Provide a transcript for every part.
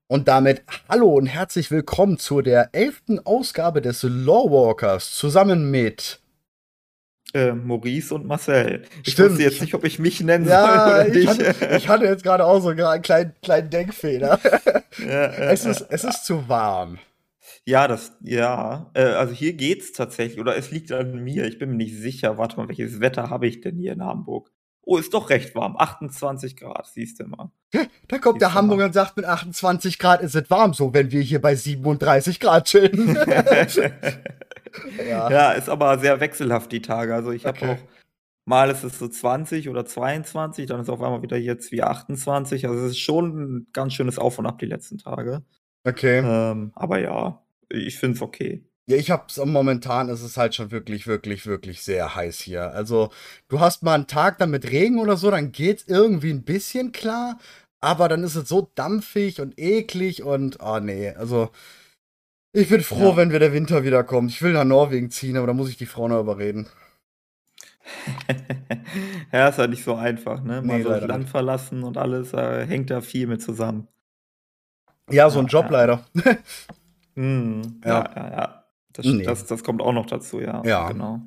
Und damit hallo und herzlich willkommen zu der 11. Ausgabe des Lawwalkers zusammen mit. Maurice und Marcel. Ich wusste Stimmt, jetzt nicht, ob ich mich nennen soll ja, oder ich nicht. hatte, ich hatte jetzt gerade auch so einen kleinen Denkfehler. Ja, Es ist zu warm. ja, also hier geht's tatsächlich, oder es liegt an mir. Ich bin mir nicht sicher. Warte mal, welches Wetter habe ich denn hier in Hamburg? Oh, ist doch recht warm. 28 Grad, siehst du mal. Da kommt der Siehst du Hamburger mal. und sagt, mit 28 Grad ist es warm, so wenn wir hier bei 37 Grad chillen. Ja, Ja, ist aber sehr wechselhaft die Tage. Also ich habe okay. auch, mal ist es so 20 oder 22, dann ist auf einmal wieder jetzt wie 28. Also es ist schon ein ganz schönes Auf und Ab die letzten Tage. Okay. Aber ja, ich finde es okay. Ja, momentan ist es halt schon wirklich, wirklich, wirklich sehr heiß hier. Also, du hast mal einen Tag dann mit Regen oder so, dann geht's irgendwie ein bisschen klar, aber dann ist es so dampfig und eklig und, oh nee, also, ich bin froh, Ja. wenn der Winter wiederkommt. Ich will nach Norwegen ziehen, aber da muss ich die Frau noch überreden. Ja, ist halt nicht so einfach, ne? Mal Nee, so das leider Land nicht. verlassen und alles, hängt da viel mit zusammen. Ja, so ein Ja, Job ja. leider. Ja, Ja, ja, ja. nee, Das kommt auch noch dazu, ja, ja. genau.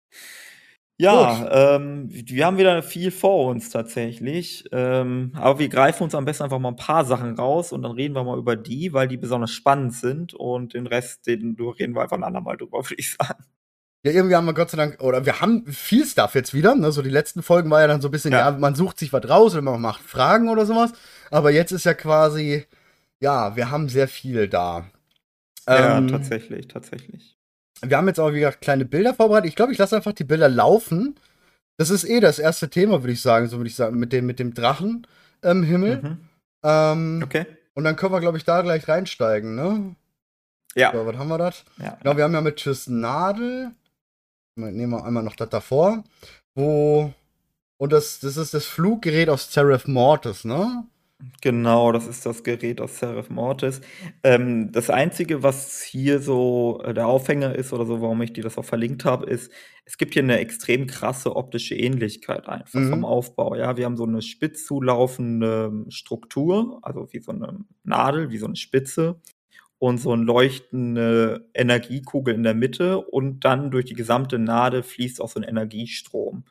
Gut. Ja, wir haben wieder viel vor uns tatsächlich, aber wir greifen uns am besten einfach mal ein paar Sachen raus und dann reden wir mal über die, weil die besonders spannend sind und den Rest, den du reden wir einfach ein andermal drüber, würde ich sagen. Ja, irgendwie haben wir Gott sei Dank, oder wir haben viel Stuff jetzt wieder, ne? So die letzten Folgen war ja dann so ein bisschen, ja, Ja, man sucht sich was raus oder man macht Fragen oder sowas. Aber jetzt ist ja quasi, ja, wir haben sehr viel da. ja, Ähm, tatsächlich, tatsächlich. Wir haben jetzt auch wieder kleine Bilder vorbereitet. Ich glaube, ich lasse einfach die Bilder laufen. Das ist eh das erste Thema, würde ich sagen, so würde ich sagen, mit dem Drachen Himmel. Mhm. Ähm, Okay. und dann können wir, glaube ich, da gleich reinsteigen, ne? Ja. So, was haben wir das? Ja, Genau, ja. wir haben ja mit Tschüss Nadel. Nehmen wir einmal noch das davor. Wo. Und das ist das Fluggerät aus Seraph Mortis, ne? Genau, das ist das Gerät aus Seraph Mortis. Das Einzige, was hier so der Aufhänger ist oder so, warum ich dir das auch verlinkt habe, ist, es gibt hier eine extrem krasse optische Ähnlichkeit einfach vom Mhm. Aufbau. Ja, wir haben so eine spitz zulaufende Struktur, also wie so eine Nadel, wie so eine Spitze und so 'n leuchtende Energiekugel in der Mitte und dann durch die gesamte Nadel fließt auch so ein Energiestrom.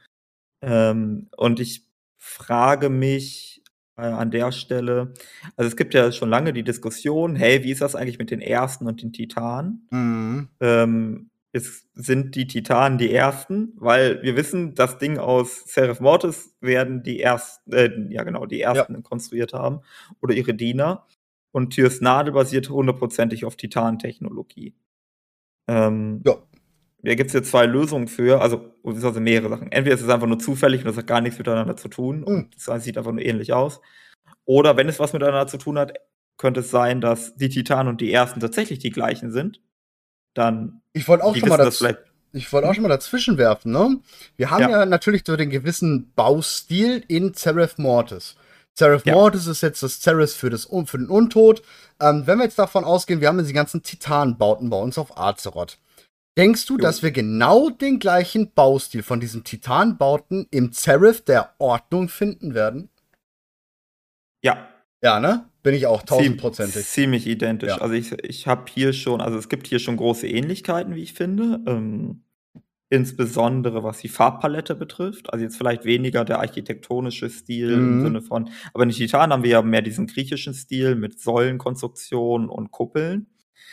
Und ich frage mich, an der Stelle, also, es gibt ja schon lange die Diskussion: „Hey, wie ist das eigentlich mit den Ersten und den Titanen?“ Mhm. Jetzt sind die Titanen die Ersten, weil wir wissen, das Ding aus Seraph Mortis werden die Ersten, ja genau, die Ja. Ersten konstruiert haben oder ihre Diener. Und Tyrs Nadel basiert hundertprozentig auf Titantechnologie. Ähm, Ja. Da gibt's jetzt 2 Lösungen für, also beziehungsweise mehrere Sachen. Entweder ist es einfach nur zufällig und das hat gar nichts miteinander zu tun Mhm. und es sieht einfach nur ähnlich aus. Oder wenn es was miteinander zu tun hat, könnte es sein, dass die Titanen und die Ersten tatsächlich die gleichen sind. Dann Ich wollte auch die schon mal wissen das das. vielleicht. Ich wollte auch schon mal Hm? dazwischen werfen, ne? Wir haben Ja, ja natürlich so den gewissen Baustil in Seraph Mortis. Seraph ja. Mortis ist jetzt das Ceres für den Untot. Wenn wir jetzt davon ausgehen, wir haben diese ganzen Titanbauten bei uns auf Azeroth. Denkst du, Jo. dass wir genau den gleichen Baustil von diesen Titanbauten im Seraph der Ordnung finden werden? Ja, Ja, ne? Bin ich auch tausendprozentig. ziemlich identisch. Ja. Also, ich habe hier schon, also, es gibt hier schon große Ähnlichkeiten, wie ich finde, insbesondere was die Farbpalette betrifft. Also, jetzt vielleicht weniger der architektonische Stil im Mhm. Sinne von, aber in den Titanen haben wir ja mehr diesen griechischen Stil mit Säulenkonstruktionen und Kuppeln.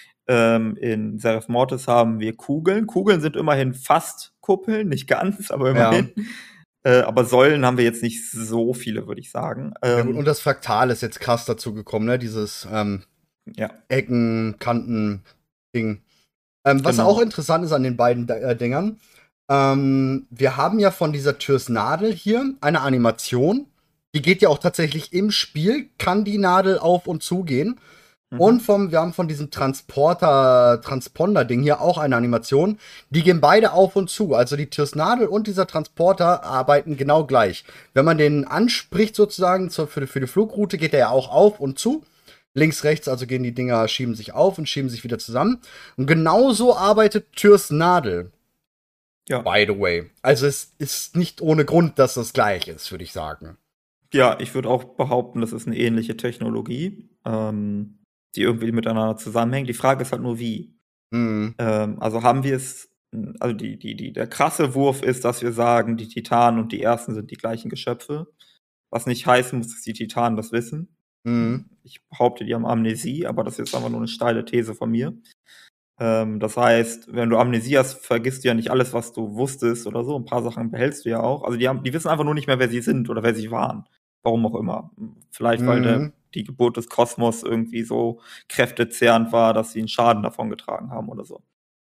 In Seraph Mortis haben wir Kugeln. Kugeln sind immerhin fast Kuppeln, nicht ganz, aber Ja. immerhin. Aber Säulen haben wir jetzt nicht so viele, würde ich sagen. Ja gut, und das Fraktal ist jetzt krass dazu gekommen, ne? Dieses Ja, Ecken, Kanten, Ding. Was auch genau. interessant ist an den beiden Dingern, wir haben ja von dieser Türs Nadel hier eine Animation. Die geht ja auch tatsächlich im Spiel, kann die Nadel auf und zugehen. Und Mhm. wir haben von diesem Transponder-Ding hier auch eine Animation. Die gehen beide auf und zu. Also die Türs Nadel und dieser Transporter arbeiten genau gleich. Wenn man den anspricht sozusagen für die Flugroute, geht er ja auch auf und zu. Links, rechts, also gehen die Dinger, schieben sich auf und schieben sich wieder zusammen. Und genauso arbeitet Türs Nadel, Ja. by the way. Also es ist nicht ohne Grund, dass das gleich ist, würde ich sagen. Ja, ich würde auch behaupten, das ist eine ähnliche Technologie. die irgendwie miteinander zusammenhängen. Die Frage ist halt nur, wie. Also haben wir es, also der krasse Wurf ist, dass wir sagen, die Titanen und die Ersten sind die gleichen Geschöpfe. Was nicht heißen muss, dass die Titanen das wissen. Ich behaupte, die haben Amnesie, aber das ist jetzt einfach nur eine steile These von mir. Das heißt, wenn du Amnesie hast, vergisst du ja nicht alles, was du wusstest oder so. Ein paar Sachen behältst du ja auch. Also die wissen einfach nur nicht mehr, wer sie sind oder wer sie waren. Warum auch immer. Vielleicht, weil die Geburt des Kosmos irgendwie so kräftezehrend war, dass sie einen Schaden davon getragen haben oder so.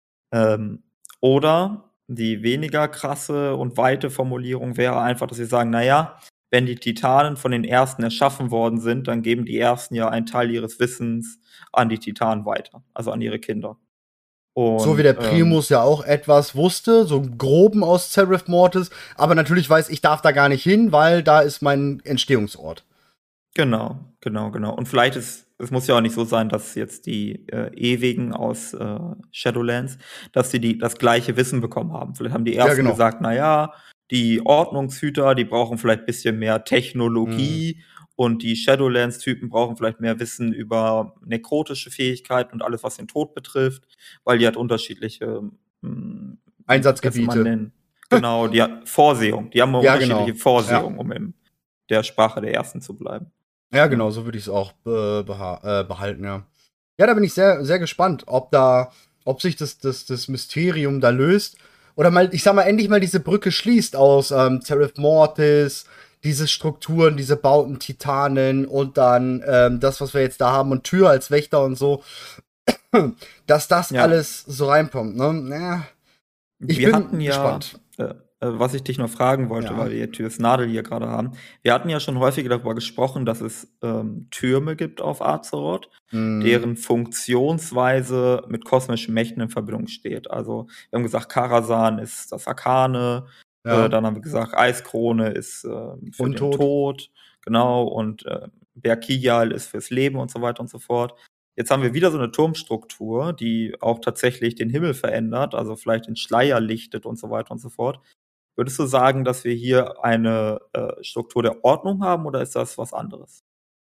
Oder die weniger krasse und weite Formulierung wäre einfach, dass sie sagen, naja, wenn die Titanen von den Ersten erschaffen worden sind, dann geben die Ersten ja einen Teil ihres Wissens an die Titanen weiter, also an ihre Kinder. Und, so wie der Primus ja auch etwas wusste, so im Groben aus Zereth Mortis, aber natürlich weiß, ich darf da gar nicht hin, weil da ist mein Entstehungsort. Genau. Und vielleicht es muss ja auch nicht so sein, dass jetzt die Ewigen aus Shadowlands, dass sie das gleiche Wissen bekommen haben. Vielleicht haben die Ersten gesagt, naja, die Ordnungshüter, die brauchen vielleicht ein bisschen mehr Technologie und die Shadowlands-Typen brauchen vielleicht mehr Wissen über nekrotische Fähigkeiten und alles, was den Tod betrifft, weil die halt unterschiedliche Einsatzgebiete. Genau, die Vorsehung. Die haben unterschiedliche Vorsehung, um in der Sprache der Ersten zu bleiben. Ja, genau, so würde ich es auch behalten, ja. Ja, da bin ich sehr, sehr gespannt, ob sich das Mysterium da löst. Oder mal, ich sag mal, endlich mal diese Brücke schließt aus Zereth Mortis, diese Strukturen, diese Bauten, Titanen und dann das, was wir jetzt da haben und Tür als Wächter und so. Dass das alles so reinkommt, ne? Ja, ich bin gespannt. Was ich dich noch fragen wollte, weil wir Tyrs Nadel hier gerade haben. Wir hatten ja schon häufiger darüber gesprochen, dass es Türme gibt auf Azeroth, deren Funktionsweise mit kosmischen Mächten in Verbindung steht. Also wir haben gesagt, Karasan ist das Arkane, dann haben wir gesagt, Eiskrone ist für den Tod, genau, und Berkiyal ist fürs Leben und so weiter und so fort. Jetzt haben wir wieder so eine Turmstruktur, die auch tatsächlich den Himmel verändert, also vielleicht den Schleier lichtet und so weiter und so fort. Würdest du sagen, dass wir hier eine Struktur der Ordnung haben oder ist das was anderes?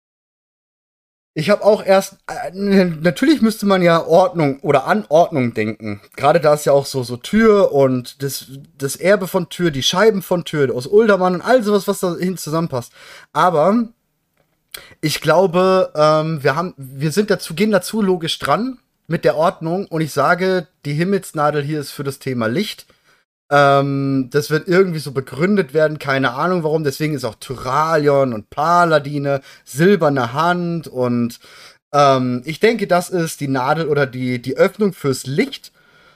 Ich habe auch erst, natürlich müsste man ja Ordnung oder an Ordnung denken. Gerade da ist ja auch so Tür und das Erbe von Tür, die Scheiben von Tür aus Uldaman und all sowas, was da hin zusammenpasst. Aber ich glaube, gehen dazu logisch dran mit der Ordnung und ich sage, die Himmelsnadel hier ist für das Thema Licht. Das wird irgendwie so begründet werden, keine Ahnung warum. Deswegen ist auch Tyralion und Paladine, silberne Hand und ich denke, das ist die Nadel oder die Öffnung fürs Licht.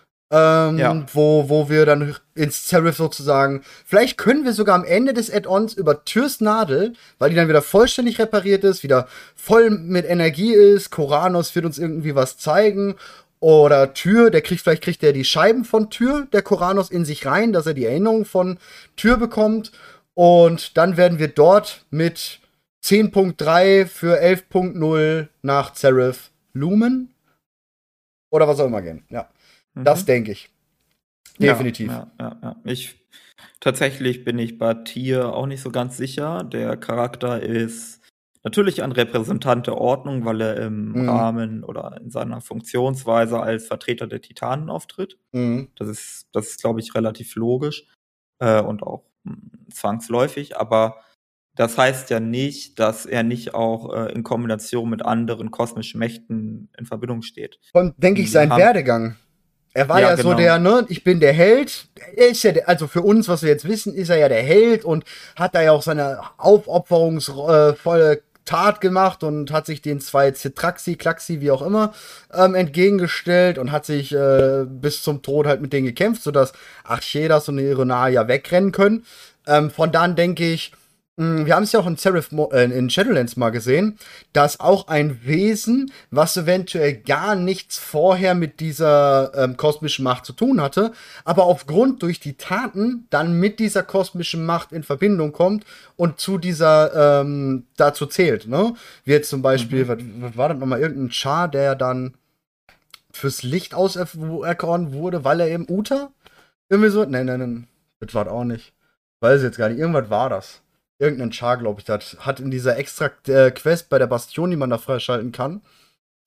Wo wir dann ins Zereth sozusagen, vielleicht können wir sogar am Ende des Add-ons über Tyrs Nadel, weil die dann wieder vollständig repariert ist, wieder voll mit Energie ist, Koranos wird uns irgendwie was zeigen, oder Tyr, vielleicht kriegt er die Scheiben von Tyr, der Koranos, in sich rein, dass er die Erinnerung von Tyr bekommt, und dann werden wir dort mit 10.3 für 11.0 nach Zereth Lumen oder was auch immer gehen, ja. Das denke ich. Definitiv. Ja. Tatsächlich bin ich bei Tyr auch nicht so ganz sicher. Der Charakter ist natürlich ein Repräsentant der Ordnung, weil er im Rahmen oder in seiner Funktionsweise als Vertreter der Titanen auftritt. Das ist, glaube ich, relativ logisch und auch zwangsläufig. Aber das heißt ja nicht, dass er nicht auch in Kombination mit anderen kosmischen Mächten in Verbindung steht. Und denke ich, sein Werdegang. Er war so der, ne, ich bin der Held. Er ist ja, also für uns, was wir jetzt wissen, ist er ja der Held und hat da ja auch seine aufopferungsvolle Tat gemacht und hat sich den zwei Zitraxi, Klaxi, wie auch immer, entgegengestellt und hat sich bis zum Tod halt mit denen gekämpft, sodass Archedas und Ironar ja wegrennen können. Von dann denke ich, wir haben es ja auch in Shadowlands mal gesehen, dass auch ein Wesen, was eventuell gar nichts vorher mit dieser kosmischen Macht zu tun hatte, aber aufgrund durch die Taten dann mit dieser kosmischen Macht in Verbindung kommt und zu dieser dazu zählt, ne? Wie jetzt zum Beispiel, was war das nochmal, irgendein Char, der dann fürs Licht auserkoren wurde, weil er eben Uta? Irgendwie so? Nein, das war auch nicht. Weiß ich jetzt gar nicht, irgendwas war das. Irgendein Char, glaube ich, das hat in dieser extra Quest bei der Bastion, die man da freischalten kann,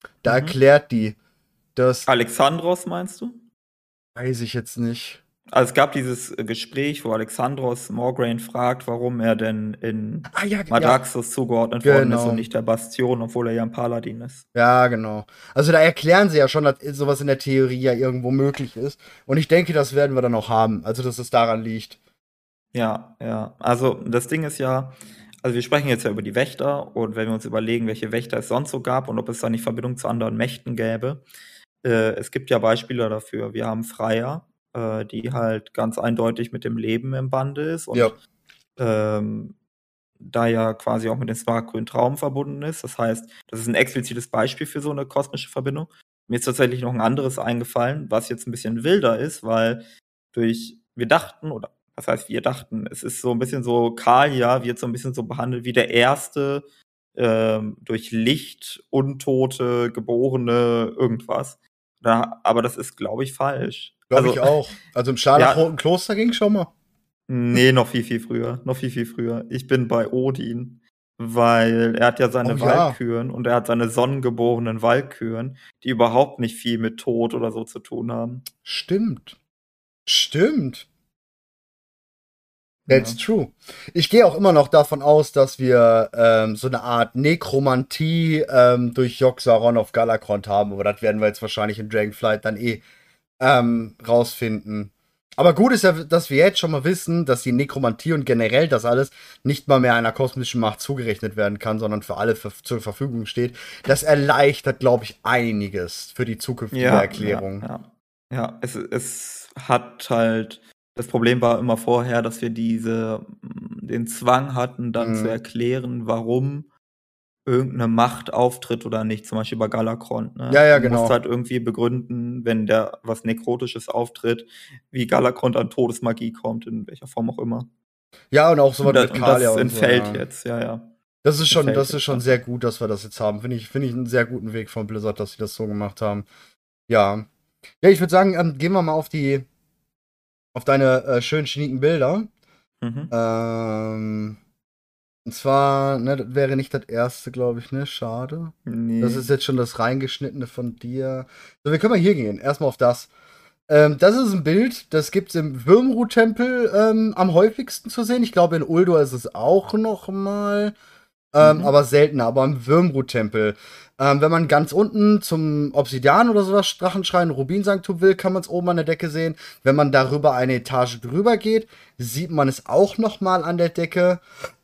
Da Mhm. erklärt die, das Alexandros meinst du? weiß ich jetzt nicht. Also es gab dieses Gespräch, wo Alexandros Morgraine fragt, warum er denn in Ah, ja, ja, Madaxus zugeordnet worden ist und genau. nicht der Bastion, obwohl er ja ein Paladin ist. Ja, genau. Also da erklären sie ja schon, dass sowas in der Theorie ja irgendwo möglich ist. Und ich denke, das werden wir dann auch haben. Also, dass es daran liegt. Ja, ja. Also das Ding ist ja, also wir sprechen jetzt ja über die Wächter und wenn wir uns überlegen, welche Wächter es sonst so gab und ob es da nicht Verbindung zu anderen Mächten gäbe, es gibt ja Beispiele dafür. Wir haben Freya, die halt ganz eindeutig mit dem Leben im Bande ist Ja. und ähm, da ja quasi auch mit dem smaragdgrünen Traum verbunden ist. Das heißt, das ist ein explizites Beispiel für so eine kosmische Verbindung. Mir ist tatsächlich noch ein anderes eingefallen, was jetzt ein bisschen wilder ist, weil wir dachten, oder was heißt wir dachten, es ist so ein bisschen so, Kalia wird so ein bisschen so behandelt wie der erste durch Licht Untote geborene irgendwas. Aber das ist, glaube ich, falsch. Glaube ich Also, auch. Also im ja, Scharlachroten Kloster ging schon mal. nee, noch viel, viel früher. Noch viel, viel früher. Ich bin bei Odin, weil er hat ja Oh seine ja. Walküren und er hat seine sonnengeborenen Walküren, die überhaupt nicht viel mit Tod oder so zu tun haben. Stimmt. Stimmt. That's Ja. true. Ich gehe auch immer noch davon aus, dass wir so eine Art Nekromantie durch Yogg-Saron auf Galakrond haben, aber das werden wir jetzt wahrscheinlich in Dragonflight dann rausfinden. Aber gut ist ja, dass wir jetzt schon mal wissen, dass die Nekromantie und generell das alles nicht mal mehr einer kosmischen Macht zugerechnet werden kann, sondern für alle zur Verfügung steht. Das erleichtert, glaube ich, einiges für die zukünftige Ja, ja, Erklärung. ja. Ja, es hat halt, das Problem war immer vorher, dass wir den Zwang hatten, dann zu Mhm. erklären, warum irgendeine Macht auftritt oder nicht, zum Beispiel bei Galakrond, ne? Ja, ja, Du musst genau. halt irgendwie begründen, wenn der was Nekrotisches auftritt, wie Galakrond an Todesmagie kommt, in welcher Form auch immer. Ja, und auch sowas mit Und Kalia das und so, entfällt ja. jetzt, ja, ja. Das Entfällt ist jetzt schon sehr einfach. gut, dass wir das jetzt haben. Finde ich einen sehr guten Weg von Blizzard, dass sie das so gemacht haben. Ja. Ja, ich würde sagen, gehen wir mal auf deine schönen, schnieken Bilder. Mhm. Ähm, und zwar, ne, das wäre nicht das erste, glaube ich, ne? Schade. Das Nee. ist jetzt schon das reingeschnittene von dir. So, wir können mal hier gehen. Erstmal auf das. Das ist ein Bild, das gibt es im Würmrut-Tempel am häufigsten zu sehen. Ich glaube, in Uldur ist es auch noch mal. Mhm. Aber seltener, aber im Würmrut-Tempel. Wenn man ganz unten zum Obsidian oder sowas, Drachenschrein, Rubinsanktum will, kann man es oben an der Decke sehen. Wenn man darüber eine Etage drüber geht, sieht man es auch noch mal an der Decke.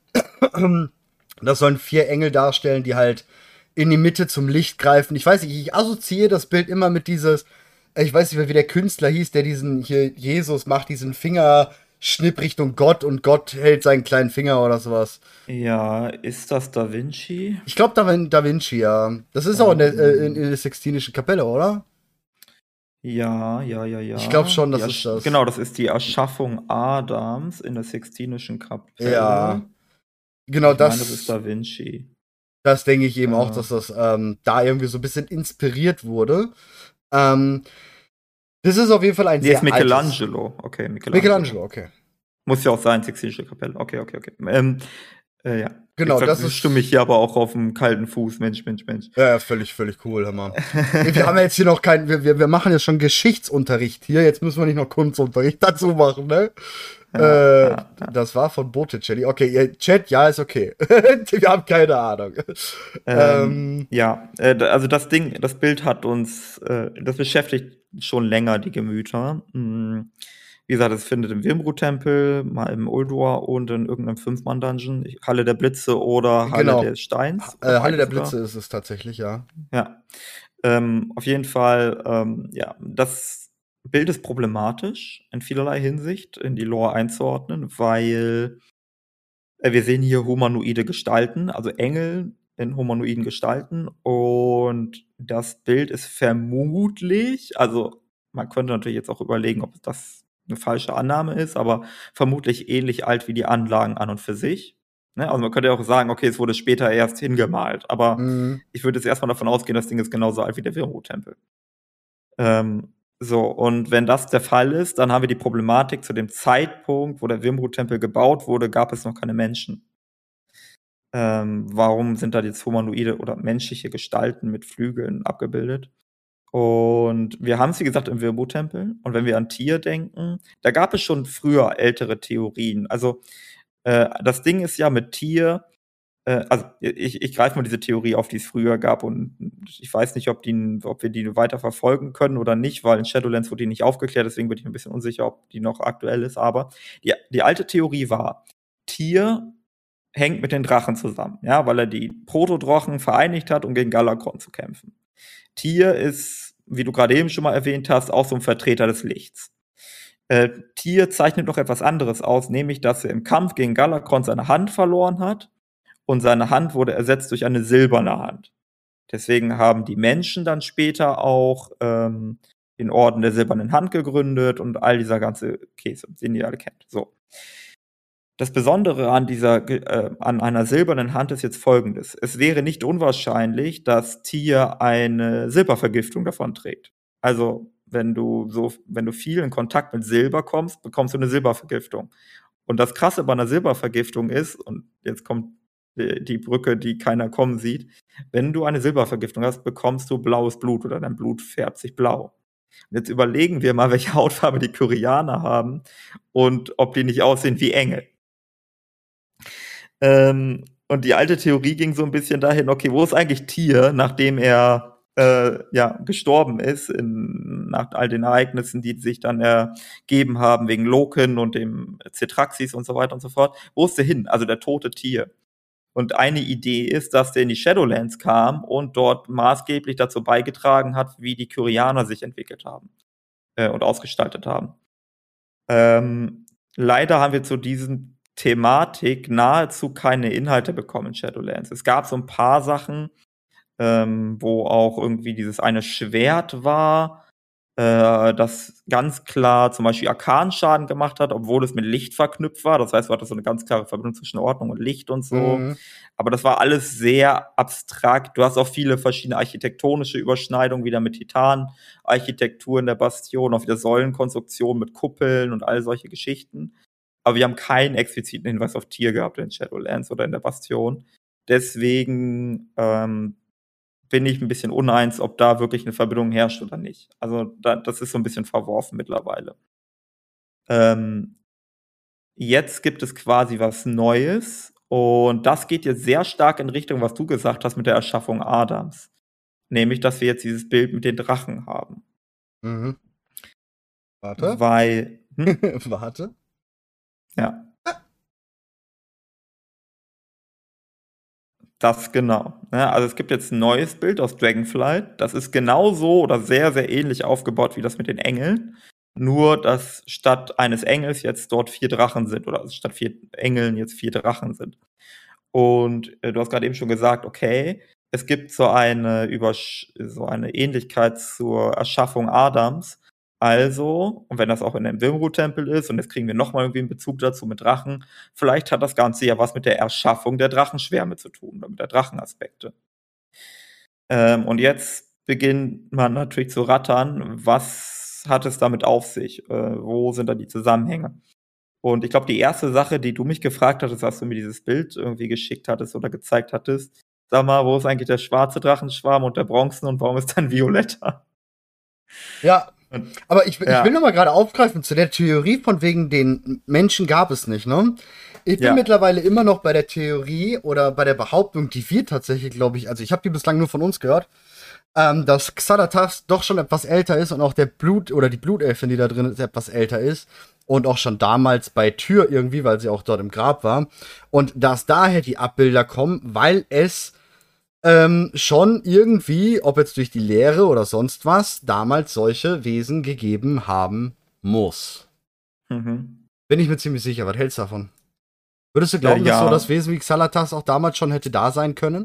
Das sollen 4 Engel darstellen, die halt in die Mitte zum Licht greifen. Ich weiß nicht, ich assoziiere das Bild immer mit ich weiß nicht mehr, wie der Künstler hieß, der diesen hier Jesus macht, diesen Fingerschnipp Richtung Gott und Gott hält seinen kleinen Finger oder sowas. Ja, ist das Da Vinci? Ich glaube, Da Vinci, ja. Das ist auch in der Sixtinischen Kapelle, oder? Ja, ja, ja, Ich glaube ja. schon, das ist das. Genau, das ist die Erschaffung Adams in der Sixtinischen Ja, Kapelle. genau, Ich meine, das ist Da Vinci. das denke ich eben auch, Äh, dass das da irgendwie so ein bisschen inspiriert wurde. Ähm, Das ist auf jeden Fall ein nee, ist sehr altes. Michelangelo. Okay, Michelangelo. Michelangelo, okay. Muss ja auch sein, Sixtinische Kapelle. Okay, okay, okay. Ja. Genau, Jetzt das stimme ich ist hier aber auch auf dem kalten Fuß. Mensch, Mensch, Mensch. ja, völlig cool, hör mal. Wir haben ja jetzt hier noch keinen, wir machen jetzt schon Geschichtsunterricht hier, jetzt müssen wir nicht noch Kunstunterricht dazu machen, ne? Ja, ja, ja. Das war von Botticelli. Okay, Chat, ja, ist okay. Wir haben keine Ahnung. Ja, also das Bild hat uns, das beschäftigt schon länger die Gemüter. Wie gesagt, es findet im Wyrmrut-Tempel, mal im Ulduar und in irgendeinem Fünfmann-Dungeon, Halle der Blitze oder Halle Genau. des Steins oder Halle beide der Blitze sogar. ist es tatsächlich, ja. Ja. Auf jeden Fall, ja, das Bild ist problematisch in vielerlei Hinsicht in die Lore einzuordnen, weil wir sehen hier humanoide Gestalten, also Engel in humanoiden Gestalten. Und das Bild ist vermutlich, also man könnte natürlich jetzt auch überlegen, ob das eine falsche Annahme ist, aber vermutlich ähnlich alt wie die Anlagen an und für sich. Ne? Also man könnte ja auch sagen, okay, es wurde später erst hingemalt, aber Mhm. ich würde jetzt erstmal davon ausgehen, das Ding ist genauso alt wie der Virut-Tempel. So, und wenn das der Fall ist, dann haben wir die Problematik, zu dem Zeitpunkt, wo der Wimrut-Tempel gebaut wurde, gab es noch keine Menschen. warum sind da jetzt humanoide oder menschliche Gestalten mit Flügeln abgebildet? Und wir haben es, wie gesagt, im Wirbu-Tempel. Und wenn wir an Tyr denken, da gab es schon früher ältere Theorien. Also das Ding ist ja mit Tyr, also ich greife mal diese Theorie auf, die es früher gab, und ich weiß nicht, ob wir die weiter verfolgen können oder nicht, weil in Shadowlands wurde die nicht aufgeklärt, deswegen bin ich ein bisschen unsicher, ob die noch aktuell ist. Aber die alte Theorie war, Tyr hängt mit den Drachen zusammen, ja, weil er die Protodrachen vereinigt hat, um gegen Galakrond zu kämpfen. Tyr ist, wie du gerade eben schon mal erwähnt hast, auch so ein Vertreter des Lichts. Tyr zeichnet noch etwas anderes aus, nämlich, dass er im Kampf gegen Galakrond seine Hand verloren hat und seine Hand wurde ersetzt durch eine silberne Hand. Deswegen haben die Menschen dann später auch den Orden der silbernen Hand gegründet und all dieser ganze Käse, den ihr alle kennt. So. Das Besondere an an einer silbernen Hand ist jetzt Folgendes. Es wäre nicht unwahrscheinlich, dass Tyr eine Silbervergiftung davon trägt. Also, wenn du viel in Kontakt mit Silber kommst, bekommst du eine Silbervergiftung. Und das Krasse bei einer Silbervergiftung ist, und jetzt kommt die Brücke, die keiner kommen sieht, wenn du eine Silbervergiftung hast, bekommst du blaues Blut oder dein Blut färbt sich blau. Und jetzt überlegen wir mal, welche Hautfarbe die Kyrianer haben und ob die nicht aussehen wie Engel. Und die alte Theorie ging so ein bisschen dahin, okay, wo ist eigentlich Tyr, nachdem er gestorben ist, nach all den Ereignissen, die sich dann ergeben haben wegen Loken und dem Cetraxis und so weiter und so fort. Wo ist der hin? Also der tote Tyr. Und eine Idee ist, dass der in die Shadowlands kam und dort maßgeblich dazu beigetragen hat, wie die Kyrianer sich entwickelt haben und ausgestaltet haben. Leider haben wir zu diesen Thematik nahezu keine Inhalte bekommen in Shadowlands. Es gab so ein paar Sachen, wo auch irgendwie dieses eine Schwert war, das ganz klar zum Beispiel Arkanschaden gemacht hat, obwohl es mit Licht verknüpft war. Das heißt, du hattest so eine ganz klare Verbindung zwischen Ordnung und Licht und so. Mhm. Aber das war alles sehr abstrakt. Du hast auch viele verschiedene architektonische Überschneidungen, wieder mit Titan-Architektur in der Bastion, auch wieder Säulenkonstruktionen mit Kuppeln und all solche Geschichten. Aber wir haben keinen expliziten Hinweis auf Tyr gehabt in Shadowlands oder in der Bastion. Deswegen bin ich ein bisschen uneins, ob da wirklich eine Verbindung herrscht oder nicht. Also das ist so ein bisschen verworfen mittlerweile. Jetzt gibt es quasi was Neues und das geht jetzt sehr stark in Richtung, was du gesagt hast mit der Erschaffung Adams. Nämlich, dass wir jetzt dieses Bild mit den Drachen haben. Mhm. Warte. Weil, Warte. ja. Das genau. Ja, also es gibt jetzt ein neues Bild aus Dragonflight. Das ist genauso oder sehr, sehr ähnlich aufgebaut wie das mit den Engeln. Nur, dass statt eines Engels jetzt dort 4 Drachen sind oder statt 4 Engeln jetzt 4 Drachen sind. Und du hast gerade eben schon gesagt, okay, es gibt so eine Ähnlichkeit zur Erschaffung Adams. Also, und wenn das auch in dem Wyrmrut-Tempel ist, und jetzt kriegen wir nochmal irgendwie einen Bezug dazu mit Drachen, vielleicht hat das Ganze ja was mit der Erschaffung der Drachenschwärme zu tun, oder mit der Drachenaspekte. Und jetzt beginnt man natürlich zu rattern, was hat es damit auf sich? Wo sind da die Zusammenhänge? Und ich glaube, die erste Sache, die du mich gefragt hattest, als du mir dieses Bild irgendwie geschickt hattest oder gezeigt hattest, sag mal, wo ist eigentlich der schwarze Drachenschwarm und der bronzene und warum ist dann violetter? Ja, Und, aber ich will noch mal gerade aufgreifen zu der Theorie von wegen den Menschen gab es nicht, ne? Ich bin mittlerweile immer noch bei der Theorie oder bei der Behauptung, die wir tatsächlich, glaube ich, also ich habe die bislang nur von uns gehört, dass Xanatas doch schon etwas älter ist und auch die Blutelfin, die da drin ist, etwas älter ist. Und auch schon damals bei Tyr irgendwie, weil sie auch dort im Grab war. Und dass daher die Abbilder kommen, weil es schon irgendwie, ob jetzt durch die Lehre oder sonst was, damals solche Wesen gegeben haben muss. Mhm. Bin ich mir ziemlich sicher. Was hältst du davon? Würdest du glauben, dass so das Wesen wie Xalatas auch damals schon hätte da sein können?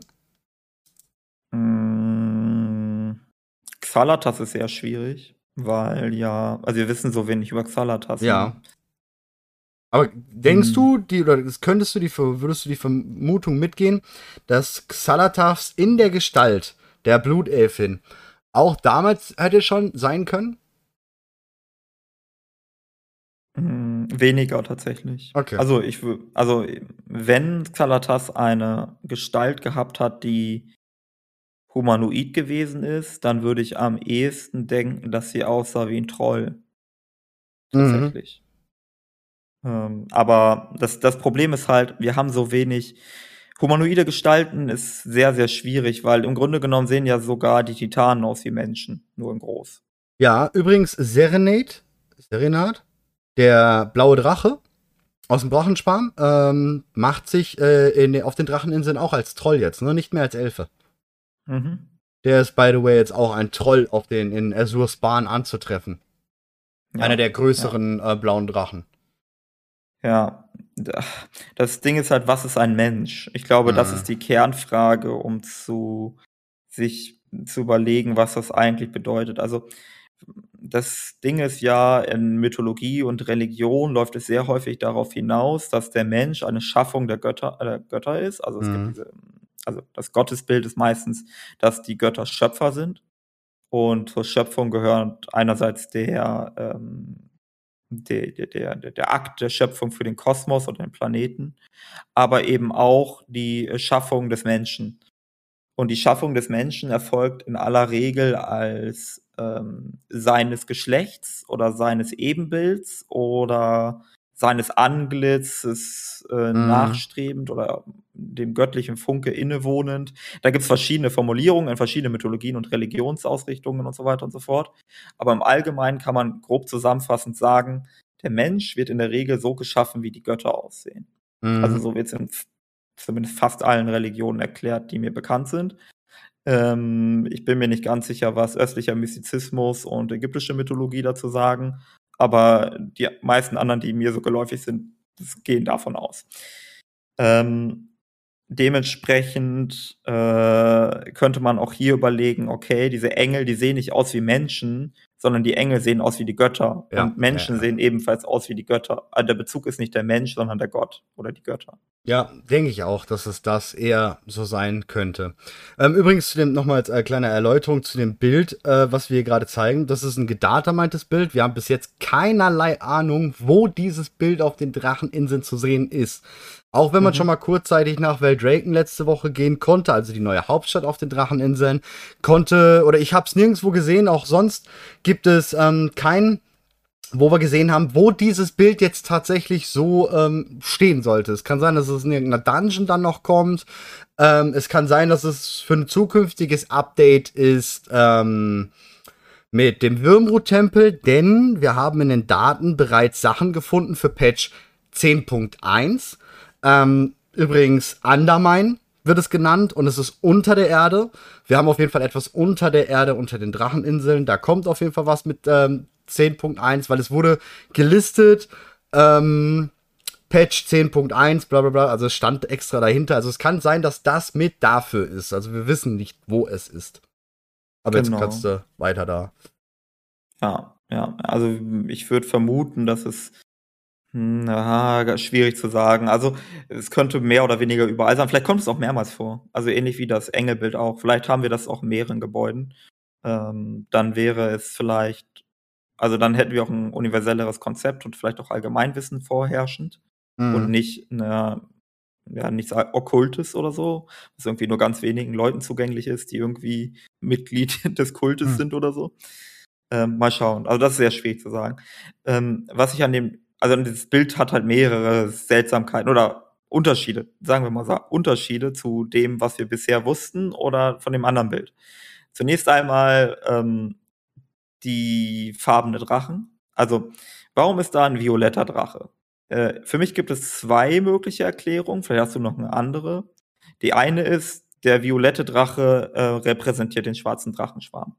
Xalatas ist sehr schwierig, weil also wir wissen so wenig über Xalatas. Ja. Ne? Aber denkst du, würdest du die Vermutung mitgehen, dass Xalatas in der Gestalt der Blutelfin auch damals hätte schon sein können? Weniger tatsächlich. Okay. Also wenn Xalatas eine Gestalt gehabt hat, die humanoid gewesen ist, dann würde ich am ehesten denken, dass sie aussah wie ein Troll. Mhm. Tatsächlich. Aber das Problem ist halt, wir haben so wenig. Humanoide Gestalten ist sehr, sehr schwierig, weil im Grunde genommen sehen ja sogar die Titanen aus wie Menschen, nur in groß. Ja, übrigens Serenad, der blaue Drache aus dem Drachenschwarm, macht sich auf den Dracheninseln auch als Troll jetzt, ne? Nicht mehr als Elfe. Mhm. Der ist, by the way, jetzt auch ein Troll in Azurs Bahn anzutreffen. Einer der Ja, größeren blauen Drachen. ja. Das Ding ist halt, was ist ein Mensch? Ich glaube, das ist die Kernfrage, um sich zu überlegen, was das eigentlich bedeutet. Also das Ding ist ja, in Mythologie und Religion läuft es sehr häufig darauf hinaus, dass der Mensch eine Schaffung der Götter ist. Also es gibt also das Gottesbild ist meistens, dass die Götter Schöpfer sind. Und zur Schöpfung gehört einerseits der Akt der Schöpfung für den Kosmos und den Planeten, aber eben auch die Schaffung des Menschen. Und die Schaffung des Menschen erfolgt in aller Regel als seines Geschlechts oder seines Ebenbilds oder seines Antlitzes nachstrebend oder dem göttlichen Funke innewohnend. Da gibt es verschiedene Formulierungen in verschiedenen Mythologien und Religionsausrichtungen und so weiter und so fort. Aber im Allgemeinen kann man grob zusammenfassend sagen, der Mensch wird in der Regel so geschaffen, wie die Götter aussehen. Also so wird es in zumindest fast allen Religionen erklärt, die mir bekannt sind. Ich bin mir nicht ganz sicher, was östlicher Mystizismus und ägyptische Mythologie dazu sagen, aber die meisten anderen, die mir so geläufig sind, gehen davon aus. Dementsprechend könnte man auch hier überlegen, okay, diese Engel, die sehen nicht aus wie Menschen, sondern die Engel sehen aus wie die Götter. Ja, Und Menschen sehen ebenfalls aus wie die Götter. Also der Bezug ist nicht der Mensch, sondern der Gott oder die Götter. Ja, denke ich auch, dass es das eher so sein könnte. Übrigens nochmal als kleine Erläuterung zu dem Bild, was wir hier gerade zeigen. Das ist ein gedatameintes Bild. Wir haben bis jetzt keinerlei Ahnung, wo dieses Bild auf den Dracheninseln zu sehen ist. Auch wenn man schon mal kurzzeitig nach Veldraken letzte Woche gehen konnte, also die neue Hauptstadt auf den Dracheninseln, oder ich habe es nirgendwo gesehen, auch sonst gibt es kein, wo wir gesehen haben, wo dieses Bild jetzt tatsächlich so stehen sollte. Es kann sein, dass es in irgendeiner Dungeon dann noch kommt. Es kann sein, dass es für ein zukünftiges Update ist mit dem Würmrut-Tempel, denn wir haben in den Daten bereits Sachen gefunden für Patch 10.1. Übrigens Undermine wird es genannt und es ist unter der Erde. Wir haben auf jeden Fall etwas unter der Erde, unter den Dracheninseln. Da kommt auf jeden Fall was mit 10.1, weil es wurde gelistet. Patch 10.1, bla bla bla. Also es stand extra dahinter. Also es kann sein, dass das mit dafür ist. Also wir wissen nicht, wo es ist. Aber jetzt kannst du weiter da. Ja. Also ich würde vermuten, dass es schwierig zu sagen. Also es könnte mehr oder weniger überall sein. Vielleicht kommt es auch mehrmals vor. Also ähnlich wie das Engelbild auch. Vielleicht haben wir das auch in mehreren Gebäuden. Dann wäre es vielleicht, also dann hätten wir auch ein universelleres Konzept und vielleicht auch Allgemeinwissen vorherrschend und nicht nichts Okkultes oder so, was irgendwie nur ganz wenigen Leuten zugänglich ist, die irgendwie Mitglied des Kultes sind oder so. Mal schauen. Also das ist sehr schwierig zu sagen. Was ich also dieses Bild hat halt mehrere Seltsamkeiten oder Unterschiede, sagen wir mal so, Unterschiede zu dem, was wir bisher wussten oder von dem anderen Bild. Zunächst einmal die farbene Drachen. Also, warum ist da ein violetter Drache? Für mich gibt es zwei mögliche Erklärungen, vielleicht hast du noch eine andere. Die eine ist, der violette Drache repräsentiert den schwarzen Drachenschwarm.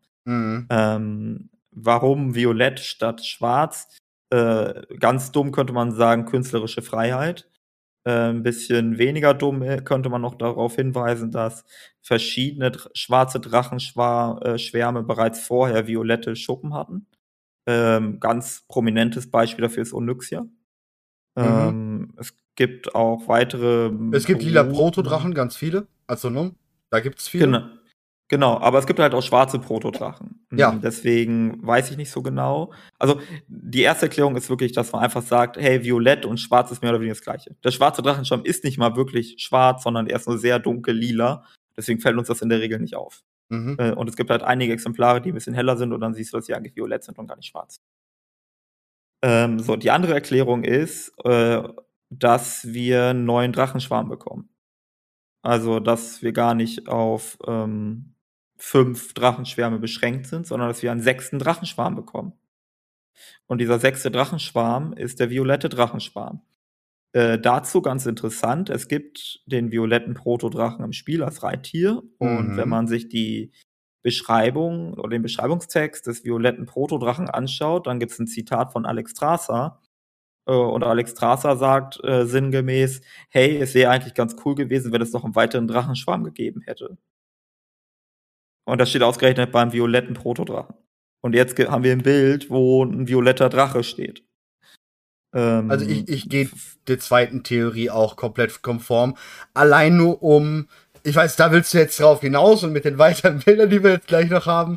Warum violett statt schwarz? Ganz dumm könnte man sagen, künstlerische Freiheit. Ein bisschen weniger dumm könnte man noch darauf hinweisen, dass verschiedene schwarze Drachenschwärme bereits vorher violette Schuppen hatten. Ganz prominentes Beispiel dafür ist Onyxia. Es gibt auch weitere Es gibt lila Protodrachen, ganz viele. Also, ne? Da gibt es viele. Genau, aber es gibt halt auch schwarze Protodrachen. Ja. Deswegen weiß ich nicht so genau. Also die erste Erklärung ist wirklich, dass man einfach sagt, hey, Violett und Schwarz ist mehr oder weniger das Gleiche. Der schwarze Drachenschwarm ist nicht mal wirklich schwarz, sondern er ist nur sehr dunkel lila. Deswegen fällt uns das in der Regel nicht auf. Mhm. Und es gibt halt einige Exemplare, die ein bisschen heller sind und dann siehst du, dass sie eigentlich violett sind und gar nicht schwarz. So, die andere Erklärung ist, dass wir einen neuen Drachenschwarm bekommen. Also, dass wir gar nicht auf 5 Drachenschwärme beschränkt sind, sondern dass wir einen 6. Drachenschwarm bekommen. Und dieser 6. Drachenschwarm ist der violette Drachenschwarm. Dazu ganz interessant, es gibt den violetten Protodrachen im Spiel als Reittier. Und wenn man sich die Beschreibung oder den Beschreibungstext des violetten Protodrachen anschaut, dann gibt es ein Zitat von Alex Strasser. Und Alex Strasser sagt sinngemäß, hey, es wäre eigentlich ganz cool gewesen, wenn es noch einen weiteren Drachenschwarm gegeben hätte. Und das steht ausgerechnet beim violetten Protodrachen. Und jetzt haben wir ein Bild, wo ein violetter Drache steht. Also ich gehe der zweiten Theorie auch komplett konform. Allein nur ich weiß, da willst du jetzt drauf hinaus und mit den weiteren Bildern, die wir jetzt gleich noch haben,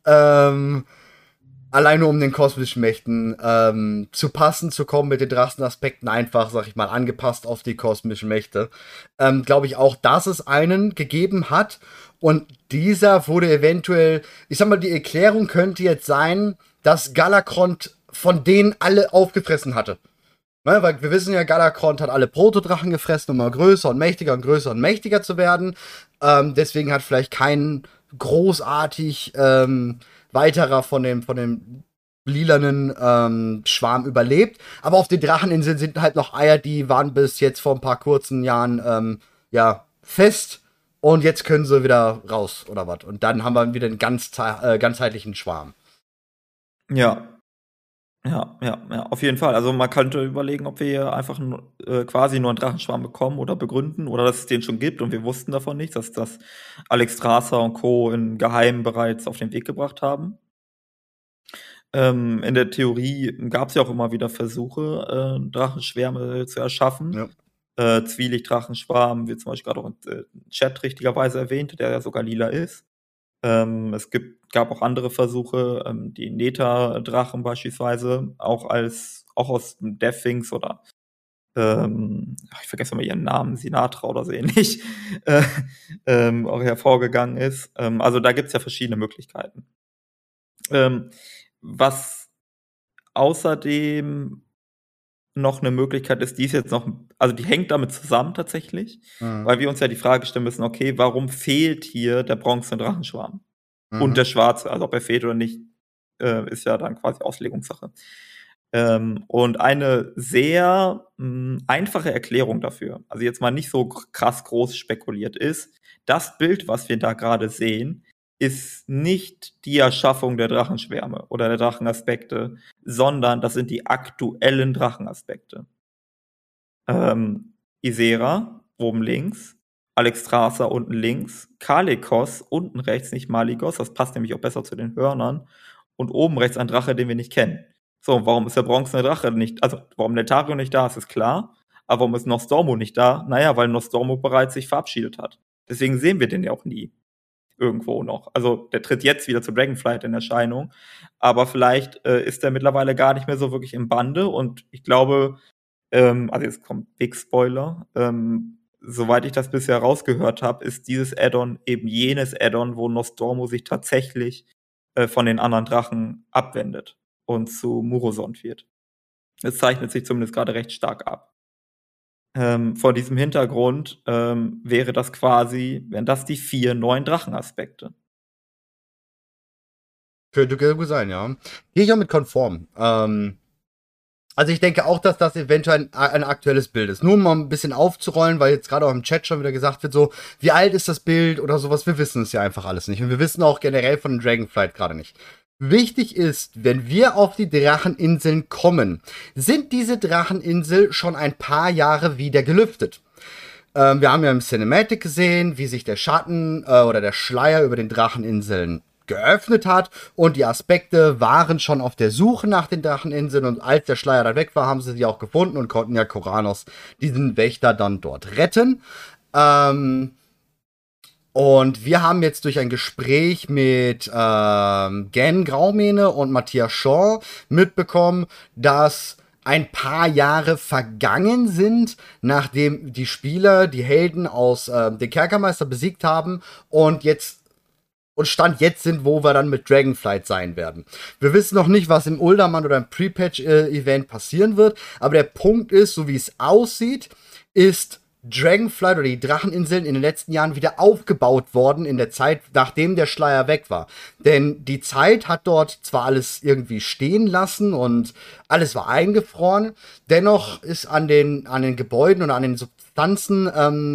allein nur um den kosmischen Mächten zu passen, zu kommen mit den Drachenaspekten einfach, sag ich mal, angepasst auf die kosmischen Mächte. Glaube ich auch, dass es einen gegeben hat und dieser wurde eventuell, ich sag mal, die Erklärung könnte jetzt sein, dass Galakrond von denen alle aufgefressen hatte. Ne, weil wir wissen ja, Galakrond hat alle Protodrachen gefressen, um mal größer und mächtiger zu werden. Deswegen hat vielleicht kein großartig weiterer von dem lilanen Schwarm überlebt. Aber auf den Dracheninseln sind halt noch Eier, die waren bis jetzt vor ein paar kurzen Jahren fest. Und jetzt können sie wieder raus oder was. Und dann haben wir wieder einen ganzheitlichen Schwarm. Ja. Ja, auf jeden Fall. Also man könnte überlegen, ob wir hier einfach quasi nur einen Drachenschwarm bekommen oder begründen oder dass es den schon gibt und wir wussten davon nichts, dass das Alex Strasser und Co. in Geheim bereits auf den Weg gebracht haben. In der Theorie gab es ja auch immer wieder Versuche, Drachenschwärme zu erschaffen. Ja. Zwielicht-Drachenschwarm wird zum Beispiel gerade auch im Chat richtigerweise erwähnt, der ja sogar lila ist. Es gab auch andere Versuche, die Neta-Drachen beispielsweise, auch aus Deathwings oder ich vergesse immer ihren Namen, Sinatra oder so ähnlich, auch hervorgegangen ist. Also da gibt es ja verschiedene Möglichkeiten. Was außerdem noch eine Möglichkeit ist, die ist jetzt noch, also die hängt damit zusammen tatsächlich, weil wir uns ja die Frage stellen müssen, okay, warum fehlt hier der bronzene Drachenschwarm? Und der schwarze, also ob er fehlt oder nicht, ist ja dann quasi Auslegungssache. Und eine sehr einfache Erklärung dafür, also jetzt mal nicht so krass groß spekuliert ist, das Bild, was wir da gerade sehen, ist nicht die Erschaffung der Drachenschwärme oder der Drachenaspekte, sondern das sind die aktuellen Drachenaspekte. Isera, oben links, Alex Strasser unten links, Kalecgos unten rechts, nicht Malygos, das passt nämlich auch besser zu den Hörnern, und oben rechts ein Drache, den wir nicht kennen. So, warum ist der bronzene Drache nicht, also warum Netario nicht da ist, ist klar, aber warum ist Nostormo nicht da? Naja, weil Nostormo bereits sich verabschiedet hat. Deswegen sehen wir den ja auch nie irgendwo noch. Also der tritt jetzt wieder zu Dragonflight in Erscheinung, aber vielleicht ist er mittlerweile gar nicht mehr so wirklich im Bande und ich glaube, also jetzt kommt Big Spoiler, soweit ich das bisher rausgehört habe, ist dieses Add-on eben jenes Add-on, wo Nostormo sich tatsächlich von den anderen Drachen abwendet und zu Murozond wird. Es zeichnet sich zumindest gerade recht stark ab. Vor diesem Hintergrund wäre das quasi, wären das die 4 neuen Drachenaspekte. Könnte gut sein, ja. Gehe ich auch mit konform. Also ich denke auch, dass das eventuell ein aktuelles Bild ist. Nur um mal ein bisschen aufzurollen, weil jetzt gerade auch im Chat schon wieder gesagt wird, so, wie alt ist das Bild oder sowas, wir wissen es ja einfach alles nicht. Und wir wissen auch generell von Dragonflight gerade nicht. Wichtig ist, wenn wir auf die Dracheninseln kommen, sind diese Dracheninseln schon ein paar Jahre wieder gelüftet. Wir haben ja im Cinematic gesehen, wie sich der Schatten oder der Schleier über den Dracheninseln geöffnet hat und die Aspekte waren schon auf der Suche nach den Dracheninseln und als der Schleier dann weg war, haben sie auch gefunden und konnten ja Koranos, diesen Wächter, dann dort retten. Und wir haben jetzt durch ein Gespräch mit Gen Graumähne und Matthias Shaw mitbekommen, dass ein paar Jahre vergangen sind, nachdem die Spieler die Helden aus den Kerkermeister besiegt haben und Stand jetzt sind, wo wir dann mit Dragonflight sein werden. Wir wissen noch nicht, was im Uldaman oder im Pre-Patch-Event passieren wird, aber der Punkt ist, so wie es aussieht, ist Dragonflight oder die Dracheninseln in den letzten Jahren wieder aufgebaut worden in der Zeit, nachdem der Schleier weg war. Denn die Zeit hat dort zwar alles irgendwie stehen lassen und alles war eingefroren, dennoch ist an den Gebäuden und an den Substanzen,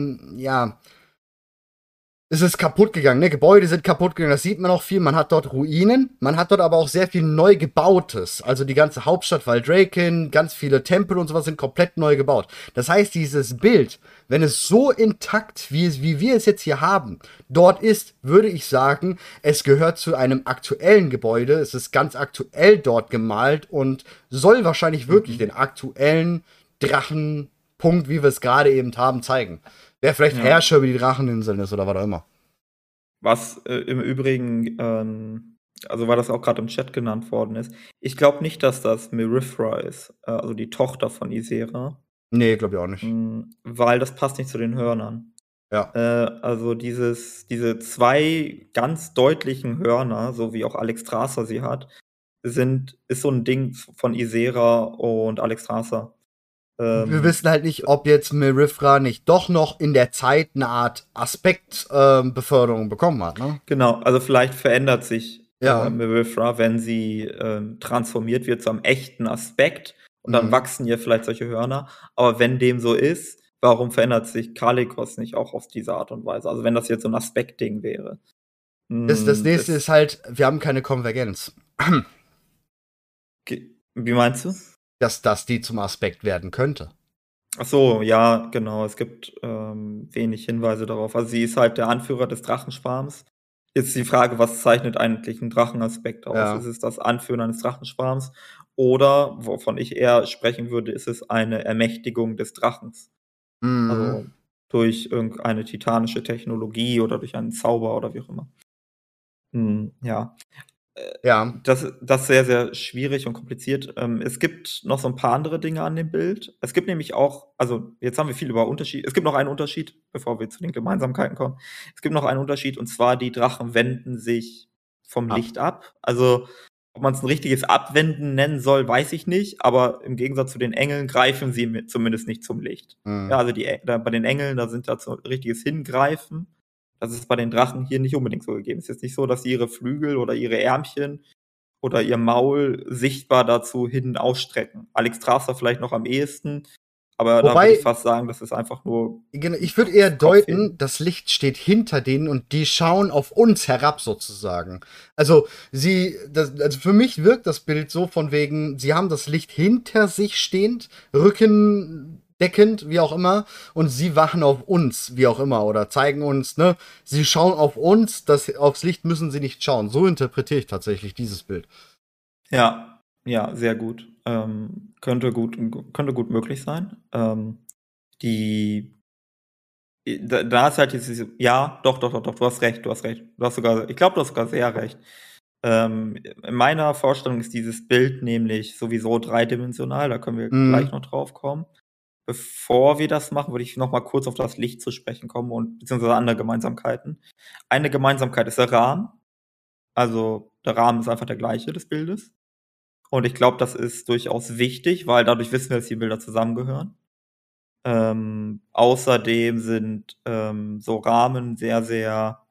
es ist kaputt gegangen, ne? Gebäude sind kaputt gegangen, das sieht man auch viel. Man hat dort Ruinen, man hat dort aber auch sehr viel neu gebautes. Also die ganze Hauptstadt Valdraken, ganz viele Tempel und sowas sind komplett neu gebaut. Das heißt, dieses Bild, wenn es so intakt, wie wir es jetzt hier haben, dort ist, würde ich sagen, es gehört zu einem aktuellen Gebäude. Es ist ganz aktuell dort gemalt und soll wahrscheinlich wirklich den aktuellen Drachenpunkt, wie wir es gerade eben haben, zeigen. Der vielleicht Herrscher über die Dracheninseln ist oder was auch immer. Was im Übrigen, also weil das auch gerade im Chat genannt worden ist, ich glaube nicht, dass das Myrithra ist, also die Tochter von Ysera. Nee, glaube ich auch nicht. Weil das passt nicht zu den Hörnern. Ja. Also diese 2 ganz deutlichen Hörner, so wie auch Alexstrasza sie hat, ist so ein Ding von Ysera und Alexstrasza. Wir wissen halt nicht, ob jetzt Myrithra nicht doch noch in der Zeit eine Art Aspektbeförderung bekommen hat, ne? Genau, also vielleicht verändert sich Ja. Myrithra, wenn sie transformiert wird zu einem echten Aspekt und dann wachsen ihr vielleicht solche Hörner. Aber wenn dem so ist, warum verändert sich Kalecgos nicht auch auf diese Art und Weise? Also wenn das jetzt so ein Aspektding wäre. Das nächste ist halt, wir haben keine Konvergenz. Wie meinst du? Dass die zum Aspekt werden könnte. Ach so, ja, genau. Es gibt wenig Hinweise darauf. Also sie ist halt der Anführer des Drachenschwarms. Jetzt die Frage, was zeichnet eigentlich einen Drachenaspekt aus? Ja. Ist es das Anführen eines Drachenschwarms? Oder, wovon ich eher sprechen würde, ist es eine Ermächtigung des Drachens? Also durch irgendeine titanische Technologie oder durch einen Zauber oder wie auch immer. Ja. Ja. Das ist sehr, sehr schwierig und kompliziert. Es gibt noch so ein paar andere Dinge an dem Bild. Es gibt nämlich auch, also jetzt haben wir viel über Unterschied. Es gibt noch einen Unterschied, bevor wir zu den Gemeinsamkeiten kommen. Es gibt noch einen Unterschied, und zwar die Drachen wenden sich vom Licht ab. Also ob man es ein richtiges Abwenden nennen soll, weiß ich nicht. Aber im Gegensatz zu den Engeln greifen sie zumindest nicht zum Licht. Ja, also bei den Engeln, da sind da so richtiges Hingreifen. Das ist bei den Drachen hier nicht unbedingt so gegeben. Es ist jetzt nicht so, dass sie ihre Flügel oder ihre Ärmchen oder ihr Maul sichtbar dazu hin ausstrecken. Alexstrasza vielleicht noch am ehesten, aber da würde ich fast sagen, das ist einfach nur. Ich würde eher deuten, das Licht steht hinter denen und die schauen auf uns herab sozusagen. Also also für mich wirkt das Bild so von wegen, sie haben das Licht hinter sich stehend, rückendeckend, wie auch immer, und sie wachen auf uns, wie auch immer, oder zeigen uns, ne, sie schauen auf uns, aufs Licht müssen sie nicht schauen. So interpretiere ich tatsächlich dieses Bild. Ja, sehr gut. Könnte gut möglich sein. Da ist halt dieses, ja, doch, du hast recht. Ich glaube, du hast sogar sehr recht. In meiner Vorstellung ist dieses Bild nämlich sowieso dreidimensional, da können wir gleich noch drauf kommen. Bevor wir das machen, würde ich noch mal kurz auf das Licht zu sprechen kommen und beziehungsweise andere Gemeinsamkeiten. Eine Gemeinsamkeit ist der Rahmen. Also der Rahmen ist einfach der gleiche des Bildes. Und ich glaube, das ist durchaus wichtig, weil dadurch wissen wir, dass die Bilder zusammengehören. Außerdem sind so Rahmen sehr, sehr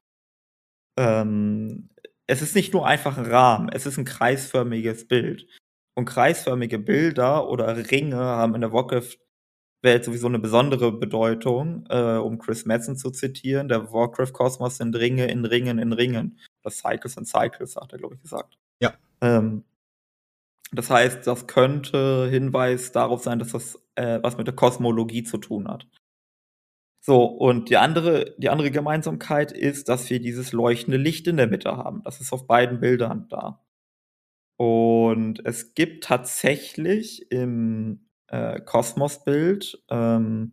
es ist nicht nur einfach ein Rahmen, es ist ein kreisförmiges Bild. Und kreisförmige Bilder oder Ringe haben in der Warcraft-Welt sowieso eine besondere Bedeutung, um Chris Metzen zu zitieren. Der Warcraft-Kosmos sind Ringe in Ringen in Ringen. Das Cycles in Cycles, hat er, glaube ich, gesagt. Ja. Das heißt, das könnte Hinweis darauf sein, dass das was mit der Kosmologie zu tun hat. So, und die andere Gemeinsamkeit ist, dass wir dieses leuchtende Licht in der Mitte haben. Das ist auf beiden Bildern da. Und es gibt tatsächlich im Kosmosbild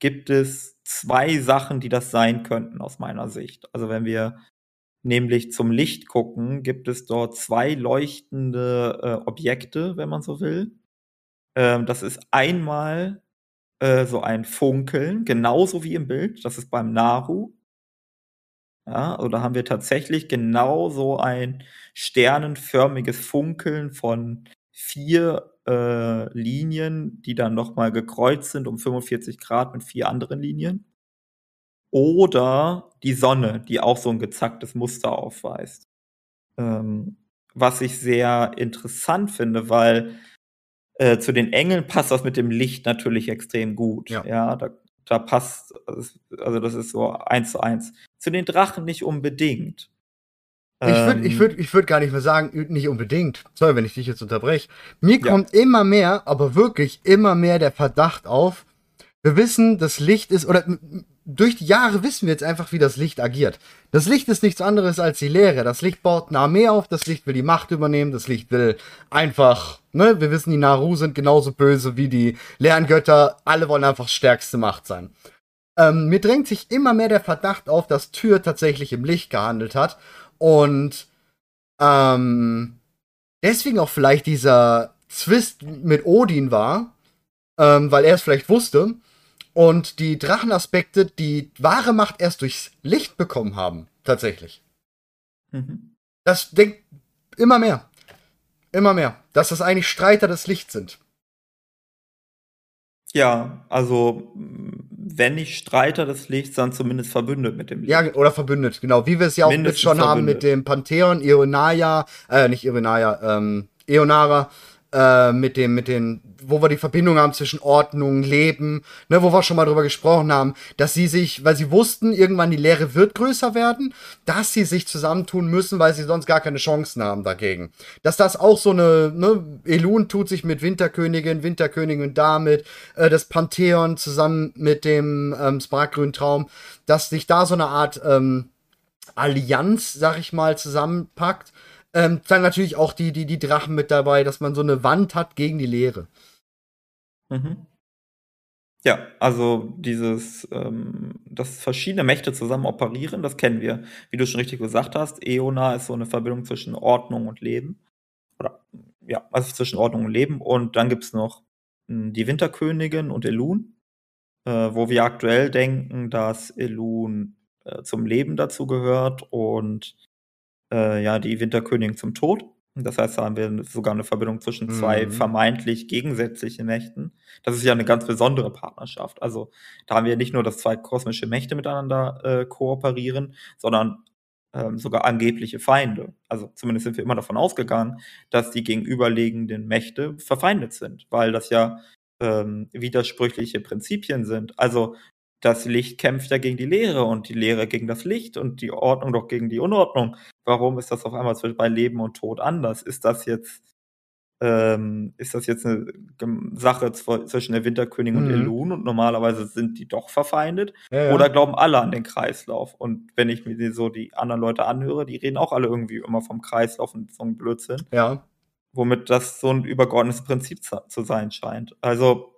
gibt es 2 Sachen, die das sein könnten aus meiner Sicht. Also, wenn wir nämlich zum Licht gucken, gibt es dort 2 leuchtende, Objekte, wenn man so will. Das ist einmal, so ein Funkeln, genauso wie im Bild, das ist beim Naru. Ja, also da haben wir tatsächlich genau so ein sternenförmiges Funkeln von 4 Linien, die dann noch mal gekreuzt sind um 45 Grad mit 4 anderen Linien. Oder die Sonne, die auch so ein gezacktes Muster aufweist. Ähm, Was ich sehr interessant finde, weil, zu den Engeln passt das mit dem Licht natürlich extrem gut. Ja. Ja, da passt also das ist so 1:1. Zu den Drachen nicht unbedingt. Ich würd gar nicht mehr sagen, nicht unbedingt. Sorry, wenn ich dich jetzt unterbreche. Mir Ja. kommt immer mehr, aber wirklich immer mehr der Verdacht auf. Wir wissen, das Licht ist, oder durch die Jahre wissen wir jetzt einfach, wie das Licht agiert. Das Licht ist nichts anderes als die Leere. Das Licht baut eine Armee auf, das Licht will die Macht übernehmen, das Licht will einfach, ne, wir wissen, die Naru sind genauso böse wie die leeren Götter. Alle wollen einfach stärkste Macht sein. Mir drängt sich immer mehr der Verdacht auf, dass Tyr tatsächlich im Licht gehandelt hat. Und deswegen auch vielleicht dieser Zwist mit Odin war, weil er es vielleicht wusste. Und die Drachenaspekte die wahre Macht erst durchs Licht bekommen haben. Tatsächlich. Mhm. Das denkt immer mehr. Immer mehr. Dass das eigentlich Streiter des Lichts sind. Ja, also, wenn nicht Streiter des Lichts, dann zumindest verbündet mit dem Licht. Ja, oder verbündet, genau. Wie wir es ja auch mit Mindestens schon haben mit verbündet. dem Pantheon, nicht Ionaya, Eonara, mit den, wo wir die Verbindung haben zwischen Ordnung, Leben, ne, wo wir schon mal drüber gesprochen haben, dass sie sich, weil sie wussten, irgendwann die Leere wird größer werden, dass sie sich zusammentun müssen, weil sie sonst gar keine Chancen haben dagegen. Dass das auch so eine, ne, Elun tut sich mit Winterkönigin damit, das Pantheon zusammen mit dem Smaragdgrünen Traum, dass sich da so eine Art Allianz, sag ich mal, zusammenpackt. Dann natürlich auch die Drachen mit dabei, dass man so eine Wand hat gegen die Leere. Mhm. Ja, also dass verschiedene Mächte zusammen operieren, das kennen wir. Wie du schon richtig gesagt hast, Eona ist so eine Verbindung zwischen Ordnung und Leben. Oder ja, also zwischen Ordnung und Leben. Und dann gibt's noch die Winterkönigin und Elun, wo wir aktuell denken, dass Elun zum Leben dazu gehört und ja, die Winterkönigin zum Tod. Das heißt, da haben wir sogar eine Verbindung zwischen 2 vermeintlich gegensätzlichen Mächten. Das ist ja eine ganz besondere Partnerschaft. Also, da haben wir nicht nur, dass 2 kosmische Mächte miteinander, kooperieren, sondern, sogar angebliche Feinde. Also, zumindest sind wir immer davon ausgegangen, dass die gegenüberliegenden Mächte verfeindet sind, weil das ja, widersprüchliche Prinzipien sind. Also, das Licht kämpft ja gegen die Leere und die Leere gegen das Licht und die Ordnung doch gegen die Unordnung. Warum ist das auf einmal bei Leben und Tod anders? Ist das jetzt eine Sache zwischen der Winterkönigin und Elun und normalerweise sind die doch verfeindet? Ja, ja. Oder glauben alle an den Kreislauf? Und wenn ich mir so die anderen Leute anhöre, die reden auch alle irgendwie immer vom Kreislauf und so ein Blödsinn. Ja. Womit das so ein übergeordnetes Prinzip zu sein scheint. Also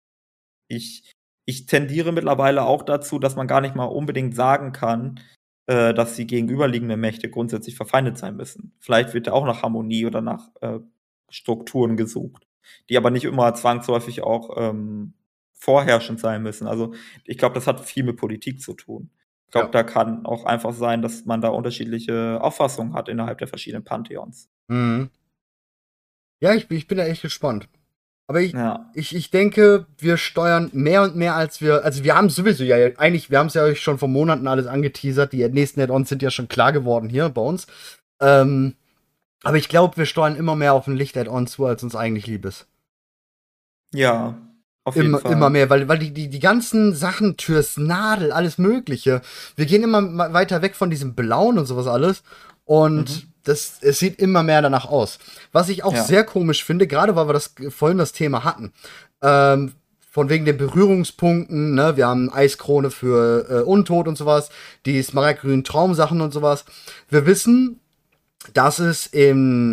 ich tendiere mittlerweile auch dazu, dass man gar nicht mal unbedingt sagen kann, dass die gegenüberliegenden Mächte grundsätzlich verfeindet sein müssen. Vielleicht wird da auch nach Harmonie oder nach Strukturen gesucht, die aber nicht immer zwangsläufig auch vorherrschend sein müssen. Also ich glaube, das hat viel mit Politik zu tun. Ich glaube, da kann auch einfach sein, dass man da unterschiedliche Auffassungen hat innerhalb der verschiedenen Pantheons. Mhm. Ja, ich bin da echt gespannt. Aber Ja. ich denke, wir steuern mehr und mehr als also wir haben sowieso ja eigentlich, wir haben es ja euch schon vor Monaten alles angeteasert, die nächsten Add-ons sind ja schon klar geworden hier bei uns. Aber ich glaube, wir steuern immer mehr auf ein Licht-Add-on zu, als uns eigentlich lieb ist. Ja, auf jeden Fall. Immer mehr, weil die ganzen Sachen, Türs Nadel, alles Mögliche, wir gehen immer weiter weg von diesem Blauen und sowas alles. Und es sieht immer mehr danach aus. Was ich auch sehr komisch finde, gerade weil wir vorhin das Thema hatten, von wegen den Berührungspunkten, ne, wir haben Eiskrone für Untot und sowas, die Smaragdgrünen Traumsachen und sowas. Wir wissen, dass es in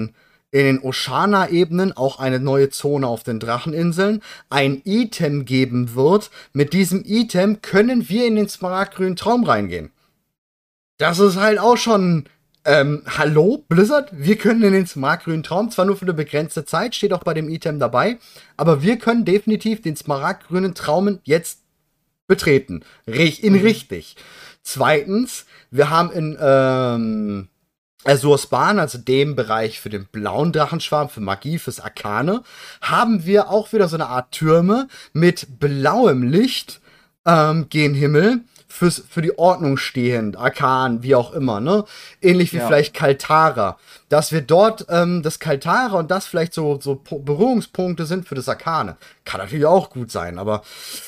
in den Oshana-Ebenen auch eine neue Zone auf den Dracheninseln, ein Item geben wird. Mit diesem Item können wir in den smaragdgrünen Traum reingehen. Das ist halt auch schon, hallo, Blizzard, wir können in den smaragdgrünen Traum, zwar nur für eine begrenzte Zeit, steht auch bei dem Item dabei, aber wir können definitiv den smaragdgrünen Traum jetzt betreten. Richtig. Zweitens, wir haben in Azur's Bahn, also dem Bereich für den blauen Drachenschwarm, für Magie, fürs Arkane, haben wir auch wieder so eine Art Türme mit blauem Licht gen Himmel, für die Ordnung stehend, Arkan, wie auch immer, ne? Ähnlich wie vielleicht Kaltara. Dass wir dort das Kaltara und das vielleicht so Berührungspunkte sind für das Arkane. Kann natürlich auch gut sein, aber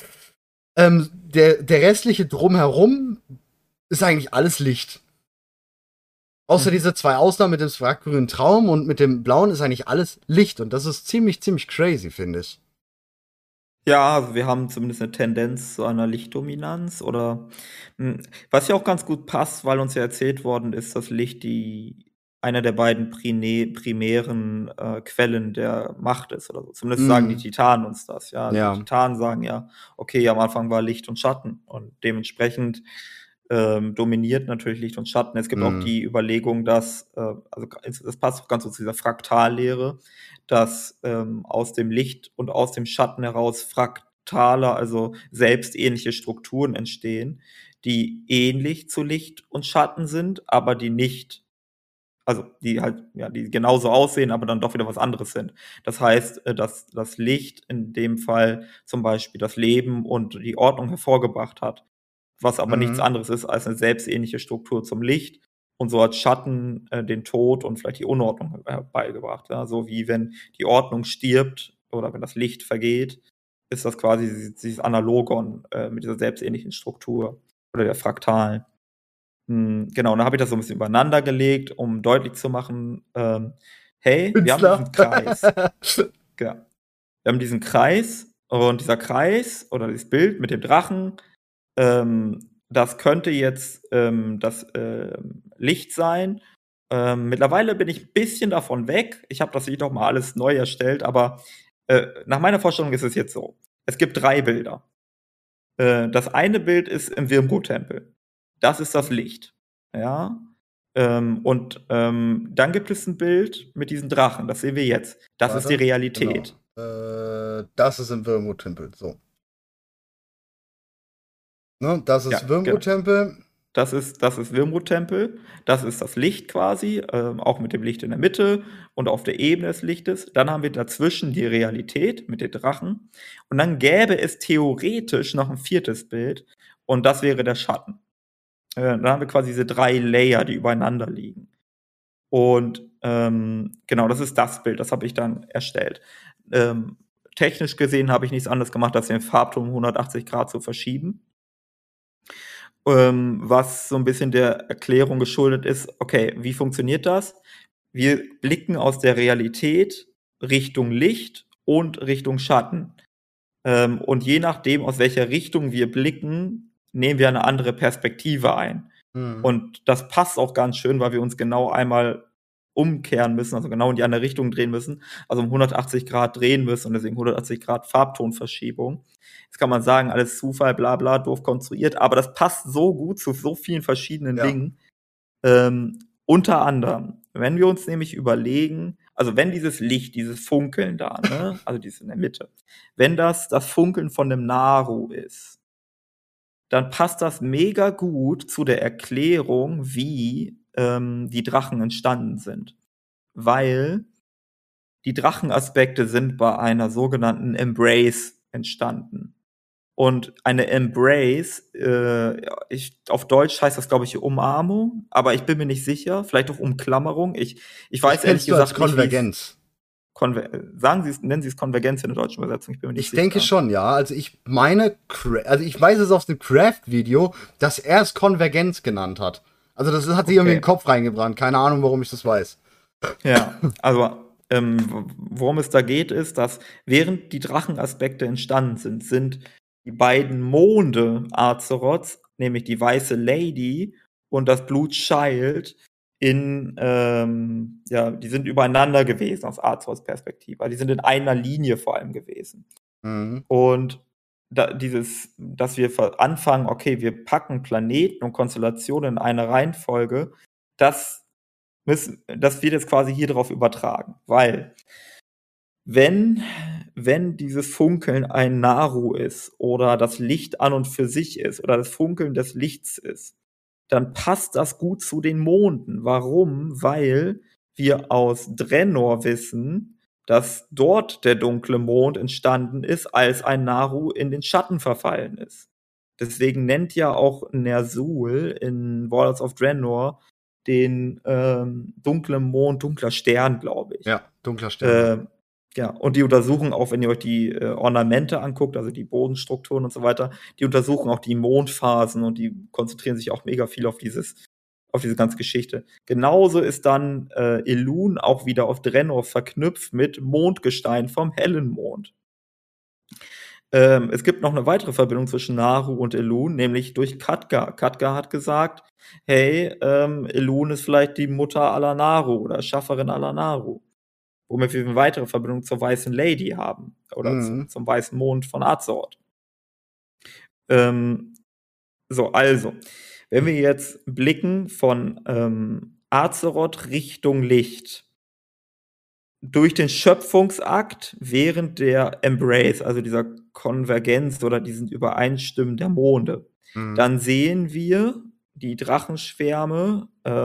der restliche Drumherum ist eigentlich alles Licht. Außer diese 2 Ausnahmen mit dem smaragdgrünen Traum und mit dem blauen ist eigentlich alles Licht. Und das ist ziemlich crazy, finde ich. Ja, also wir haben zumindest eine Tendenz zu einer Lichtdominanz oder was ja auch ganz gut passt, weil uns ja erzählt worden ist, dass Licht einer der beiden primären Quellen der Macht ist oder so. Zumindest sagen die Titanen uns das, ja. Ja. Die Titanen sagen ja, okay, am Anfang war Licht und Schatten und dementsprechend dominiert natürlich Licht und Schatten. Es gibt auch die Überlegung, dass, also das passt auch ganz so zu dieser Fraktallehre, dass aus dem Licht und aus dem Schatten heraus fraktale, also selbstähnliche Strukturen entstehen, die ähnlich zu Licht und Schatten sind, aber die nicht, also die halt, ja, die genauso aussehen, aber dann doch wieder was anderes sind. Das heißt, dass das Licht in dem Fall zum Beispiel das Leben und die Ordnung hervorgebracht hat, was aber nichts anderes ist als eine selbstähnliche Struktur zum Licht. Und so hat Schatten den Tod und vielleicht die Unordnung herbeigebracht. Ja? So wie wenn die Ordnung stirbt oder wenn das Licht vergeht, ist das quasi dieses Analogon mit dieser selbstähnlichen Struktur oder der Fraktalen. Genau, und dann habe ich das so ein bisschen übereinander gelegt, um deutlich zu machen, hey, wir haben diesen Kreis. Genau. Wir haben diesen Kreis und dieser Kreis oder dieses Bild mit dem Drachen, das könnte jetzt das Licht sein. Mittlerweile bin ich ein bisschen davon weg. Ich habe das Lied auch mal alles neu erstellt, aber nach meiner Vorstellung ist es jetzt so. Es gibt 3 Bilder. Das eine Bild ist im Wyrmrut-Tempel. Das ist das Licht. Ja. Und dann gibt es ein Bild mit diesen Drachen. Das sehen wir jetzt. Das ist die Realität. Genau. Das ist im Wyrmrut-Tempel. So. Ne, das ist Wyrmrut-Tempel. Genau. Das ist Wyrmrut-Tempel. Das ist das Licht quasi, auch mit dem Licht in der Mitte und auf der Ebene des Lichtes. Dann haben wir dazwischen die Realität mit den Drachen. Und dann gäbe es theoretisch noch ein 4. Bild. Und das wäre der Schatten. Dann haben wir quasi diese 3 Layer, die übereinander liegen. Und genau, das ist das Bild. Das habe ich dann erstellt. Technisch gesehen habe ich nichts anderes gemacht, als den Farbton um 180 Grad zu verschieben. Was so ein bisschen der Erklärung geschuldet ist, okay, wie funktioniert das? Wir blicken aus der Realität Richtung Licht und Richtung Schatten. Und je nachdem, aus welcher Richtung wir blicken, nehmen wir eine andere Perspektive ein. Und das passt auch ganz schön, weil wir uns genau einmal umkehren müssen, also genau in die andere Richtung drehen müssen, also um 180 Grad drehen müssen und deswegen 180 Grad Farbtonverschiebung. Jetzt kann man sagen, alles Zufall, bla bla, doof konstruiert, aber das passt so gut zu so vielen verschiedenen Dingen. Unter anderem, wenn wir uns nämlich überlegen, also wenn dieses Licht, dieses Funkeln da, ne, also dieses in der Mitte, wenn das Funkeln von einem Naru ist, dann passt das mega gut zu der Erklärung, wie die Drachen entstanden sind. Weil die Drachenaspekte sind bei einer sogenannten Embrace entstanden. Und eine Embrace, auf Deutsch heißt das, glaube ich, Umarmung, aber ich bin mir nicht sicher, vielleicht auch Umklammerung. Ich weiß ehrlich gesagt nicht, Konvergenz. Nennen Sie es Konvergenz in der deutschen Übersetzung? Ich bin mir nicht sicher. Ich denke schon, ja. Also ich meine, ich weiß es aus dem Craft-Video, dass er es Konvergenz genannt hat. Also das hat sich irgendwie in den Kopf reingebrannt. Keine Ahnung, warum ich das weiß. Ja, also worum es da geht, ist, dass während die Drachenaspekte entstanden sind die beiden Monde Azeroths, nämlich die Weiße Lady und das Blue Child, die sind übereinander gewesen aus Azors Perspektive. Die sind in einer Linie vor allem gewesen. Mhm. Und dass wir anfangen, okay, wir packen Planeten und Konstellationen in eine Reihenfolge, das wird jetzt quasi hier drauf übertragen. Weil, wenn dieses Funkeln ein Naru ist oder das Licht an und für sich ist oder das Funkeln des Lichts ist, dann passt das gut zu den Monden. Warum? Weil wir aus Draenor wissen, dass dort der dunkle Mond entstanden ist, als ein Naru in den Schatten verfallen ist. Deswegen nennt ja auch Ner'zhul in Warlords of Draenor den dunklen Mond dunkler Stern, glaube ich. Ja, dunkler Stern. Ja, und die untersuchen auch, wenn ihr euch die Ornamente anguckt, also die Bodenstrukturen und so weiter, die untersuchen auch die Mondphasen und die konzentrieren sich auch mega viel auf diese ganze Geschichte. Genauso ist dann Elun auch wieder auf Draenor verknüpft mit Mondgestein vom hellen Mond. Es gibt noch eine weitere Verbindung zwischen Naru und Elun, nämlich durch Khadgar. Khadgar hat gesagt, hey, Elun ist vielleicht die Mutter aller Naru oder Schafferin aller Naru. Womit wir eine weitere Verbindung zur Weißen Lady haben. Oder zum Weißen Mond von Azeroth. Also, wenn wir jetzt blicken von Azeroth Richtung Licht, durch den Schöpfungsakt während der Embrace, also dieser Konvergenz oder diesen Übereinstimmen der Monde, dann sehen wir die Drachenschwärme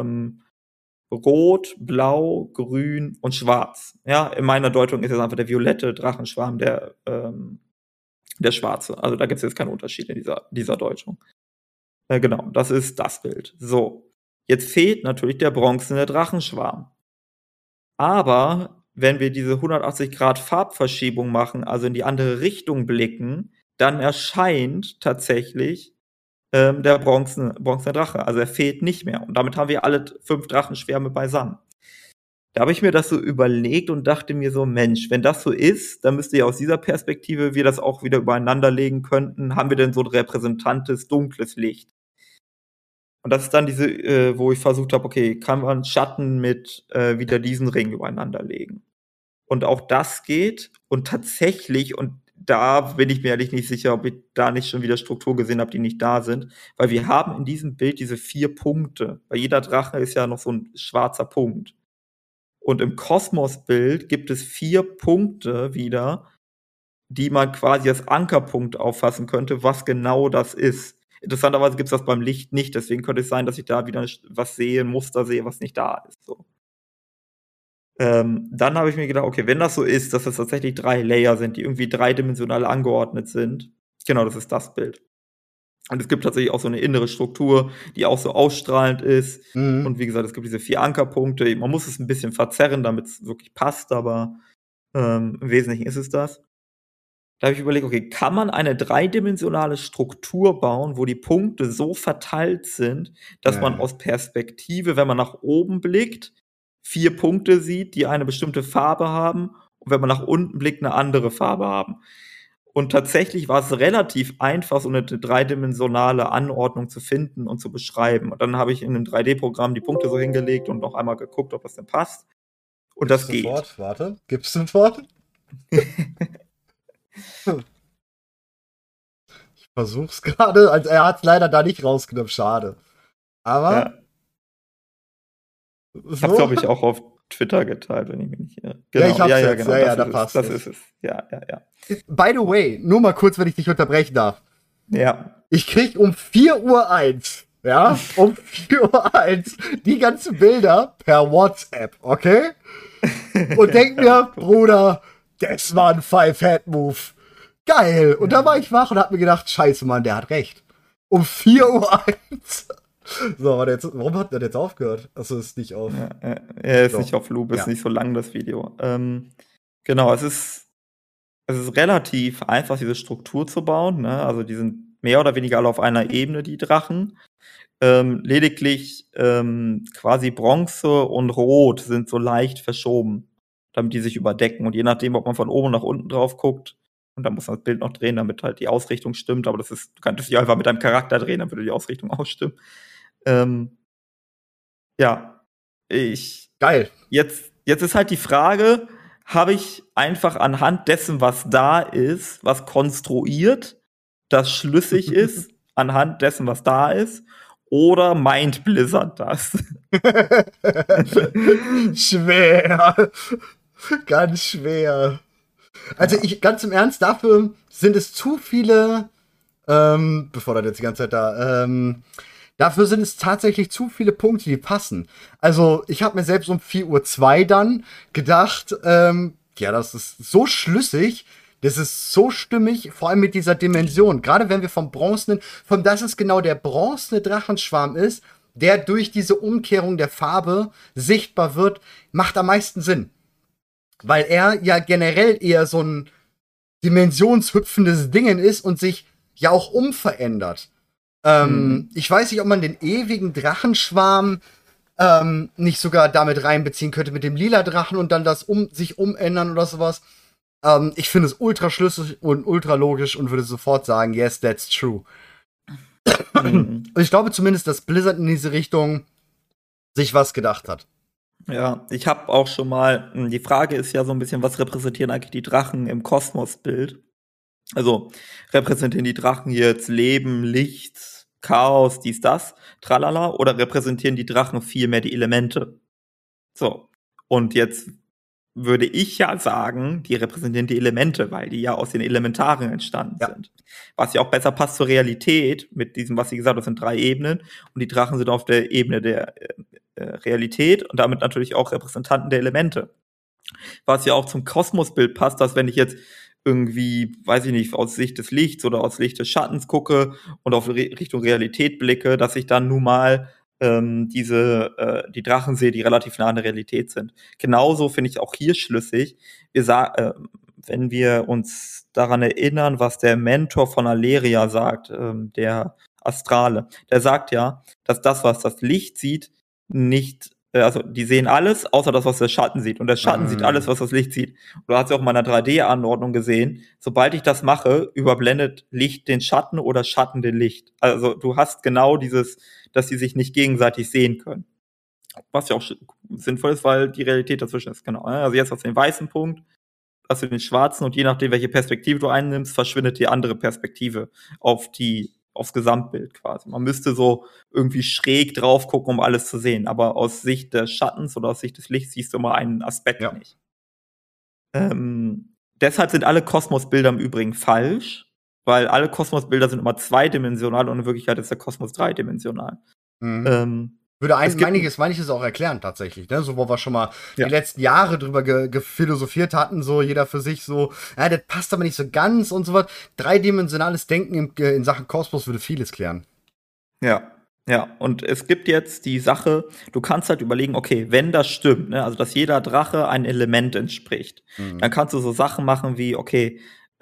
Rot, Blau, Grün und Schwarz. Ja, in meiner Deutung ist es einfach der violette Drachenschwarm der schwarze. Also da gibt es jetzt keinen Unterschied in dieser Deutung. Genau, das ist das Bild. So, jetzt fehlt natürlich der bronzene Drachenschwarm. Aber wenn wir diese 180 Grad Farbverschiebung machen, also in die andere Richtung blicken, dann erscheint tatsächlich der bronzene Drache. Also er fehlt nicht mehr. Und damit haben wir alle 5 Drachenschwärme beisammen. Da habe ich mir das so überlegt und dachte mir so, Mensch, wenn das so ist, dann müsste ja aus dieser Perspektive wir das auch wieder übereinander legen könnten. Haben wir denn so ein repräsentantes dunkles Licht? Und das ist dann diese, wo ich versucht habe, okay, kann man Schatten mit wieder diesen Ring übereinander legen? Und auch das geht. Und tatsächlich, und da bin ich mir ehrlich nicht sicher, ob ich da nicht schon wieder Struktur gesehen habe, die nicht da sind. Weil wir haben in diesem Bild diese 4 Punkte. Bei jeder Drache ist ja noch so ein schwarzer Punkt. Und im Kosmos-Bild gibt es 4 Punkte wieder, die man quasi als Ankerpunkt auffassen könnte, was genau das ist. Interessanterweise gibt es das beim Licht nicht. Deswegen könnte es sein, dass ich da wieder was sehe, ein Muster sehe, was nicht da ist. So. Dann habe ich mir gedacht, okay, wenn das so ist, dass das tatsächlich 3 Layer sind, die irgendwie dreidimensional angeordnet sind, genau, das ist das Bild. Und es gibt tatsächlich auch so eine innere Struktur, die auch so ausstrahlend ist. Und wie gesagt, es gibt diese 4 Ankerpunkte. Man muss es ein bisschen verzerren, damit es wirklich passt, aber im Wesentlichen ist es das. Da habe ich überlegt, okay, kann man eine dreidimensionale Struktur bauen, wo die Punkte so verteilt sind, dass man aus Perspektive, wenn man nach oben blickt, 4 Punkte sieht, die eine bestimmte Farbe haben, und wenn man nach unten blickt, eine andere Farbe haben. Und tatsächlich war es relativ einfach, so eine dreidimensionale Anordnung zu finden und zu beschreiben. Und dann habe ich in einem 3D-Programm die Punkte so hingelegt und noch einmal geguckt, ob das denn passt. Und das geht. Sofort, warte, gibt's sofort? Ich versuch's gerade, also er hat's leider da nicht rausgenommen, schade. Aber ja. Ich habe, glaube ich, auch auf Twitter geteilt, wenn ich mich nicht irre. Genau. Ja, ich hab's jetzt. Genau. Ja, da passt das ist es. Ja. By the way, nur mal kurz, wenn ich dich unterbrechen darf. Ja. Ich krieg um 4:01 Uhr, ja, um 4:01 Uhr die ganzen Bilder per WhatsApp, okay? Und denk mir, Bruder, das war ein Five-Head-Move. Geil. Und da war ich wach und hab mir gedacht, scheiße, Mann, der hat recht. Um 4:01 Uhr. So, warum hat der jetzt aufgehört? Also ist nicht auf. Er ist nicht auf Loop, ist nicht so lang, das Video. Genau, es ist relativ einfach, diese Struktur zu bauen. Ne? Also die sind mehr oder weniger alle auf einer Ebene, die Drachen. Lediglich quasi Bronze und Rot sind so leicht verschoben, damit die sich überdecken. Und je nachdem, ob man von oben nach unten drauf guckt, und dann muss man das Bild noch drehen, damit halt die Ausrichtung stimmt. Aber du könntest dich einfach mit deinem Charakter drehen, dann würde die Ausrichtung auch stimmen. Ja, Geil. Jetzt ist halt die Frage, habe ich einfach anhand dessen, was da ist, was konstruiert, das schlüssig ist, anhand dessen, was da ist, oder meint Blizzard das? Schwer. Ganz schwer. Also ganz im Ernst, dafür sind es zu viele, bevor das jetzt die ganze Zeit dafür sind es tatsächlich zu viele Punkte, die passen. Also, ich habe mir selbst um 4:02 Uhr dann gedacht, ja, das ist so schlüssig, das ist so stimmig, vor allem mit dieser Dimension. Gerade wenn wir von das ist genau der bronzene Drachenschwarm ist, der durch diese Umkehrung der Farbe sichtbar wird, macht am meisten Sinn. Weil er ja generell eher so ein dimensionshüpfendes Dingen ist und sich ja auch umverändert. Ich weiß nicht, ob man den ewigen Drachenschwarm nicht sogar damit reinbeziehen könnte mit dem lila Drachen und dann das sich umändern oder sowas. Ich finde es ultra schlüssig und ultra logisch und würde sofort sagen, yes, that's true. Und ich glaube zumindest, dass Blizzard in diese Richtung sich was gedacht hat. Ja, ich habe auch schon mal, die Frage ist ja so ein bisschen, was repräsentieren eigentlich die Drachen im Kosmosbild? Also repräsentieren die Drachen jetzt Leben, Licht, Chaos, dies, das, tralala, oder repräsentieren die Drachen vielmehr die Elemente? So, und jetzt würde ich ja sagen, die repräsentieren die Elemente, weil die ja aus den Elementaren entstanden sind. Was ja auch besser passt zur Realität, mit diesem, was sie gesagt haben, das sind 3 Ebenen, und die Drachen sind auf der Ebene der Realität und damit natürlich auch Repräsentanten der Elemente. Was ja auch zum Kosmosbild passt, dass wenn ich jetzt irgendwie, weiß ich nicht, aus Sicht des Lichts oder aus Sicht des Schattens gucke und auf Richtung Realität blicke, dass ich dann nun mal die Drachen sehe, die relativ nah an der Realität sind. Genauso finde ich auch hier schlüssig, wenn wir uns daran erinnern, was der Mentor von Aleria sagt, der Astrale, der sagt ja, dass das, was das Licht sieht, nicht, also die sehen alles, außer das, was der Schatten sieht. Und der Schatten sieht alles, was das Licht sieht. Und du hast ja auch in meiner 3D-Anordnung gesehen, sobald ich das mache, überblendet Licht den Schatten oder Schatten den Licht. Also du hast genau dieses, dass sie sich nicht gegenseitig sehen können. Was ja auch sinnvoll ist, weil die Realität dazwischen ist, genau. Also jetzt hast du den weißen Punkt, hast du den schwarzen und je nachdem, welche Perspektive du einnimmst, verschwindet die andere Perspektive aufs Gesamtbild quasi. Man müsste so irgendwie schräg drauf gucken, um alles zu sehen. Aber aus Sicht des Schattens oder aus Sicht des Lichts siehst du immer einen Aspekt nicht. Deshalb sind alle Kosmosbilder im Übrigen falsch, weil alle Kosmosbilder sind immer zweidimensional und in Wirklichkeit ist der Kosmos dreidimensional. Würde einiges auch erklären, tatsächlich, ne? So, wo wir schon mal die letzten Jahre drüber philosophiert hatten, so jeder für sich so, ja, das passt aber nicht so ganz und so was. Dreidimensionales Denken in Sachen Kosmos würde vieles klären. Ja, und es gibt jetzt die Sache, du kannst halt überlegen, okay, wenn das stimmt, ne, also dass jeder Drache ein Element entspricht, dann kannst du so Sachen machen wie, okay,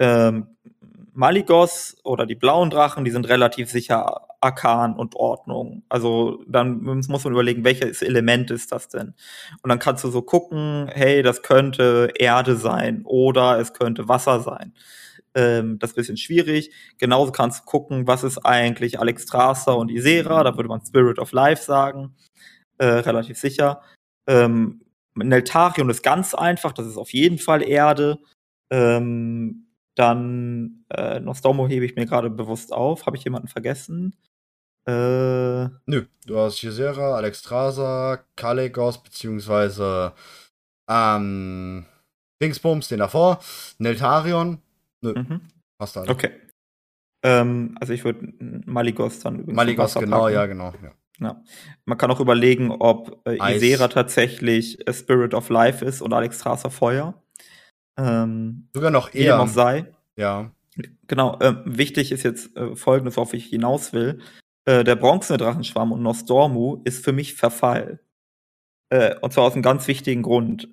Malygos oder die blauen Drachen, die sind relativ sicher Arkan und Ordnung. Also dann muss man überlegen, welches Element ist das denn? Und dann kannst du so gucken, hey, das könnte Erde sein oder es könnte Wasser sein. Das ist ein bisschen schwierig. Genauso kannst du gucken, was ist eigentlich Alexstrasza und Ysera, da würde man Spirit of Life sagen. Relativ sicher. Neltarion ist ganz einfach, das ist auf jeden Fall Erde. Dann Nostromo hebe ich mir gerade bewusst auf. Habe ich jemanden vergessen? Nö, du hast Ysera, Alexstrasza, Kalecgos, beziehungsweise Dingsbums, den davor, Neltarion. Nö, hast du alle. Okay. Also ich würde Malygos dann übrigens Malygos, genau, packen. Ja, genau. Ja. Man kann auch überlegen, ob Ysera tatsächlich Spirit of Life ist oder Alexstrasza Feuer. Sogar noch eher. Wie dem auch sei. Ja. Genau, wichtig ist jetzt Folgendes, worauf ich hinaus will. Der bronzene Drachenschwarm und Nostormu ist für mich Verfall. Und zwar aus einem ganz wichtigen Grund.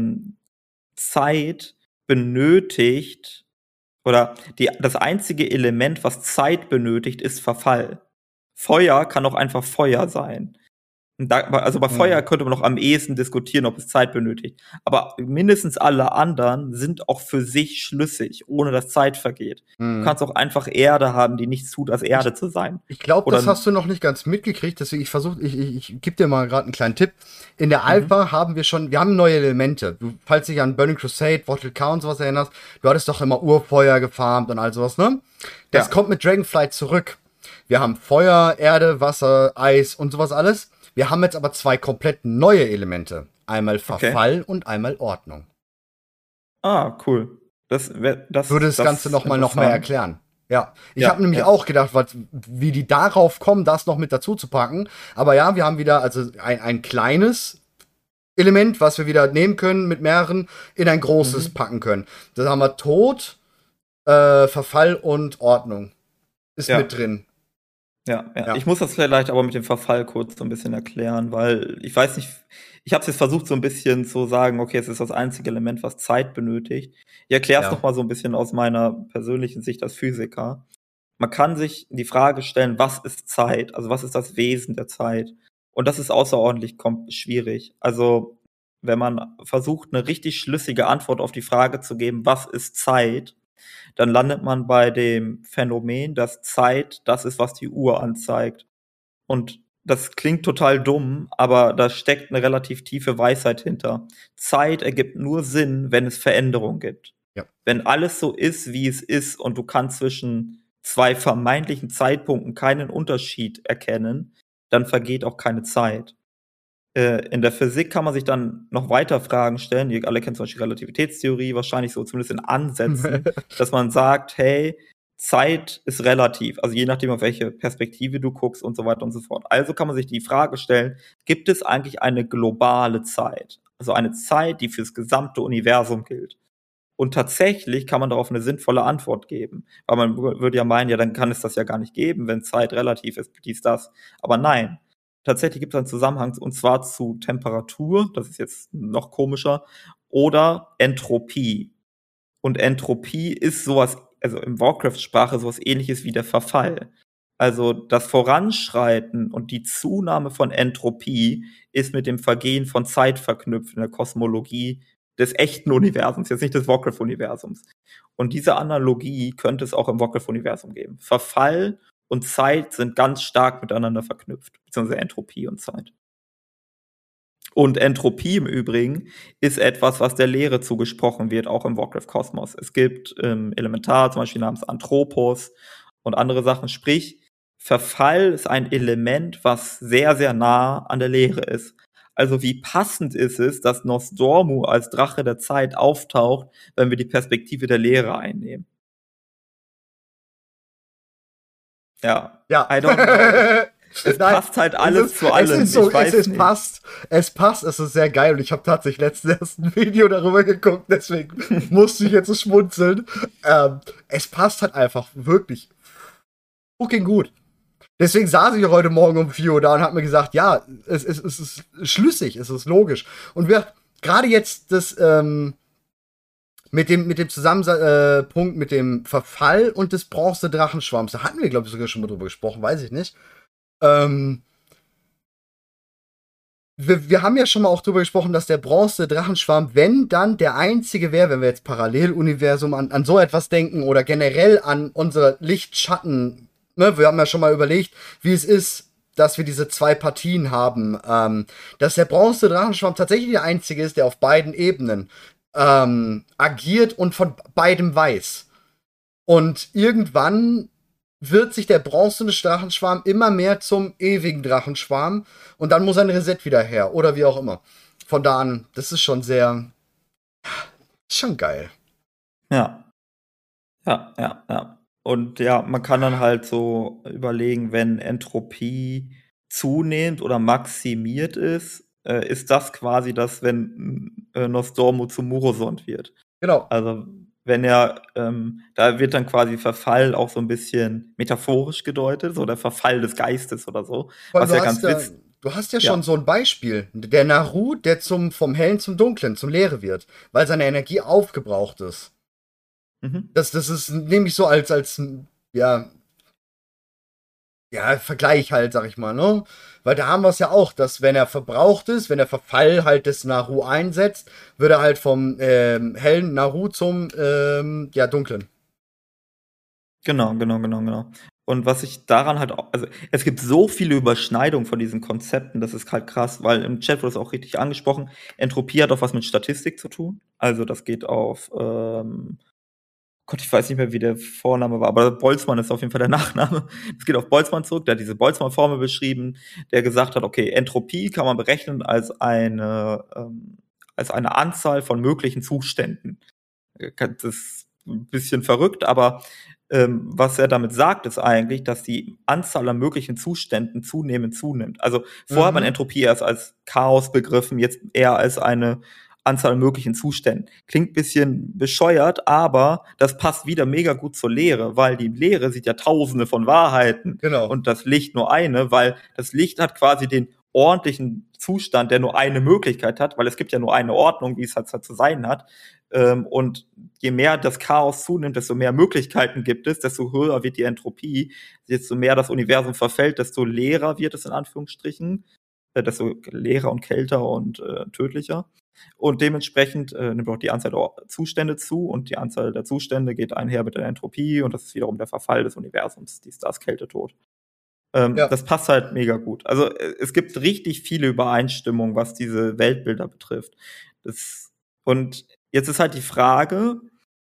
Zeit benötigt, oder das einzige Element, was Zeit benötigt, ist Verfall. Feuer kann auch einfach Feuer sein. Also bei Feuer Mhm. könnte man noch am ehesten diskutieren, ob es Zeit benötigt. Aber mindestens alle anderen sind auch für sich schlüssig, ohne dass Zeit vergeht. Du Mhm. kannst auch einfach Erde haben, die nichts tut, als Ich, Erde zu sein. ich glaube, das Oder, hast du noch nicht ganz mitgekriegt, deswegen ich gebe dir mal gerade einen kleinen Tipp. In der mhm. Alpha wir haben neue Elemente. Falls du dich an Burning Crusade, Mortal K und sowas erinnerst, du hattest doch immer Urfeuer gefarmt und all sowas, ne? Das Ja, kommt mit Dragonflight zurück. Wir haben Feuer, Erde, Wasser, Eis und sowas alles. Wir haben jetzt aber zwei komplett neue Elemente. Einmal okay. Verfall und einmal Ordnung. Ah, cool. Würde das Das Ganze ist noch mehr interessant. erklären. Ja, ich habe Ja, nämlich ja. auch gedacht, wie die darauf kommen, das noch mit dazu zu packen. Aber ja, wir haben wieder also ein kleines Element, was wir wieder nehmen können mit mehreren, in ein großes Mhm. packen können. Das haben wir Tod, Verfall und Ordnung. Ist mit Ja. drin. Ja, ja. Ja. Ich muss das vielleicht aber mit dem Verfall kurz so ein bisschen erklären, weil ich weiß nicht, ich habe es jetzt versucht, so ein bisschen zu sagen, okay, es ist das einzige Element, was Zeit benötigt. Ich erkläre es Ja. noch mal so ein bisschen aus meiner persönlichen Sicht als Physiker. Man kann sich die Frage stellen, was ist Zeit? Also was ist das Wesen der Zeit? Und das ist außerordentlich schwierig. Also wenn man versucht, eine richtig schlüssige Antwort auf die Frage zu geben, was ist Zeit, dann landet man bei dem Phänomen, dass Zeit das ist, was die Uhr anzeigt. Und das klingt total dumm, aber da steckt eine relativ tiefe Weisheit hinter. Zeit ergibt nur Sinn, wenn es Veränderung gibt. Ja. Wenn alles so ist, wie es ist, und du kannst zwischen zwei vermeintlichen Zeitpunkten keinen Unterschied erkennen, dann vergeht auch keine Zeit. In der Physik kann man sich dann noch weiter Fragen stellen. Ihr alle kennt zum Beispiel Relativitätstheorie, wahrscheinlich so zumindest in Ansätzen, dass man sagt, hey, Zeit ist relativ, also je nachdem, auf welche Perspektive du guckst und so weiter und so fort. Also kann man sich die Frage stellen, gibt es eigentlich eine globale Zeit? Also eine Zeit, die fürs gesamte Universum gilt. Und tatsächlich kann man darauf eine sinnvolle Antwort geben. Weil man würde ja meinen, ja, dann kann es das ja gar nicht geben, wenn Zeit relativ ist, dies, das. Aber nein. Tatsächlich gibt es einen Zusammenhang, und zwar zu Temperatur, das ist jetzt noch komischer, oder Entropie. Und Entropie ist sowas, also in Warcraft-Sprache sowas ähnliches wie der Verfall. Also das Voranschreiten und die Zunahme von Entropie ist mit dem Vergehen von Zeit verknüpft in der Kosmologie des echten Universums, jetzt nicht des Warcraft-Universums. Und diese Analogie könnte es auch im Warcraft-Universum geben. Verfall und Zeit sind ganz stark miteinander verknüpft, beziehungsweise Entropie und Zeit. Und Entropie im Übrigen ist etwas, was der Lehre zugesprochen wird, auch im Warcraft-Kosmos. Es gibt Elementar, zum Beispiel namens Anthropos und andere Sachen. Sprich, Verfall ist ein Element, was sehr, sehr nah an der Lehre ist. Also wie passend ist es, dass Nosdormu als Drache der Zeit auftaucht, wenn wir die Perspektive der Lehre einnehmen? Ja, Ja. I don't know. Es Nein, passt halt alles zu allem. so, Ich weiß nicht. es passt, es ist sehr geil und ich habe tatsächlich letztens erst ein Video darüber geguckt, deswegen musste ich jetzt so schmunzeln. Es passt halt einfach wirklich fucking gut. Deswegen saß ich heute Morgen um 4 Uhr da und habe mir gesagt, ja, es ist schlüssig, es ist logisch. Und wir gerade jetzt das mit dem Zusammenpunkt mit dem Verfall und des Bronze-Drachenschwarms, da hatten wir, glaube ich, sogar schon mal drüber gesprochen, weiß ich nicht. Ähm, wir haben ja schon mal auch drüber gesprochen, dass der Bronze-Drachenschwarm, wenn dann der einzige wäre, wenn wir jetzt Paralleluniversum an so etwas denken oder generell an unsere Lichtschatten, ne, wir haben ja schon mal überlegt, wie es ist, dass wir diese zwei Partien haben, dass der Bronze-Drachenschwarm tatsächlich der einzige ist, der auf beiden Ebenen agiert und von beidem weiß. Und irgendwann wird sich der bronzene Drachenschwarm immer mehr zum ewigen Drachenschwarm und dann muss ein Reset wieder her oder wie auch immer. Von da an, das ist schon sehr, schon geil. Ja. Ja, ja, ja. Und ja, man kann dann halt so überlegen, wenn Entropie zunehmend oder maximiert ist das quasi das, wenn Nostormu zu Murosond wird. Genau. Also wenn er, da wird dann quasi Verfall auch so ein bisschen metaphorisch gedeutet, so der Verfall des Geistes oder so, Vor allem, was ja ganz witzig, du hast ja schon ja. so ein Beispiel. Der Naru, der vom Hellen zum Dunklen, zum Leere wird, weil seine Energie aufgebraucht ist. Mhm. Das ist nämlich so ja, Ja, Vergleich halt, sag ich mal, ne? Weil da haben wir es ja auch, dass wenn er verbraucht ist, wenn der Verfall halt des Naru einsetzt, wird er halt vom hellen Naru zum ja, dunklen. Genau. Und was ich daran halt auch, also es gibt so viele Überschneidungen von diesen Konzepten, das ist halt krass, weil im Chat wurde es auch richtig angesprochen, Entropie hat auch was mit Statistik zu tun. Also das geht auf, Gott, ich weiß nicht mehr, wie der Vorname war, aber Boltzmann ist auf jeden Fall der Nachname. Es geht auf Boltzmann zurück, der hat diese Boltzmann-Formel beschrieben, der gesagt hat, okay, Entropie kann man berechnen als eine Anzahl von möglichen Zuständen. Das ist ein bisschen verrückt, aber was er damit sagt, ist eigentlich, dass die Anzahl an möglichen Zuständen zunehmend zunimmt. Also vorher hat man Entropie erst als Chaos begriffen, jetzt eher als eine Anzahl an möglichen Zuständen. Klingt ein bisschen bescheuert, aber das passt wieder mega gut zur Lehre, weil die Lehre sieht ja tausende von Wahrheiten Genau. und das Licht nur eine, weil das Licht hat quasi den ordentlichen Zustand, der nur eine Möglichkeit hat, weil es gibt ja nur eine Ordnung, wie es halt zu sein hat. Und je mehr das Chaos zunimmt, desto mehr Möglichkeiten gibt es, desto höher wird die Entropie, desto mehr das Universum verfällt, desto leerer wird es in Anführungsstrichen, desto leerer und kälter und tödlicher. Und dementsprechend nimmt auch die Anzahl der Zustände zu und die Anzahl der Zustände geht einher mit der Entropie und das ist wiederum der Verfall des Universums, dies, das, Kälte, Tod. Ja. Das passt halt mega gut. Also es gibt richtig viele Übereinstimmungen, was diese Weltbilder betrifft. Und jetzt ist halt die Frage,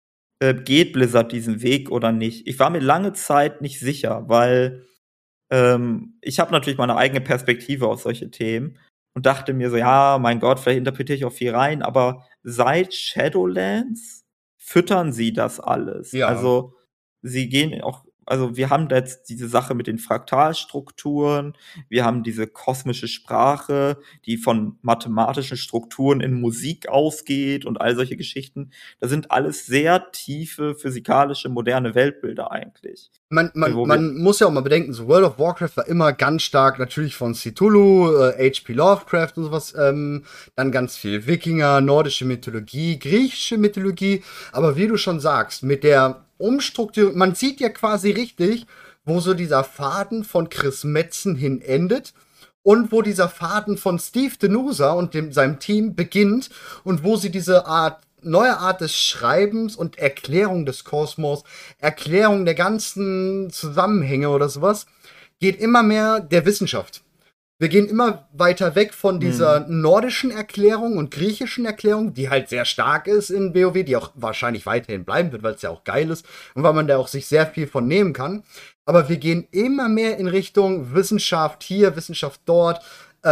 geht Blizzard diesen Weg oder nicht? Ich war mir lange Zeit nicht sicher, weil ich habe natürlich meine eigene Perspektive auf solche Themen und dachte mir so, ja, mein Gott, vielleicht interpretiere ich auch viel rein, aber seit Shadowlands füttern sie das alles. Ja. Also sie gehen auch, also wir haben da jetzt diese Sache mit den Fraktalstrukturen, wir haben diese kosmische Sprache, die von mathematischen Strukturen in Musik ausgeht und all solche Geschichten. Das sind alles sehr tiefe physikalische moderne Weltbilder eigentlich. Wo wir Man muss ja auch mal bedenken, so World of Warcraft war immer ganz stark natürlich von Cthulhu, H.P. Lovecraft und sowas, dann ganz viel Wikinger, nordische Mythologie, griechische Mythologie, aber wie du schon sagst, mit der Umstrukturierung, man sieht ja quasi richtig, wo so dieser Faden von Chris Metzen hin endet und wo dieser Faden von Steve Denusa und seinem Team beginnt und wo sie diese neue Art des Schreibens und Erklärung des Kosmos, Erklärung der ganzen Zusammenhänge oder sowas, geht immer mehr der Wissenschaft. Wir gehen immer weiter weg von dieser nordischen Erklärung und griechischen Erklärung, die halt sehr stark ist in WoW, die auch wahrscheinlich weiterhin bleiben wird, weil es ja auch geil ist und weil man da auch sich sehr viel von nehmen kann. Aber wir gehen immer mehr in Richtung Wissenschaft hier, Wissenschaft dort,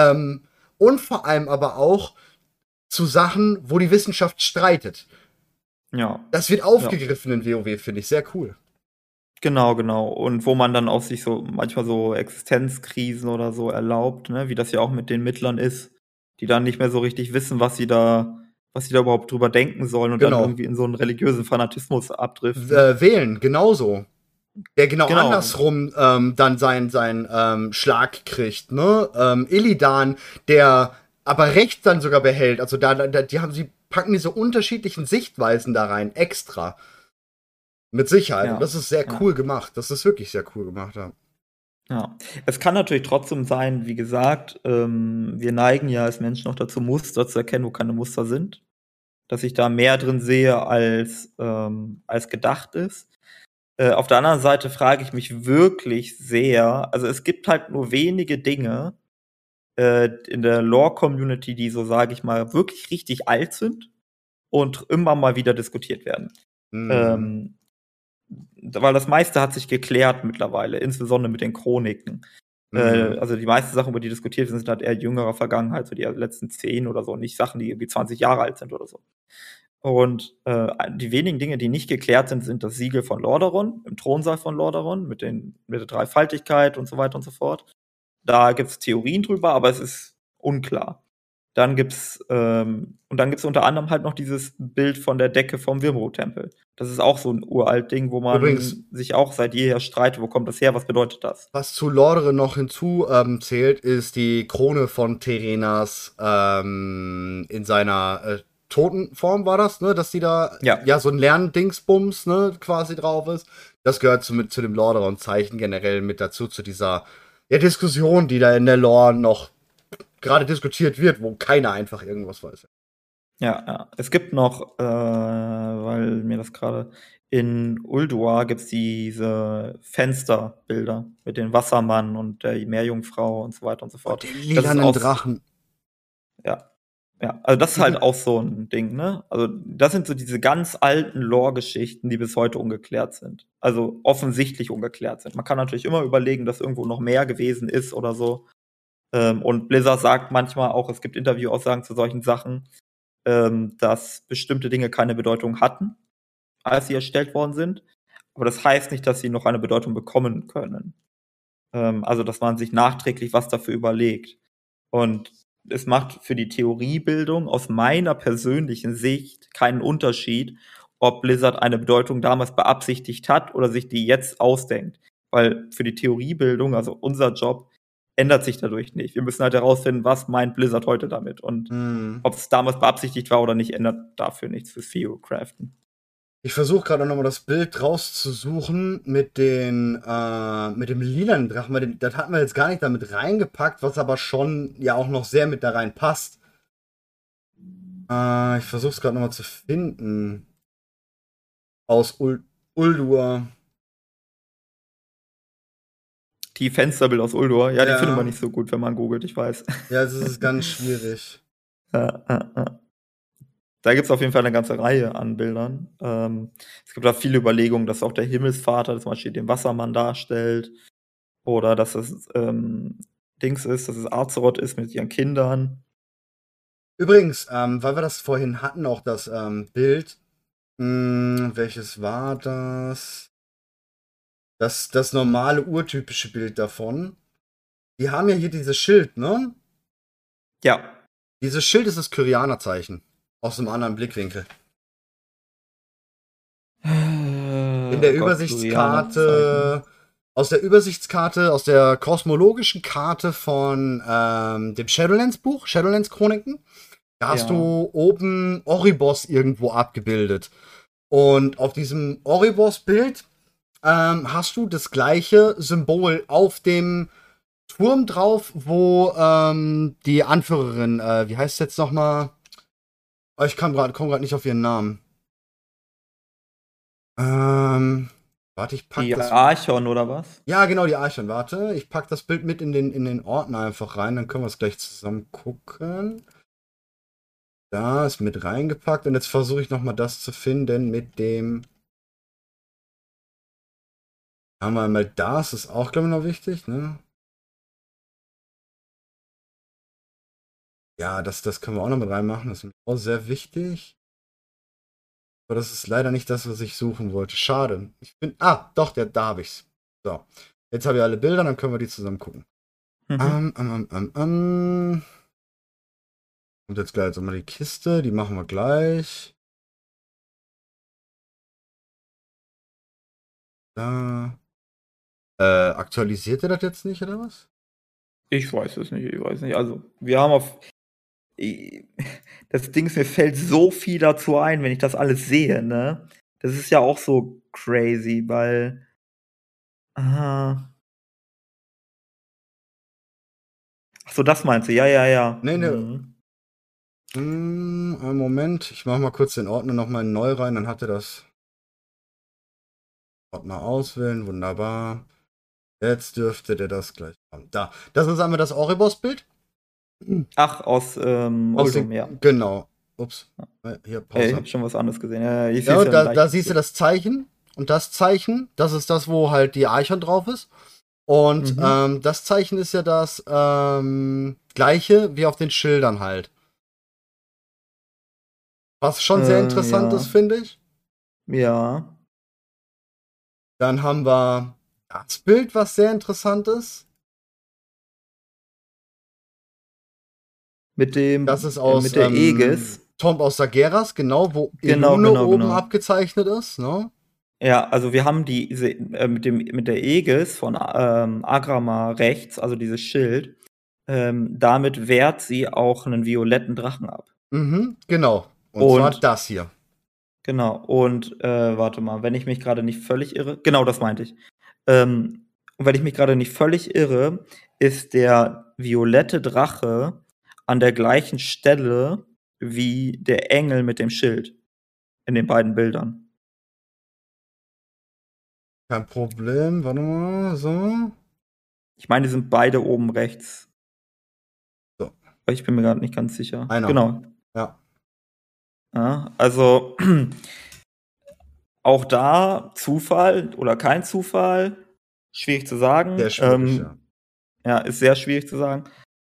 und vor allem aber auch zu Sachen, wo die Wissenschaft streitet. ja. Das wird aufgegriffen in WoW, finde ich sehr cool. Genau. Und wo man dann auch sich so manchmal so Existenzkrisen oder so erlaubt, ne, wie das ja auch mit den Mittlern ist, die dann nicht mehr so richtig wissen, was sie da überhaupt drüber denken sollen und dann irgendwie in so einen religiösen Fanatismus abdriften. Wählen, genauso. Der genau Genau. andersrum dann seinen Schlag kriegt, ne? Illidan, der aber rechts dann sogar behält. Also sie packen diese unterschiedlichen Sichtweisen da rein, extra. Mit Sicherheit. Ja. Und das ist sehr cool gemacht. Das ist wirklich sehr cool gemacht, ja. Ja. Es kann natürlich trotzdem sein, wie gesagt, wir neigen ja als Menschen auch dazu, Muster zu erkennen, wo keine Muster sind. Dass ich da mehr drin sehe, als gedacht ist. Auf der anderen Seite frage ich mich wirklich sehr, also es gibt halt nur wenige Dinge in der Lore-Community, die so, sage ich mal, wirklich richtig alt sind und immer mal wieder diskutiert werden. Weil das meiste hat sich geklärt mittlerweile, insbesondere mit den Chroniken. Also die meisten Sachen, über die diskutiert sind halt eher jüngerer Vergangenheit, so die letzten 10 oder so, nicht Sachen, die irgendwie 20 Jahre alt sind oder so. Und die wenigen Dinge, die nicht geklärt sind, sind das Siegel von Lordaeron, im Thronsaal von Lordaeron, mit der Dreifaltigkeit und so weiter und so fort. Da gibt es Theorien drüber, aber es ist unklar. Dann gibt's unter anderem halt noch dieses Bild von der Decke vom Wyrmrot-Tempel. Das ist auch so ein uralt Ding, wo man Übrigens, sich auch seit jeher streitet, wo kommt das her, was bedeutet das? was zu Lordaeron noch hinzu zählt, ist die Krone von Terenas in seiner Totenform war das, ne? Dass die da Ja. so ein Lerndingsbums, ne, quasi drauf ist. Das gehört zu dem Lordaeron-Zeichen generell mit dazu, zu dieser Diskussion, die da in der Lore noch gerade diskutiert wird, wo keiner einfach irgendwas weiß. Ja. Es gibt noch, weil mir das gerade in Ulduar gibt's diese Fensterbilder mit dem Wassermann und der Meerjungfrau und so weiter und so Und fort. den Das ist lilanen auch Drachen. Ja. Also das ist halt auch so ein Ding, ne? Also das sind so diese ganz alten Lore-Geschichten, die bis heute ungeklärt sind. Also offensichtlich ungeklärt sind. Man kann natürlich immer überlegen, dass irgendwo noch mehr gewesen ist oder so. Und Blizzard sagt manchmal auch, es gibt Interviewaussagen zu solchen Sachen, dass bestimmte Dinge keine Bedeutung hatten, als sie erstellt worden sind. Aber das heißt nicht, dass sie noch eine Bedeutung bekommen können. Also dass man sich nachträglich was dafür überlegt. Und es macht für die Theoriebildung aus meiner persönlichen Sicht keinen Unterschied, ob Blizzard eine Bedeutung damals beabsichtigt hat oder sich die jetzt ausdenkt. Weil für die Theoriebildung, also unser Job, ändert sich dadurch nicht. Wir müssen halt herausfinden, was meint Blizzard heute damit. Und ob es damals beabsichtigt war oder nicht, ändert dafür nichts fürs Theo-Craften. Ich versuche gerade nochmal das Bild rauszusuchen mit dem lilanen Drachen, weil das hatten wir jetzt gar nicht damit reingepackt, was aber schon ja auch noch sehr mit da rein passt. Ich versuche es gerade nochmal zu finden. Aus Uldur. Die Fensterbilder aus Uldur, ja, die Ja. findet man nicht so gut, wenn man googelt, ich weiß. Ja, es ist ganz schwierig. Ja. Da gibt's auf jeden Fall eine ganze Reihe an Bildern. Es gibt da viele Überlegungen, dass auch der Himmelsvater zum Beispiel den Wassermann darstellt. Oder dass es Dings ist, dass es Azeroth ist mit ihren Kindern. Übrigens, weil wir das vorhin hatten, auch das Bild. Welches war das? Das normale, urtypische Bild davon. Die haben ja hier dieses Schild, ne? Ja. Dieses Schild ist das Kyrianer-Zeichen. Aus einem anderen Blickwinkel. In der Übersichtskarte, aus der kosmologischen Karte von dem Shadowlands-Buch, Shadowlands-Chroniken, da hast du oben Oribos irgendwo abgebildet. Und auf diesem Oribos-Bild hast du das gleiche Symbol auf dem Turm drauf, wo die Anführerin, wie heißt es jetzt nochmal? Ich komm grad nicht auf ihren Namen. Warte, ich pack die das. Archon oder was? Ja, genau, die Archon. Warte, ich pack das Bild mit in den Ordner einfach rein, dann können wir es gleich zusammen gucken. Da ist mit reingepackt und jetzt versuche ich nochmal das zu finden mit dem. Haben wir einmal das, ist auch, glaube ich, noch wichtig, ne? Ja, das können wir auch noch mit reinmachen, das ist auch sehr wichtig. Aber das ist leider nicht das, was ich suchen wollte. Schade. Doch, da habe ich's. So. Jetzt habe ich alle Bilder, dann können wir die zusammen gucken. Und jetzt gleich jetzt mal die Kiste, die machen wir gleich. Da. Aktualisiert er das jetzt nicht, oder was? Ich weiß es nicht, Also, wir haben das Ding ist, mir fällt so viel dazu ein, wenn ich das alles sehe, ne? Das ist ja auch so crazy, weil. Ach so, das meinst du? Ja. Nee. Einen Moment, ich mache mal kurz den Ordner nochmal in neu rein, dann hat er das. Ordner auswählen, wunderbar. Jetzt dürfte der das gleich haben. Da. Das ist einmal das Oribos-Bild. Ach, aus Uldum, ja. Genau. Ups. Hier, Pause. Ich hab schon was anderes gesehen. Ja, da siehst du das Zeichen. Und das Zeichen, das ist das, wo halt die Archon drauf ist. Und das Zeichen ist ja das gleiche wie auf den Schildern halt. Was schon sehr interessant ist, finde ich. Ja. Dann haben wir das Bild, was sehr interessant ist. Das ist aus mit der Aegis. Tomb aus Sageras, genau, wo Elune oben abgezeichnet ist, ne? Ja, also wir haben diese mit der Aegis von Agrama rechts, also dieses Schild. Damit wehrt sie auch einen violetten Drachen ab. Genau. Und zwar Und das hier. genau, und warte mal, wenn ich mich gerade nicht völlig irre, genau das meinte ich. Und wenn ich mich gerade nicht völlig irre, ist der violette Drache an der gleichen Stelle wie der Engel mit dem Schild in den beiden Bildern. Kein Problem, warte mal, so. Ich meine, die sind beide oben rechts. So. Aber ich bin mir gerade nicht ganz sicher. Einer. Genau. Ja. Ja, also auch da Zufall oder kein Zufall, schwierig zu sagen. Sehr schwierig, ja. Ja, ist sehr schwierig zu sagen.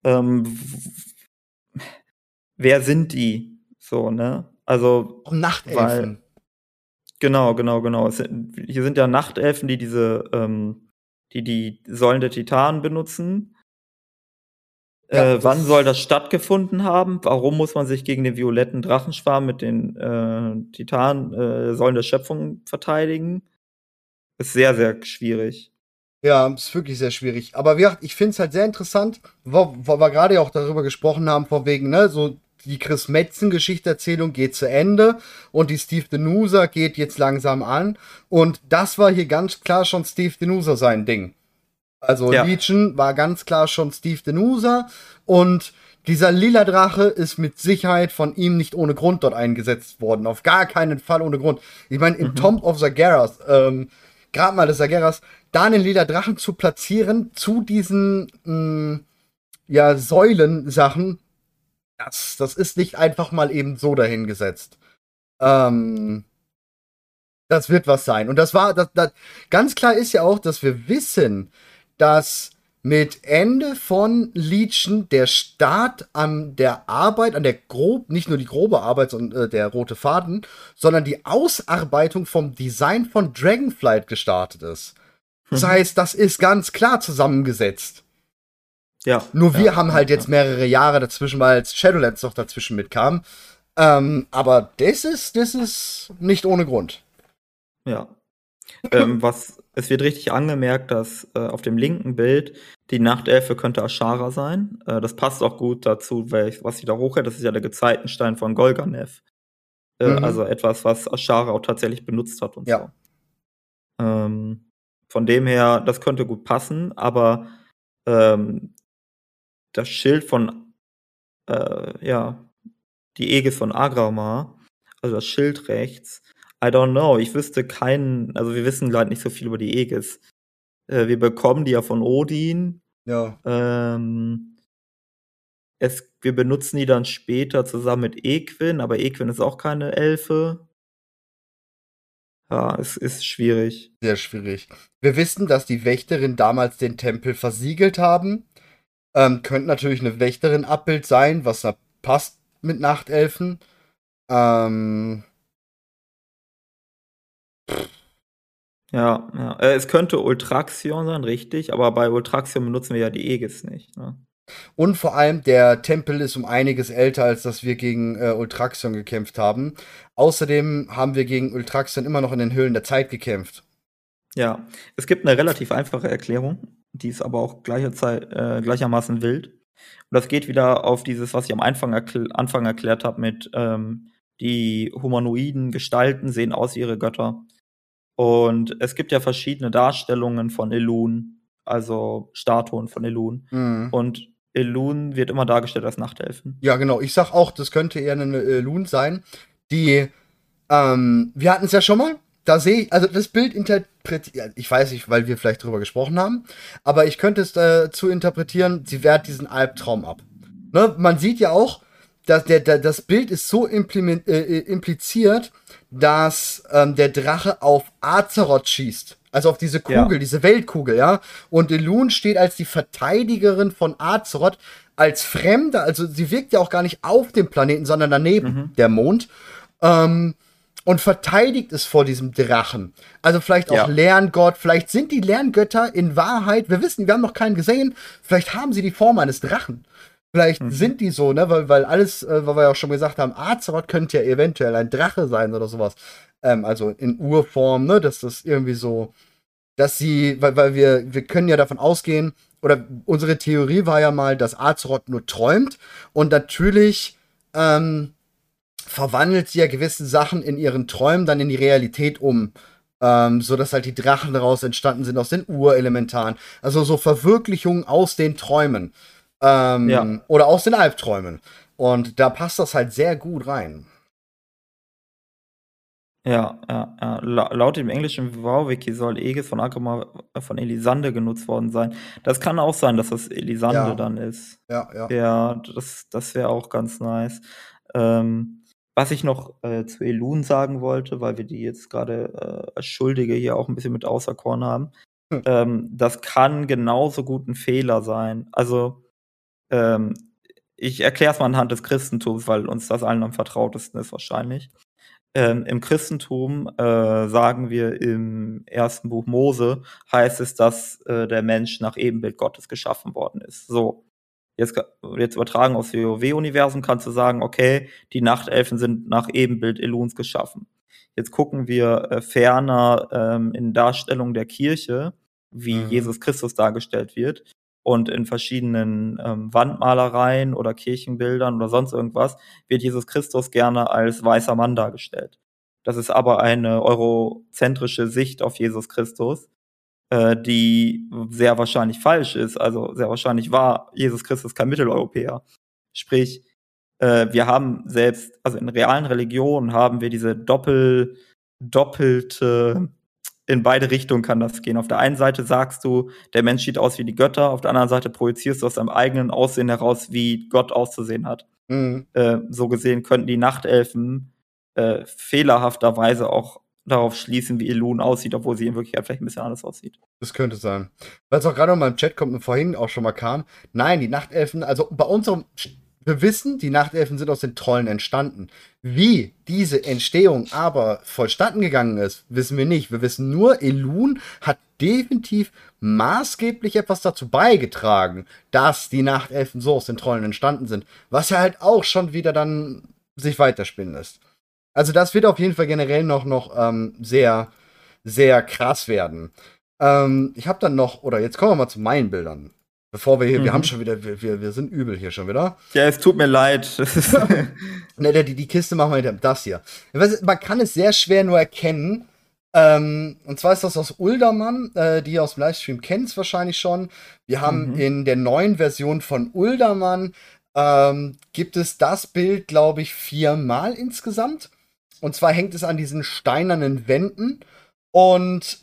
Wer sind die? So, ne? Also, weil, Nachtelfen. genau. Hier sind ja Nachtelfen, die die Säulen der Titanen benutzen. Ja, Wann soll das stattgefunden haben? Warum muss man sich gegen den violetten Drachenschwarm mit den Titanen, Säulen der Schöpfung verteidigen? Ist sehr, sehr schwierig. Ja, ist wirklich sehr schwierig. Aber wie gesagt, ich finde es halt sehr interessant, wo wir gerade ja auch darüber gesprochen haben, von wegen, ne, so die Chris Metzen-Geschichterzählung geht zu Ende und die Steve Denuser geht jetzt langsam an. Und das war hier ganz klar schon Steve Denuser sein Ding. Also Ja. Legion war ganz klar schon Steve Denuser und dieser lila Drache ist mit Sicherheit von ihm nicht ohne Grund dort eingesetzt worden. Auf gar keinen Fall ohne Grund. Ich meine, in Tomb of Zagreus, gerade mal des Zagreus, da einen lila Drachen zu platzieren zu diesen ja, Säulensachen, das ist nicht einfach mal eben so dahingesetzt. Das wird was sein. Und ganz klar ist ja auch, dass wir wissen, dass mit Ende von Legion der Start an der Arbeit, nicht nur die grobe Arbeit, sondern der rote Faden, sondern die Ausarbeitung vom Design von Dragonflight gestartet ist. Das heißt, das ist ganz klar zusammengesetzt. Ja. Nur wir haben halt jetzt mehrere Jahre dazwischen, weil Shadowlands noch dazwischen mitkam. Aber das ist nicht ohne Grund. Ja. Es wird richtig angemerkt, dass auf dem linken Bild die Nachtelfe könnte Ashara sein. Das passt auch gut dazu, was sie da hochhält. Das ist ja der Gezeitenstein von Golganev. Also etwas, was Ashara auch tatsächlich benutzt hat und Ja. so. Von dem her, das könnte gut passen, aber das Schild von, die Aegis von Agramar, also das Schild rechts, I don't know, ich wüsste also wir wissen leider nicht so viel über die Aegis. Wir bekommen die ja von Odin. Ja. Wir benutzen die dann später zusammen mit Equin, aber Equin ist auch keine Elfe. Ja, es ist schwierig. Sehr schwierig. Wir wissen, dass die Wächterin damals den Tempel versiegelt haben. Könnte natürlich eine Wächterin-Abbild sein, was da passt mit Nachtelfen. Ja. Es könnte Ultraxion sein, richtig, aber bei Ultraxion benutzen wir ja die Aegis nicht. Ne? Und vor allem, der Tempel ist um einiges älter, als dass wir gegen Ultraxion gekämpft haben. Außerdem haben wir gegen Ultraxion immer noch in den Höhlen der Zeit gekämpft. Ja, es gibt eine relativ einfache Erklärung, die ist aber auch gleichermaßen wild. Und das geht wieder auf dieses, was ich am Anfang erklärt habe, mit die humanoiden Gestalten sehen aus wie ihre Götter. Und es gibt ja verschiedene Darstellungen von Elun, also Statuen von Elun. Und Elun wird immer dargestellt als Nachtelfen. Ja, genau. Ich sag auch, das könnte eher eine Elun sein. Wir hatten es ja schon mal. Da sehe ich, also das Bild interpretiert, ich weiß nicht, weil wir vielleicht drüber gesprochen haben, aber ich könnte es zu interpretieren, sie wehrt diesen Albtraum ab. Ne? Man sieht ja auch, dass das Bild ist so impliziert, dass der Drache auf Azeroth schießt. Also auf diese Kugel, diese Weltkugel, ja. Und Elun steht als die Verteidigerin von Azeroth, als Fremde, also sie wirkt ja auch gar nicht auf dem Planeten, sondern daneben, der Mond. Und verteidigt es vor diesem Drachen. Also vielleicht auch Lerngott, vielleicht sind die Lerngötter in Wahrheit, wir haben noch keinen gesehen, vielleicht haben sie die Form eines Drachen. Vielleicht sind die so, ne, weil wir ja auch schon gesagt haben, Azeroth könnte ja eventuell ein Drache sein oder sowas. Also in Urform, ne, dass das irgendwie so, dass sie, weil wir können ja davon ausgehen, oder unsere Theorie war ja mal, dass Azeroth nur träumt und natürlich verwandelt sie ja gewisse Sachen in ihren Träumen dann in die Realität um. So dass halt die Drachen daraus entstanden sind, aus den Urelementaren. Also so Verwirklichungen aus den Träumen. Ja. Oder aus den Albträumen. Und da passt das halt sehr gut rein. Ja, ja, ja. Laut dem englischen WoW-Wiki soll Aegis von Akama von Elisande genutzt worden sein. Das kann auch sein, dass das Elisande Ja. dann ist. Ja, ja. Ja, das wäre auch ganz nice. Was ich noch zu Elun sagen wollte, weil wir die jetzt gerade als Schuldige hier auch ein bisschen mit auserkoren haben, das kann genauso gut ein Fehler sein. Also, ich erkläre es mal anhand des Christentums, weil uns das allen am vertrautesten ist wahrscheinlich. Im Christentum sagen wir im ersten Buch Mose, heißt es, dass der Mensch nach Ebenbild Gottes geschaffen worden ist. So, jetzt übertragen aufs WoW-Universum kannst du sagen, okay, die Nachtelfen sind nach Ebenbild Eluns geschaffen. Jetzt gucken wir ferner in Darstellung der Kirche, wie Jesus Christus dargestellt wird. Und in verschiedenen Wandmalereien oder Kirchenbildern oder sonst irgendwas wird Jesus Christus gerne als weißer Mann dargestellt. Das ist aber eine eurozentrische Sicht auf Jesus Christus, die sehr wahrscheinlich falsch ist. Also sehr wahrscheinlich war Jesus Christus kein Mitteleuropäer. Sprich, wir haben selbst, also in realen Religionen haben wir diese doppelte, in beide Richtungen kann das gehen. Auf der einen Seite sagst du, der Mensch sieht aus wie die Götter, auf der anderen Seite projizierst du aus deinem eigenen Aussehen heraus, wie Gott auszusehen hat. So gesehen könnten die Nachtelfen fehlerhafterweise auch darauf schließen, wie Elun aussieht, obwohl sie in Wirklichkeit vielleicht ein bisschen anders aussieht. Das könnte sein. Weil es auch gerade in meinem Chat kommt und vorhin auch schon mal kam. Nein, die Nachtelfen, also bei unserem, wir wissen, die Nachtelfen sind aus den Trollen entstanden. Wie diese Entstehung aber vollstatten gegangen ist, wissen wir nicht. Wir wissen nur, Elun hat definitiv maßgeblich etwas dazu beigetragen, dass die Nachtelfen so aus den Trollen entstanden sind. Was ja halt auch schon wieder dann sich weiterspinnen lässt. Also das wird auf jeden Fall generell noch sehr, sehr krass werden. Ich habe dann noch, oder jetzt kommen wir mal zu meinen Bildern. Bevor wir hier, wir haben schon wieder, wir sind übel hier schon wieder. Ja, es tut mir leid. Ne, die Kiste machen wir hinter das hier. Man kann es sehr schwer nur erkennen. Und zwar ist das aus Uldaman, die ihr aus dem Livestream kennt es wahrscheinlich schon. Wir haben in der neuen Version von Uldaman gibt es das Bild, glaube ich, 4-mal insgesamt. Und zwar hängt es an diesen steinernen Wänden. Und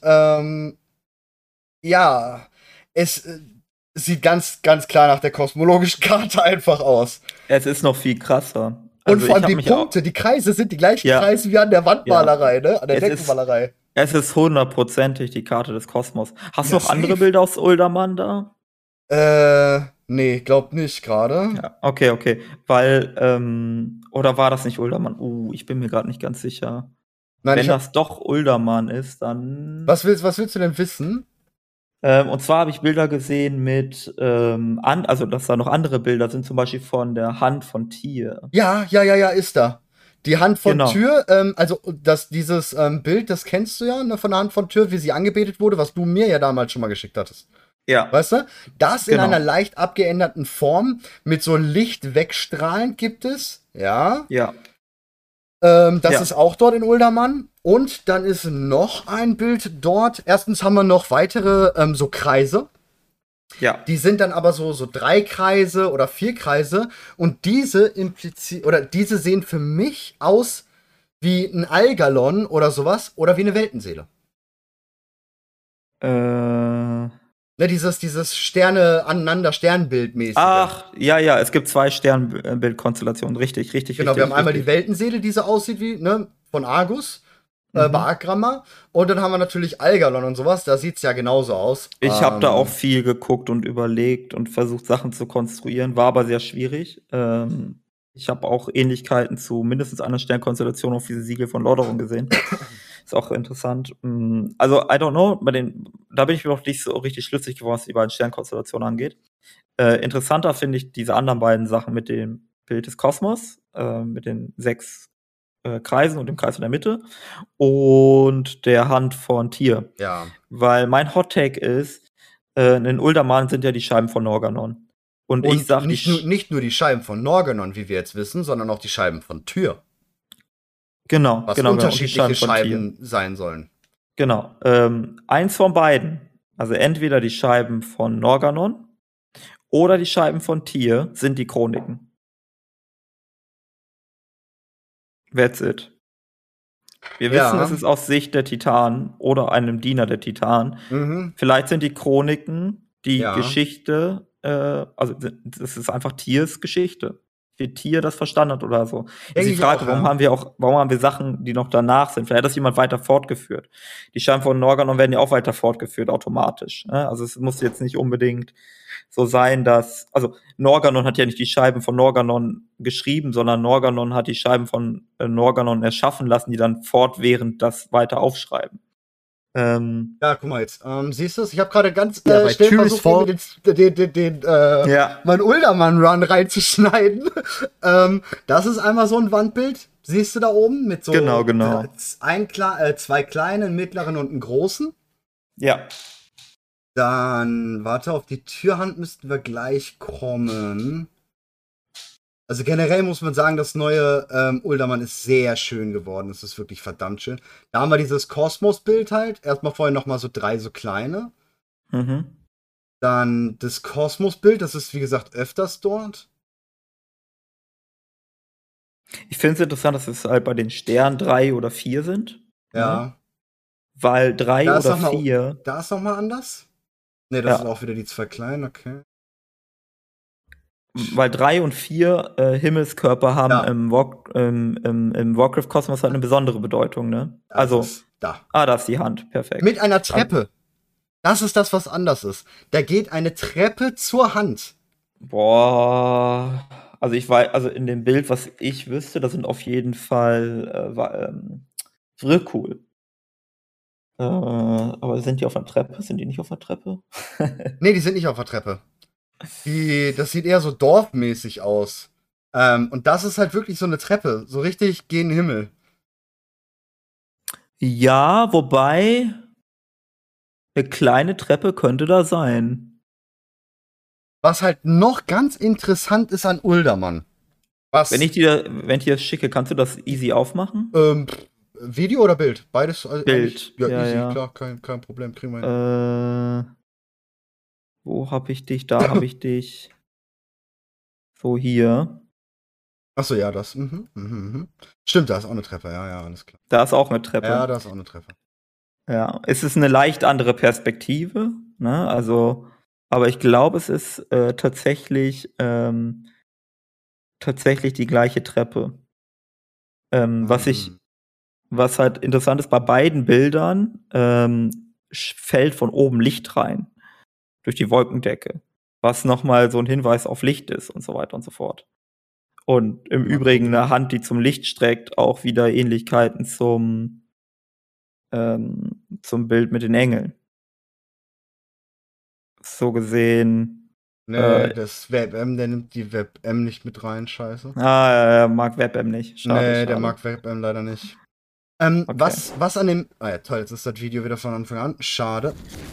ja, es sieht ganz, ganz klar nach der kosmologischen Karte einfach aus. Es ist noch viel krasser. Und vor allem die Punkte, die Kreise sind die gleichen Kreise wie an der Wandmalerei, ne? An der Deckenmalerei. Es ist 100%ig die Karte des Kosmos. Hast du noch andere Bilder aus Uldaman da? Nee, glaub nicht gerade. Ja, okay. Weil, oder war das nicht Uldaman? Ich bin mir gerade nicht ganz sicher. Nein, wenn das doch Uldaman ist, dann. Was willst du denn wissen? Und zwar habe ich Bilder gesehen mit, also dass da noch andere Bilder sind, zum Beispiel von der Hand von Tyr. Ja, ist da. Die Hand von Tyr, also dieses Bild, das kennst du ja, ne, von der Hand von Tyr, wie sie angebetet wurde, was du mir ja damals schon mal geschickt hattest. Ja. Weißt du? Das in einer leicht abgeänderten Form mit so Licht wegstrahlend gibt es. Ja. Ja. Das ist auch dort in Uldaman. Und dann ist noch ein Bild dort. Erstens haben wir noch weitere so Kreise. Ja. Die sind dann aber so 3 Kreise oder 4 Kreise. Und diese diese sehen für mich aus wie ein Algalon oder sowas oder wie eine Weltenseele. Ne, dieses Sterne aneinander Sternbildmäßig. Ach, ja, es gibt 2 Sternbildkonstellationen, richtig. Genau, wir haben einmal die Weltenseele, die so aussieht wie, ne, von Argus, bei Agramma. Und dann haben wir natürlich Algalon und sowas, da sieht's ja genauso aus. Ich habe da auch viel geguckt und überlegt und versucht, Sachen zu konstruieren, war aber sehr schwierig. Ich habe auch Ähnlichkeiten zu mindestens einer Sternkonstellation auf diese Siegel von Lordaeron gesehen. Ist auch interessant. Also, I don't know, da bin ich mir noch nicht so richtig schlüssig geworden, was die beiden Sternkonstellationen angeht. Interessanter finde ich diese anderen beiden Sachen mit dem Bild des Kosmos, mit den 6 Kreisen und dem Kreis in der Mitte und der Hand von Tyr. Ja. Weil mein Hot Take ist, in Uldaman sind ja die Scheiben von Norganon. Und ich sag nicht nur die Scheiben von Norganon, wie wir jetzt wissen, sondern auch die Scheiben von Tyr. Genau, was genau, genau. Und die unterschiedliche Scheiben von Tier. Scheiben sein sollen. Genau. Eins von beiden. Also entweder die Scheiben von Norganon oder die Scheiben von Tier sind die Chroniken. That's it. Wir wissen, es Ja. ist aus Sicht der Titanen oder einem Diener der Titanen. Mhm. Vielleicht sind die Chroniken die Ja. Geschichte, also das ist einfach Tiers Geschichte. Wie Tier das verstanden hat oder so. Ist Denke die ich Frage, auch, warum ja. haben wir Sachen, die noch danach sind? Vielleicht hat das jemand weiter fortgeführt. Die Scheiben von Norganon werden ja auch weiter fortgeführt, automatisch. Ne? Also es muss jetzt nicht unbedingt so sein, dass, also Norganon hat ja nicht die Scheiben von Norganon geschrieben, sondern Norganon hat die Scheiben von Norganon erschaffen lassen, die dann fortwährend das weiter aufschreiben. Ja, guck mal jetzt. Siehst du es? Ich habe gerade ganz Ja, bei schnell Tyr's versucht, den Ja. meinen Uldermann-Run reinzuschneiden. Das ist einmal so ein Wandbild. Siehst du da oben? Mit so Genau. zwei kleinen, einen mittleren und einen großen. Ja. Dann, warte, auf die Türhand müssten wir gleich kommen. Also generell muss man sagen, das neue Uldermann ist sehr schön geworden. Es ist wirklich verdammt schön. Da haben wir dieses Kosmos-Bild halt. Erstmal vorher nochmal so 3 so kleine. Mhm. Dann das Kosmos-Bild, das ist wie gesagt öfters dort. Ich finde es interessant, dass es halt bei den Sternen 3 oder 4 sind. Ja. Ne? Weil 3 Da ist oder noch mal- 4. Da ist nochmal anders. Ne, das Ja. sind auch wieder die 2 kleinen, okay. Weil 3 und 4 Himmelskörper haben Ja. im Warcraft-Kosmos halt eine besondere Bedeutung, ne? Das Also, ist da. da ist die Hand, perfekt. Mit einer Treppe. Das ist das, was anders ist. Da geht eine Treppe zur Hand. Boah. Also ich weiß, also in dem Bild, was ich wüsste, das sind auf jeden Fall Vrykul. Aber sind die auf einer Treppe? Sind die nicht auf einer Treppe? Nee, die sind nicht auf der Treppe. Das sieht eher so dorfmäßig aus. Und das ist halt wirklich so eine Treppe. So richtig gen Himmel. Ja, wobei eine kleine Treppe könnte da sein. Was halt noch ganz interessant ist an Uldermann. Wenn ich dir das schicke, kannst du das easy aufmachen? Video oder Bild? Beides. Bild. Ja, Ja, easy, ja. klar, kein Problem. Kriegen wir hin. Wo hab ich dich? Da hab ich dich. So hier. Achso, ja, das. Stimmt, da ist auch eine Treppe. Ja, alles klar. Da ist auch eine Treppe. Ja, da ist auch eine Treppe. Ja, es ist eine leicht andere Perspektive, ne? Also, aber ich glaube, es ist tatsächlich die gleiche Treppe. Was halt interessant ist, bei beiden Bildern fällt von oben Licht rein durch die Wolkendecke, was nochmal so ein Hinweis auf Licht ist und so weiter und so fort. Und im Übrigen eine Hand, die zum Licht streckt, auch wieder Ähnlichkeiten zum Bild mit den Engeln. So gesehen. Nee, das WebM, der nimmt die WebM nicht mit rein, scheiße. Er mag WebM nicht. Schade. Der mag WebM leider nicht. Okay. Was an dem. Ah ja, toll, jetzt ist das Video wieder von Anfang an. Schade.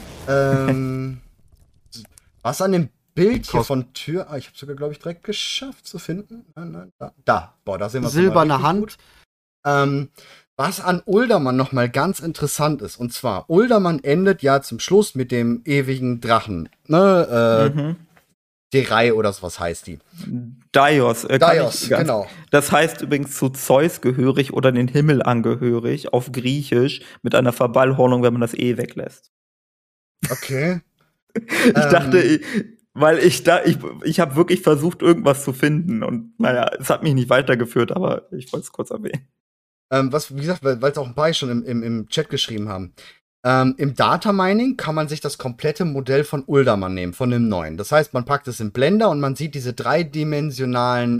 Was an dem Bild hier von Tür. Ich habe sogar, glaube ich, direkt geschafft zu finden. Nein, da. Boah, da sehen wir Silberne Hand. Was an Uldermann nochmal ganz interessant ist, und zwar, Uldermann endet ja zum Schluss mit dem ewigen Drachen. Ne? Derei oder sowas heißt die. Daios, genau. Das heißt übrigens zu Zeus gehörig oder den Himmel angehörig, auf Griechisch, mit einer Verballhornung, wenn man das E weglässt. Okay. Ich dachte, weil ich habe wirklich versucht, irgendwas zu finden und naja, es hat mich nicht weitergeführt, aber ich wollte es kurz erwähnen. Wie gesagt, weil es auch ein paar schon im Chat geschrieben haben. Im Data Mining kann man sich das komplette Modell von Uldermann nehmen, von dem neuen. Das heißt, man packt es in Blender und man sieht diese dreidimensionalen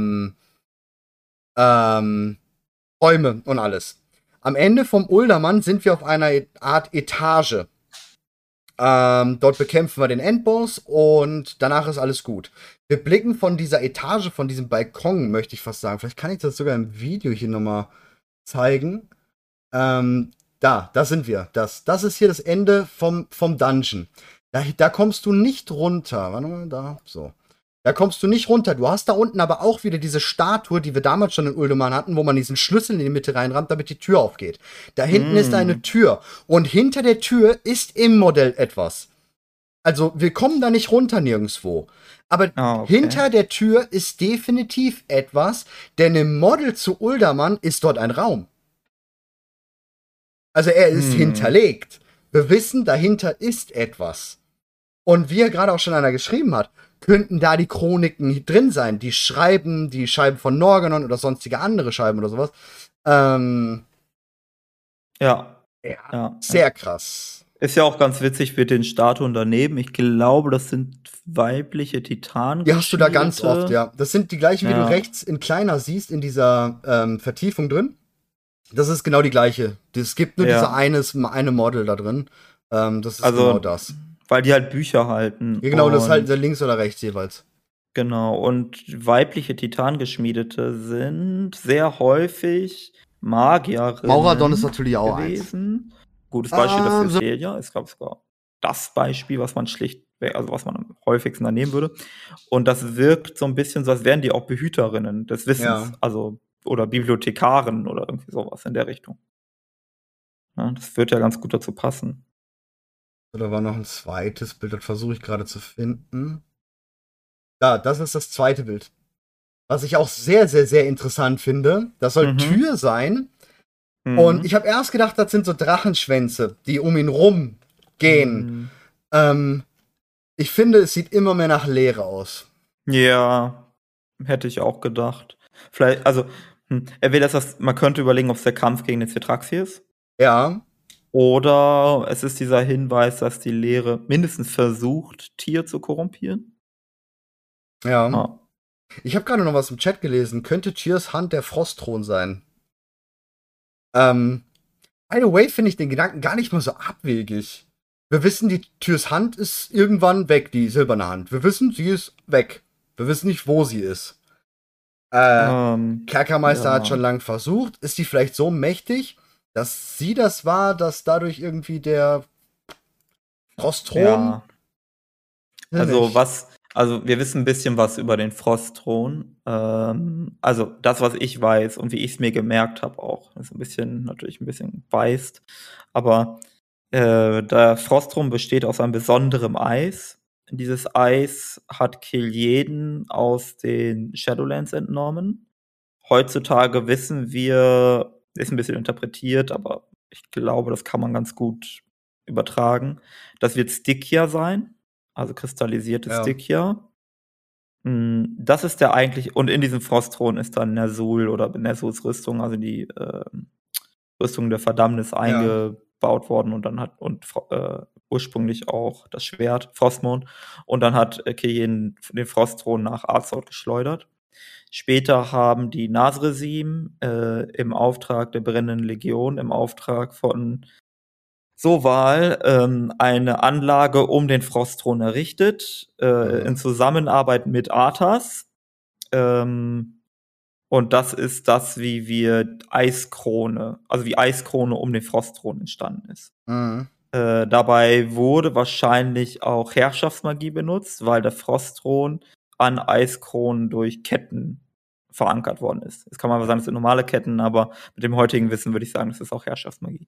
Räume und alles. Am Ende vom Uldermann sind wir auf einer Art Etage. Dort bekämpfen wir den Endboss und danach ist alles gut. Wir blicken von dieser Etage, von diesem Balkon, möchte ich fast sagen. Vielleicht kann ich das sogar im Video hier nochmal zeigen. Da sind wir. Das ist hier das Ende vom Dungeon. Da kommst du nicht runter. Warte mal, da, so. Da kommst du nicht runter. Du hast da unten aber auch wieder diese Statue, die wir damals schon in Ulduman hatten, wo man diesen Schlüssel in die Mitte reinrammt, damit die Tür aufgeht. Da hinten ist eine Tür. Und hinter der Tür ist im Modell etwas. Also, wir kommen da nicht runter nirgendwo. Aber hinter der Tür ist definitiv etwas, denn im Model zu Uldaman ist dort ein Raum. Also, er ist hinterlegt. Wir wissen, dahinter ist etwas. Und wie ja gerade auch schon einer geschrieben hat, könnten da die Chroniken drin sein. Die Scheiben von Norganon oder sonstige andere Scheiben oder sowas. Sehr krass. Ist ja auch ganz witzig mit den Statuen daneben. Ich glaube, das sind weibliche Titanen. Die hast du da ganz oft, ja. Das sind die gleichen, wie du rechts in kleiner siehst, in dieser Vertiefung drin. Das ist genau die gleiche. Es gibt nur diese eine Model da drin. Das ist genau das. Weil die halt Bücher halten. Ja, genau, das ist halt links oder rechts jeweils. Genau, und weibliche Titangeschmiedete sind sehr häufig Magierinnen Mauradon ist natürlich auch gewesen. Gutes Beispiel dafür ist Celia. Ich glaube sogar das Beispiel, was man was man am häufigsten da nehmen würde. Und das wirkt so ein bisschen so, als wären die auch Behüterinnen des Wissens. Also, oder Bibliothekarinnen oder irgendwie sowas in der Richtung. Ja, das wird ja ganz gut dazu passen. Da war noch ein zweites Bild, das versuche ich gerade zu finden. Ja, das ist das zweite Bild. Was ich auch sehr, sehr, sehr interessant finde. Das soll Tür sein. Und ich habe erst gedacht, das sind so Drachenschwänze, die um ihn rum gehen. Ich finde, es sieht immer mehr nach Leere aus. Ja, hätte ich auch gedacht. Vielleicht, also, man könnte überlegen, ob es der Kampf gegen den Cetraxi ist. Ja. Oder es ist dieser Hinweis, dass die Lehre mindestens versucht, Tier zu korrumpieren. Ja. Ich habe gerade noch was im Chat gelesen. Könnte Tyrs Hand der Frostthron sein? By the way, finde ich den Gedanken gar nicht mal so abwegig. Wir wissen, die Tyrs Hand ist irgendwann weg, die silberne Hand. Wir wissen, sie ist weg. Wir wissen nicht, wo sie ist. Kerkermeister hat schon lange versucht. Ist sie vielleicht so mächtig, dass sie das war, dass dadurch irgendwie der Frostthron. Also wir wissen ein bisschen was über den Frostthron. Also das, was ich weiß und wie ich es mir gemerkt habe auch, ist natürlich ein bisschen biased. Aber der Frostthron besteht aus einem besonderen Eis. Dieses Eis hat Kil'jaeden aus den Shadowlands entnommen. Heutzutage wissen wir, ist ein bisschen interpretiert, aber ich glaube, das kann man ganz gut übertragen. Das wird Stygia sein, also kristallisierte Stygia. Das ist der eigentlich, und in diesem Frostthron ist dann Ner'zhul oder Ner'zhuls Rüstung, also die Rüstung der Verdammnis eingebaut worden und dann ursprünglich auch das Schwert Frostmourne und dann hat Kil'jaeden den Frostthron nach Azeroth geschleudert. Später haben die Nasresim im Auftrag der Brennenden Legion, im Auftrag von Soval eine Anlage um den Frostthron errichtet, in Zusammenarbeit mit Arthas. Und das ist das, wie Eiskrone um den Frostthron entstanden ist. Dabei wurde wahrscheinlich auch Herrschaftsmagie benutzt, weil der Frostthron an Eiskronen durch Ketten verankert worden ist. Jetzt kann man aber sagen, das sind normale Ketten, aber mit dem heutigen Wissen würde ich sagen, das ist auch Herrschaftsmagie.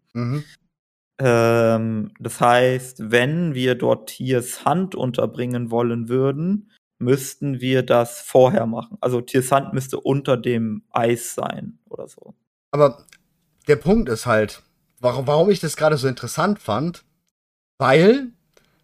Das heißt, wenn wir dort Tyrs Hand unterbringen wollen würden, müssten wir das vorher machen. Also Tyrs Hand müsste unter dem Eis sein oder so. Aber der Punkt ist halt, warum ich das gerade so interessant fand, weil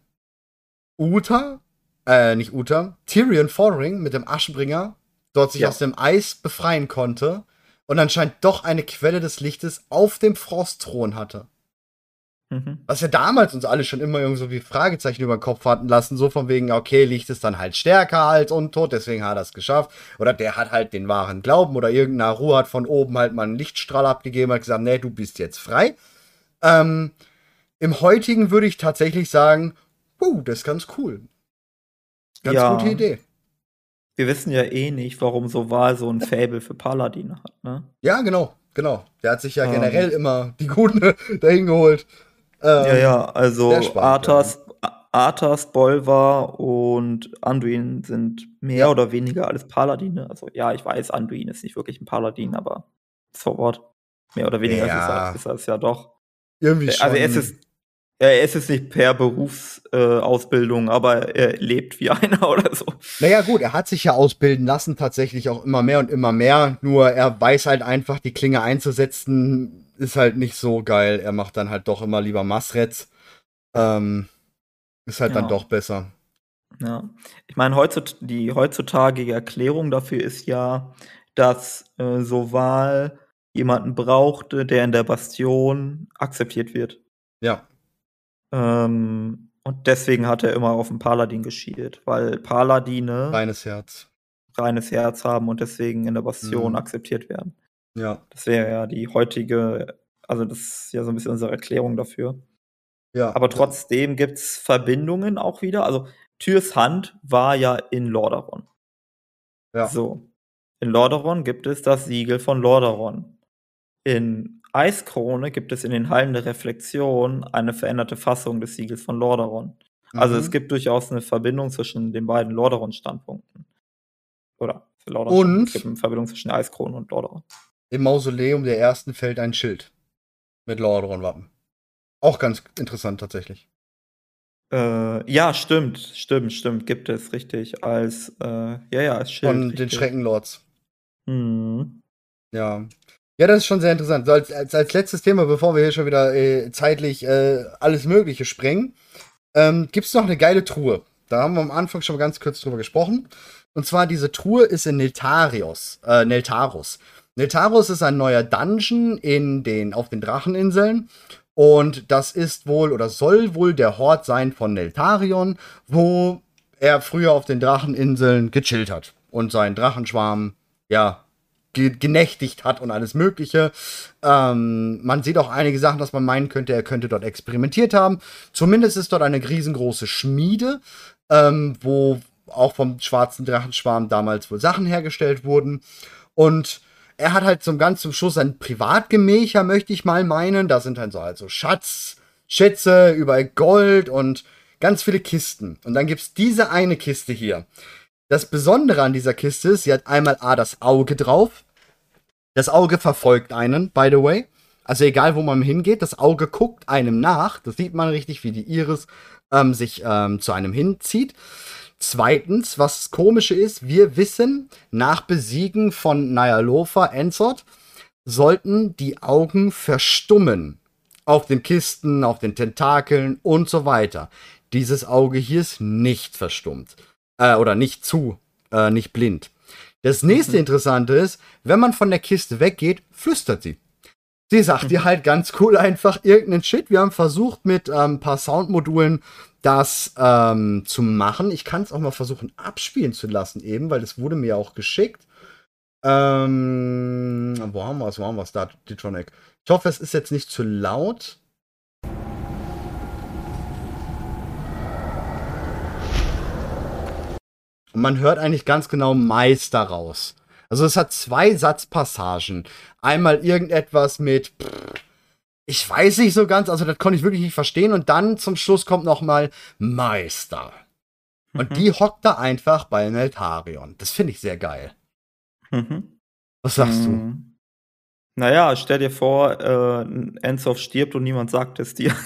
Tyrion Fothering mit dem Aschenbringer dort sich aus dem Eis befreien konnte und anscheinend doch eine Quelle des Lichtes auf dem Frostthron hatte. Was ja damals uns alle schon immer irgendwie so wie Fragezeichen über den Kopf hatten lassen, so von wegen, okay, Licht ist dann halt stärker als Untot, deswegen hat er es geschafft. Oder der hat halt den wahren Glauben oder irgendein Naru hat von oben halt mal einen Lichtstrahl abgegeben und hat gesagt, nee, du bist jetzt frei. Im heutigen würde ich tatsächlich sagen, das ist ganz cool. Ganz gute Idee. Wir wissen ja eh nicht, warum Soval so ein Faible für Paladine hat, ne? Ja, genau. Der hat sich ja generell immer die Guten dahin geholt. Also Arthas Arthas, Bolvar und Anduin sind mehr Ja. oder weniger alles Paladine. Also ja, ich weiß, Anduin ist nicht wirklich ein Paladin, aber so what? Mehr oder weniger Ja. ist er es ja doch. Irgendwie Also schon. er ist es nicht per Berufsausbildung, aber er lebt wie einer oder so. Naja, gut, er hat sich ja ausbilden lassen, tatsächlich auch immer mehr und immer mehr. Nur er weiß halt einfach, die Klinge einzusetzen, ist halt nicht so geil. Er macht dann halt doch immer lieber Masrets. Ist halt dann Ja. doch besser. Ja. Ich meine, die heutzutage Erklärung dafür ist ja, dass Soval jemanden brauchte, der in der Bastion akzeptiert wird. Ja. Und deswegen hat er immer auf den Paladin geschielt, weil Paladine Reines Herz. reines Herz haben und deswegen in der Bastion Mhm. akzeptiert werden. Ja. Das wäre ja die heutige, also das ist ja so ein bisschen unsere Erklärung dafür. Ja. Aber trotzdem gibt's Verbindungen auch wieder. Also Tyrs Hand war ja in Lordaeron. Ja. So. In Lordaeron gibt es das Siegel von Lordaeron. In Eiskrone gibt es in den Hallen der Reflexion eine veränderte Fassung des Siegels von Lordaeron. Also es gibt durchaus eine Verbindung zwischen den beiden Lordaeron-Standpunkten. Oder für Lordaeron. Es gibt Und eine Verbindung zwischen Eiskrone und Lordaeron. im Mausoleum der ersten fällt ein Schild mit Lordaeron-Wappen. Auch ganz interessant tatsächlich. Ja, stimmt. Gibt es, richtig. Als Schild. Von richtig. den Schreckenlords. Mhm. Ja. Ja, das ist schon sehr interessant. So, als letztes Thema, bevor wir hier schon wieder zeitlich alles Mögliche sprengen, gibt es noch eine geile Truhe. Da haben wir am Anfang schon mal ganz kurz drüber gesprochen. Und zwar, diese Truhe ist in Neltarus. Neltarus ist ein neuer Dungeon auf den Dracheninseln. Und das ist wohl oder soll wohl der Hort sein von Neltarion, wo er früher auf den Dracheninseln gechillt hat und seinen Drachenschwarm, ja, genächtigt hat und alles Mögliche. Man sieht auch einige Sachen, dass man meinen könnte, er könnte dort experimentiert haben. Zumindest ist dort eine riesengroße Schmiede, wo auch vom schwarzen Drachenschwarm damals wohl Sachen hergestellt wurden. Und er hat halt zum Schluss ein Privatgemächer, möchte ich mal meinen. Da sind dann so also Schätze, überall Gold und ganz viele Kisten. Und dann gibt's diese eine Kiste hier. Das Besondere an dieser Kiste ist, sie hat einmal das Auge drauf. Das Auge verfolgt einen, by the way. Also egal, wo man hingeht, das Auge guckt einem nach. Das sieht man richtig, wie die Iris sich zu einem hinzieht. Zweitens, was das Komische ist, wir wissen, nach Besiegen von Nyalofa Enzot sollten die Augen verstummen. Auf den Kisten, auf den Tentakeln und so weiter. Dieses Auge hier ist nicht verstummt. Oder nicht blind. Das nächste Interessante ist, wenn man von der Kiste weggeht, flüstert sie. Sie sagt dir halt ganz cool einfach irgendeinen Shit. Wir haben versucht, mit ein paar Soundmodulen das zu machen. Ich kann es auch mal versuchen abspielen zu lassen eben, weil das wurde mir auch geschickt. Wo haben wir es? Da, Ditronic. Ich hoffe, es ist jetzt nicht zu laut. Und man hört eigentlich ganz genau Meister raus. Also es hat 2 Satzpassagen. Einmal irgendetwas mit, ich weiß nicht so ganz, also das konnte ich wirklich nicht verstehen. Und dann zum Schluss kommt noch mal Meister. Und die hockt da einfach bei Neltarion. Das finde ich sehr geil. Was sagst du? Naja, stell dir vor, Enzov stirbt und niemand sagt es dir.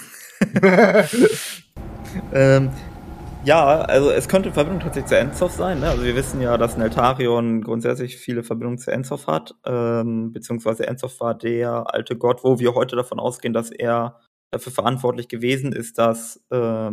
Ja, also es könnte Verbindung tatsächlich zu Enzov sein. Ne? Also wir wissen ja, dass Neltarion grundsätzlich viele Verbindungen zu Enzov hat, beziehungsweise Enzov war der alte Gott, wo wir heute davon ausgehen, dass er dafür verantwortlich gewesen ist, dass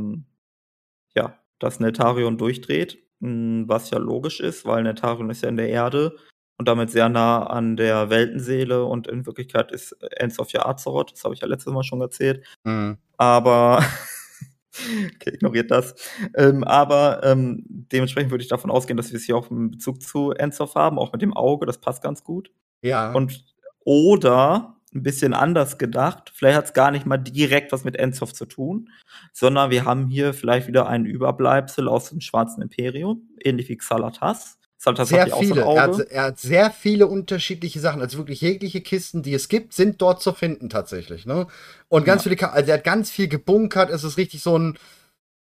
Neltarion durchdreht, was ja logisch ist, weil Neltarion ist ja in der Erde und damit sehr nah an der Weltenseele und in Wirklichkeit ist Enzov ja Azeroth, das habe ich ja letztes Mal schon erzählt. Aber okay, ignoriert das. Dementsprechend würde ich davon ausgehen, dass wir es hier auch einen Bezug zu Enzov haben, auch mit dem Auge, das passt ganz gut. Ja. Oder ein bisschen anders gedacht, vielleicht hat es gar nicht mal direkt was mit Enzov zu tun, sondern wir haben hier vielleicht wieder ein Überbleibsel aus dem Schwarzen Imperium, ähnlich wie Xalatas. Xalatas Sehr hat ja auch so ein viele. Auge. Er hat sehr viele unterschiedliche Sachen. Also wirklich jegliche Kisten, die es gibt, sind dort zu finden tatsächlich. Ne? Und ganz viele, also er hat ganz viel gebunkert. Es ist richtig so ein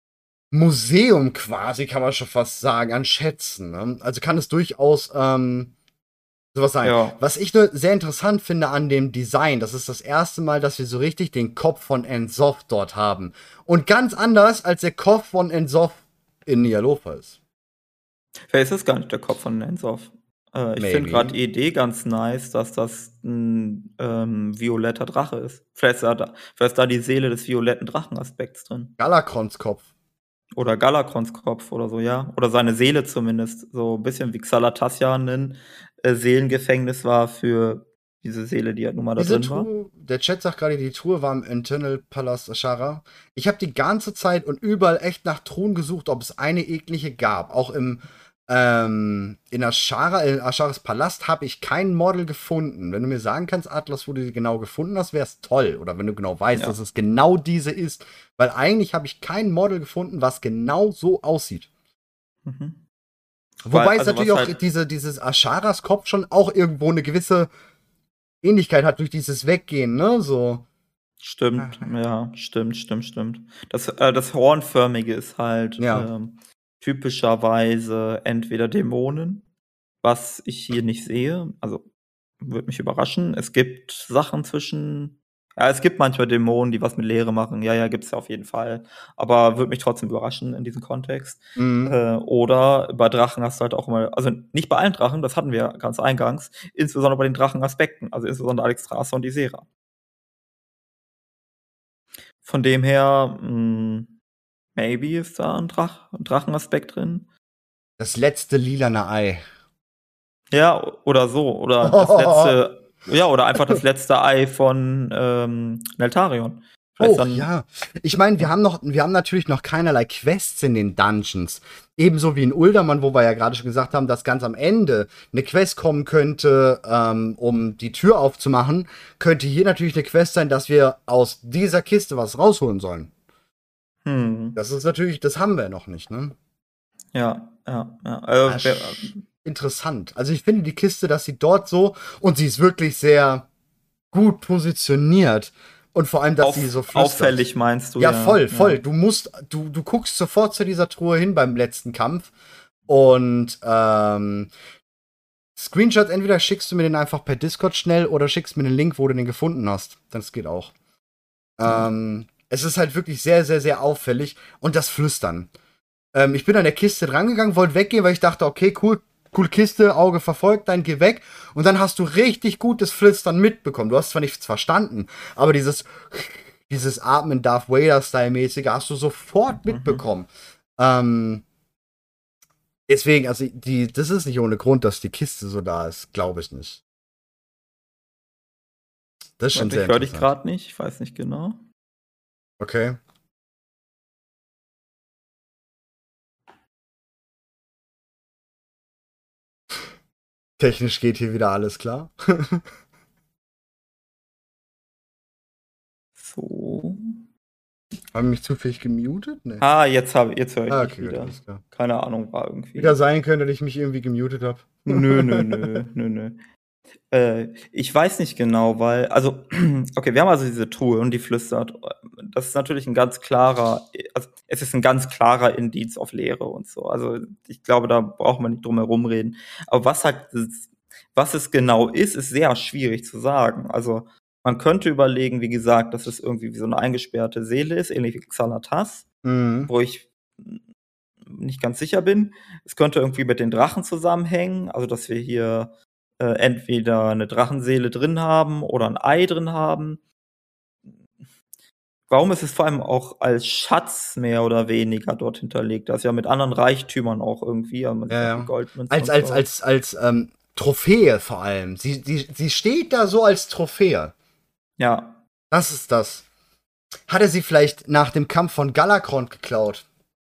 Museum quasi, kann man schon fast sagen, an Schätzen. Ne? Also kann es durchaus sowas sein. Ja. Was ich nur sehr interessant finde an dem Design, das ist das erste Mal, dass wir so richtig den Kopf von N'Zoth dort haben. Und ganz anders als der Kopf von N'Zoth in Nialofa ist. Wer ist das gar nicht, der Kopf von Nensoff? Ich finde Maybe. gerade die Idee ganz nice, dass das ein violetter Drache ist. Vielleicht ist da die Seele des violetten Drachenaspekts drin. Galakrons Kopf. Oder Galakrons Kopf oder so, ja. Oder seine Seele zumindest. So ein bisschen wie Xalatasia ein Seelengefängnis war für diese Seele, die halt nun mal da Diese drin war. Truhe, der Chat sagt gerade, die Truhe war im Internal Palast Ashara. Ich habe die ganze Zeit und überall echt nach Truhen gesucht, ob es eine eklige gab. Auch in Ashara, in Asharas Palast habe ich kein Model gefunden. Wenn du mir sagen kannst, Atlas, wo du sie genau gefunden hast, wäre es toll. Oder wenn du genau weißt, Ja. dass es genau diese ist. Weil eigentlich habe ich kein Model gefunden, was genau so aussieht. Mhm. Wobei es also natürlich was auch halt- dieses Asharas Kopf schon auch irgendwo eine gewisse Ähnlichkeit hat durch dieses Weggehen, ne? So. Stimmt, ja, stimmt. Das Hornförmige ist halt Ja. typischerweise entweder Dämonen, was ich hier nicht sehe. Also würde mich überraschen. Es gibt Sachen es gibt manchmal Dämonen, die was mit Leere machen. Ja, gibt's ja auf jeden Fall. Aber würde mich trotzdem überraschen in diesem Kontext. Mhm. Oder bei Drachen hast du halt auch immer, also nicht bei allen Drachen, das hatten wir ganz eingangs, insbesondere bei den Drachenaspekten, also insbesondere Alexstrasza und Isera. Von dem her, maybe ist da ein Drachenaspekt drin. Das letzte lilane Ei. Ja, oder so. Oder das letzte, ja, oder einfach das letzte Ei von Neltarion. Vielleicht Oh, ja. Ich meine, wir haben natürlich noch keinerlei Quests in den Dungeons. Ebenso wie in Uldaman, wo wir ja gerade schon gesagt haben, dass ganz am Ende eine Quest kommen könnte, um die Tür aufzumachen, könnte hier natürlich eine Quest sein, dass wir aus dieser Kiste was rausholen sollen. Das ist natürlich, das haben wir noch nicht, ne? Ja. Interessant. Also ich finde die Kiste, dass sie dort so, und sie ist wirklich sehr gut positioniert. Und vor allem, dass sie so flüstert. Auffällig meinst du? Ja, voll. Du guckst sofort zu dieser Truhe hin beim letzten Kampf. Und Screenshots, entweder schickst du mir den einfach per Discord schnell oder schickst mir den Link, wo du den gefunden hast. Das geht auch. Es ist halt wirklich sehr, sehr, sehr auffällig. Und das Flüstern. Ich bin an der Kiste drangegangen, wollte weggehen, weil ich dachte, okay, cool Kiste, Auge verfolgt, dann geh weg. Und dann hast du richtig gutes Flüstern mitbekommen. Du hast zwar nichts verstanden, aber dieses Atmen Darth Vader-Style-mäßige hast du sofort mitbekommen. Deswegen, also das ist nicht ohne Grund, dass die Kiste so da ist, glaube ich nicht. Das ist schon sehr interessant. Ich höre dich gerade nicht, ich weiß nicht genau. Okay. Technisch geht hier wieder alles klar. So. Haben mich zufällig gemutet? Nee. Jetzt höre ich dich wieder. Gut, keine Ahnung, war irgendwie. Wieder sein könnte, dass ich mich irgendwie gemutet habe. Nö. Ich weiß nicht genau, weil, also, okay, wir haben also diese Truhe und die flüstert. Das ist natürlich es ist ein ganz klarer Indiz auf Leere und so. Also, ich glaube, da braucht man nicht drum herum reden. Aber was es genau ist sehr schwierig zu sagen. Also, man könnte überlegen, wie gesagt, dass es irgendwie wie so eine eingesperrte Seele ist, ähnlich wie Xanatas, wo ich nicht ganz sicher bin. Es könnte irgendwie mit den Drachen zusammenhängen, also dass wir hier entweder eine Drachenseele drin haben oder ein Ei drin haben. Warum ist es vor allem auch als Schatz mehr oder weniger dort hinterlegt? Das ist ja mit anderen Reichtümern auch irgendwie. Als Trophäe vor allem. Sie steht da so als Trophäe. Ja. Das ist das. Hat er sie vielleicht nach dem Kampf von Galakrond geklaut?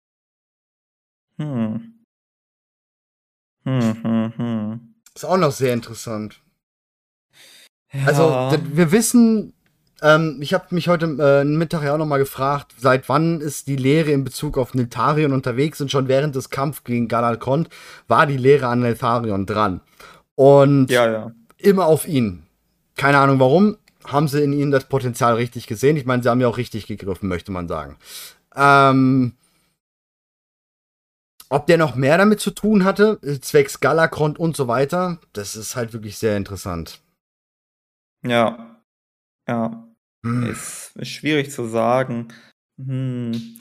Ist auch noch sehr interessant. Ja. Also, wir wissen, ich habe mich heute Mittag ja auch noch mal gefragt, seit wann ist die Lehre in Bezug auf Neltarion unterwegs, und schon während des Kampfs gegen Galakrond war die Lehre an Neltarion dran. Und immer auf ihn. Keine Ahnung warum, haben sie in ihnen das Potenzial richtig gesehen. Ich meine, sie haben ja auch richtig gegriffen, möchte man sagen. Ob der noch mehr damit zu tun hatte, zwecks Galakrond und so weiter, das ist halt wirklich sehr interessant. Ja, ja. Hm. Ist schwierig zu sagen. Hm.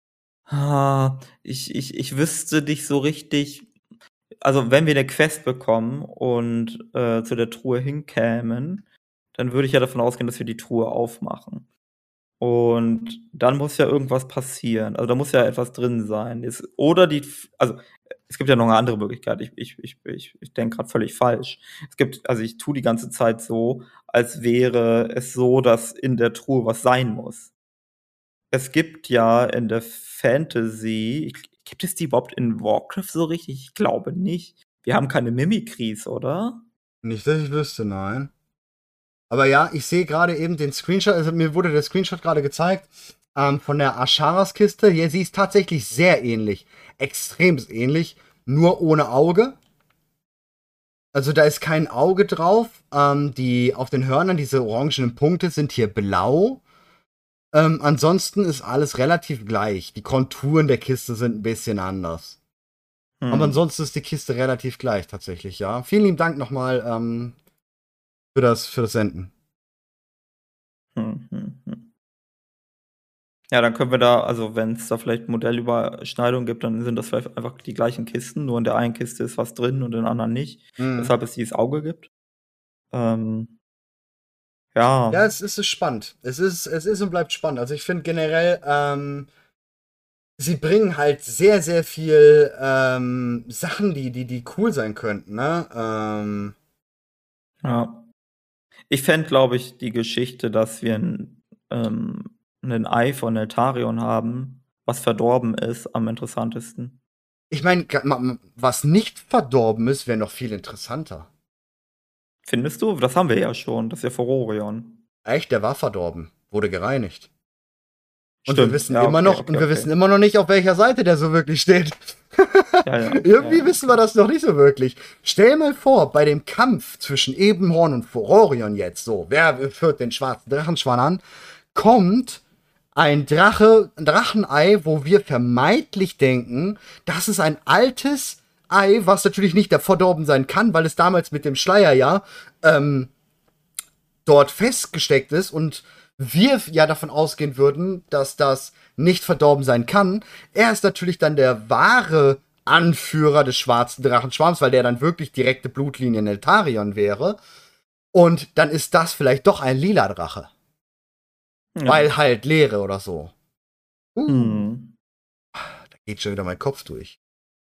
Ich wüsste nicht so richtig. Also, wenn wir eine Quest bekommen und zu der Truhe hinkämen, dann würde ich ja davon ausgehen, dass wir die Truhe aufmachen. Und dann muss ja irgendwas passieren. Also, da muss ja etwas drin sein. Also, es gibt ja noch eine andere Möglichkeit. Ich denke gerade völlig falsch. Also, ich tue die ganze Zeit so, als wäre es so, dass in der Truhe was sein muss. Es gibt ja in der Fantasy gibt es die überhaupt in Warcraft so richtig? Ich glaube nicht. Wir haben keine Mimikries, oder? Nicht, dass ich wüsste, nein. Aber ja, ich sehe gerade eben den Screenshot, also mir wurde der Screenshot gerade gezeigt, von der Asharas-Kiste. Ja, sie ist tatsächlich sehr ähnlich. Extrem ähnlich, nur ohne Auge. Also da ist kein Auge drauf. Die auf den Hörnern, diese orangenen Punkte, sind hier blau. Ansonsten ist alles relativ gleich. Die Konturen der Kiste sind ein bisschen anders. Aber Hm. ansonsten ist die Kiste relativ gleich tatsächlich, ja. Vielen lieben Dank nochmal für das Senden. Hm, hm, hm. Ja, dann können wir da, also wenn es da vielleicht Modellüberschneidungen gibt, dann sind das vielleicht einfach die gleichen Kisten, nur in der einen Kiste ist was drin und in der anderen nicht, Mhm. weshalb es dieses Auge gibt. Ja, Ja, es ist spannend. Es ist und bleibt spannend. Also ich finde generell, sie bringen halt sehr, sehr viel Sachen, die cool sein könnten, ne? ja. Ich fände, glaube ich, die Geschichte, dass wir 'nen Ei von Eltarion haben, was verdorben ist, am interessantesten. Ich meine, was nicht verdorben ist, wäre noch viel interessanter. Findest du? Das haben wir ja schon, das ist ja Furorion. Echt, der war verdorben. Wurde gereinigt. Stimmt, ja, Und wir wissen okay. immer noch nicht, auf welcher Seite der so wirklich steht. Ja, ja, ja, Irgendwie ja, wissen wir okay. das noch nicht so wirklich. Stell mal vor, bei dem Kampf zwischen Ebenhorn und Furorion jetzt so, wer führt den schwarzen Drachenschwan an, kommt ein Drache, ein Drachenei, wo wir vermeintlich denken, das ist ein altes Ei, was natürlich nicht der verdorben sein kann, weil es damals mit dem Schleier ja dort festgesteckt ist und wir ja davon ausgehen würden, dass das nicht verdorben sein kann. Er ist natürlich dann der wahre Anführer des schwarzen Drachenschwarms, weil der dann wirklich direkte Blutlinie in Eltarion wäre. Und dann ist das vielleicht doch ein lila Drache. Ja. Weil halt Leere oder so. Mhm. Da geht schon wieder mein Kopf durch.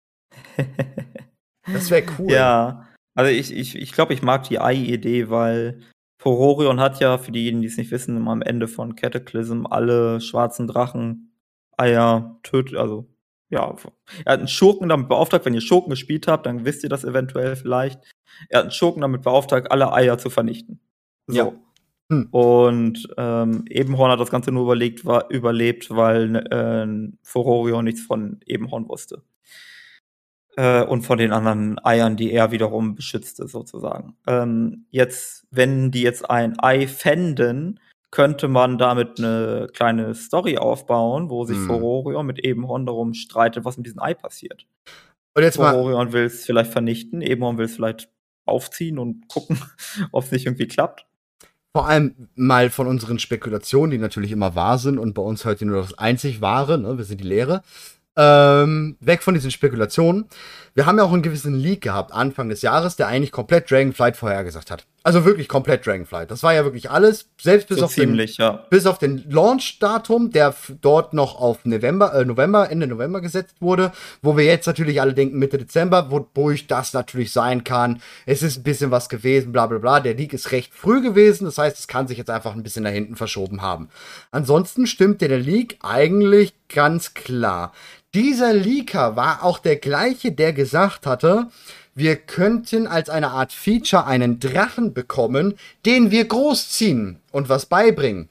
Das wäre cool. Ja, also ich glaube, ich mag die Ei-Idee, weil Furorion hat ja, für diejenigen, die es nicht wissen, immer am Ende von Cataclysm alle schwarzen Drachen-Eier tötet, also, ja, er hat einen Schurken damit beauftragt, wenn ihr Schurken gespielt habt, dann wisst ihr das eventuell vielleicht. Er hat einen Schurken damit beauftragt, alle Eier zu vernichten. Ja. So. Hm. Und Ebenhorn hat das Ganze nur überlebt, weil Furorion nichts von Ebenhorn wusste. Und von den anderen Eiern, die er wiederum beschützte, sozusagen. Jetzt, wenn die jetzt ein Ei fänden, könnte man damit eine kleine Story aufbauen, wo sich Hm. Furorion mit Ebenhorn darum streitet, was mit diesem Ei passiert. Und jetzt mal, Furorion will es vielleicht vernichten, Ebenhorn will es vielleicht aufziehen und gucken, ob es nicht irgendwie klappt. vor allem mal von unseren Spekulationen, die natürlich immer wahr sind und bei uns heute nur das einzig Wahre, ne? Wir sind die Lehre. Weg von diesen Spekulationen. Wir haben ja auch einen gewissen Leak gehabt, Anfang des Jahres, der eigentlich komplett Dragonflight vorhergesagt hat. Also wirklich komplett Dragonflight. Das war ja wirklich alles, selbst So ziemlich, ja. bis auf den Launch-Datum, der dort noch auf Ende November gesetzt wurde, wo wir jetzt natürlich alle denken Mitte Dezember, wodurch das natürlich sein kann. Es ist ein bisschen was gewesen, bla bla bla. Der Leak ist recht früh gewesen, das heißt, es kann sich jetzt einfach ein bisschen nach hinten verschoben haben. Ansonsten stimmt der Leak eigentlich ganz klar. Dieser Leaker war auch der gleiche, der gesagt hatte, wir könnten als eine Art Feature einen Drachen bekommen, den wir großziehen und was beibringen.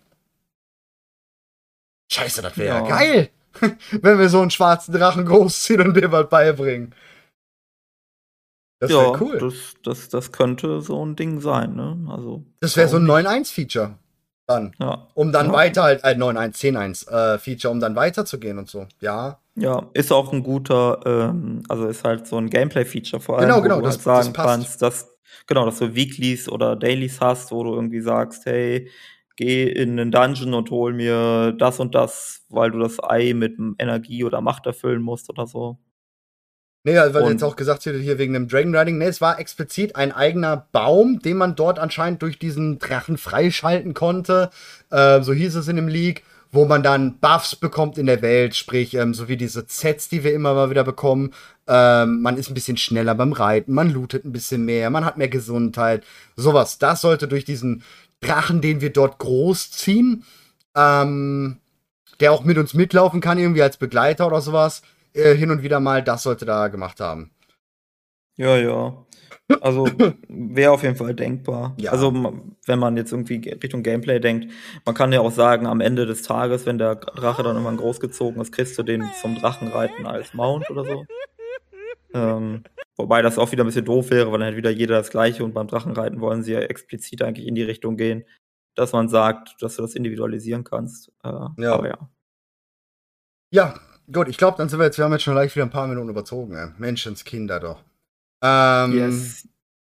Scheiße, das wäre ja Ja. geil, wenn wir so einen schwarzen Drachen großziehen und dem was beibringen. Das wäre Ja, cool. das könnte so ein Ding sein, ne? Also, Das wäre so warum ein nicht? 9.1-Feature. Dann. Ja. Um dann Ja. weiter halt, 9.1, 10.1 Feature, um dann weiterzugehen und so. Ja. Ja, ist auch ein guter, also ist halt so ein Gameplay-Feature vor allem, Genau, wo genau, du halt das sagen passt. kannst, dass du Weeklies oder Dailies hast, wo du irgendwie sagst: „Hey, geh in 'nen Dungeon und hol mir das und das, weil du das Ei mit Energie oder Macht erfüllen musst“ oder so. Nee, also weil du jetzt Und auch gesagt hast, hier wegen dem Dragon Riding, nee, es war explizit ein eigener Baum, den man dort anscheinend durch diesen Drachen freischalten konnte. So hieß es in dem Leak, wo man dann Buffs bekommt in der Welt, sprich, so wie diese Sets, die wir immer mal wieder bekommen. Man ist ein bisschen schneller beim Reiten, man lootet ein bisschen mehr, man hat mehr Gesundheit, sowas. Das sollte durch diesen Drachen, den wir dort großziehen, der auch mit uns mitlaufen kann, irgendwie als Begleiter oder sowas, hin und wieder mal, das sollte da gemacht haben. ja, ja. Also, wäre auf jeden Fall denkbar. Ja. Also, wenn man jetzt irgendwie Richtung Gameplay denkt, man kann ja auch sagen, am Ende des Tages, wenn der Drache dann irgendwann großgezogen ist, kriegst du den zum Drachenreiten als Mount oder so. Wobei das auch wieder ein bisschen doof wäre, weil dann hätte wieder jeder das Gleiche und beim Drachenreiten wollen sie ja explizit eigentlich in die Richtung gehen, dass man sagt, dass du das individualisieren kannst. Ja. Aber ja. Ja, gut, ich glaube, wir haben jetzt schon leicht wieder ein paar Minuten überzogen, ey. Menschenskinder doch. Yes.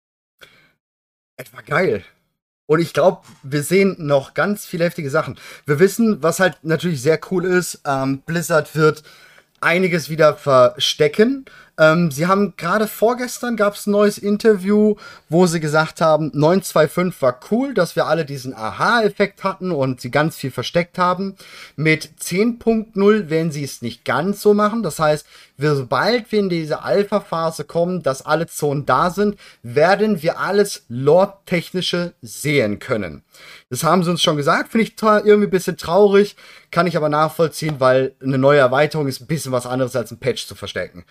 Es war geil. Und ich glaube, wir sehen noch ganz viele heftige Sachen. Wir wissen, was halt natürlich sehr cool ist, Blizzard wird einiges wieder verstecken. Sie haben gerade vorgestern gab es ein neues Interview, wo sie gesagt haben, 9.2.5 war cool, dass wir alle diesen Aha-Effekt hatten und sie ganz viel versteckt haben. Mit 10.0 werden sie es nicht ganz so machen. Das heißt, sobald wir in diese Alpha-Phase kommen, dass alle Zonen da sind, werden wir alles Lore-Technische sehen können. Das haben sie uns schon gesagt, finde ich irgendwie ein bisschen traurig, kann ich aber nachvollziehen, weil eine neue Erweiterung ist ein bisschen was anderes als ein Patch zu verstecken.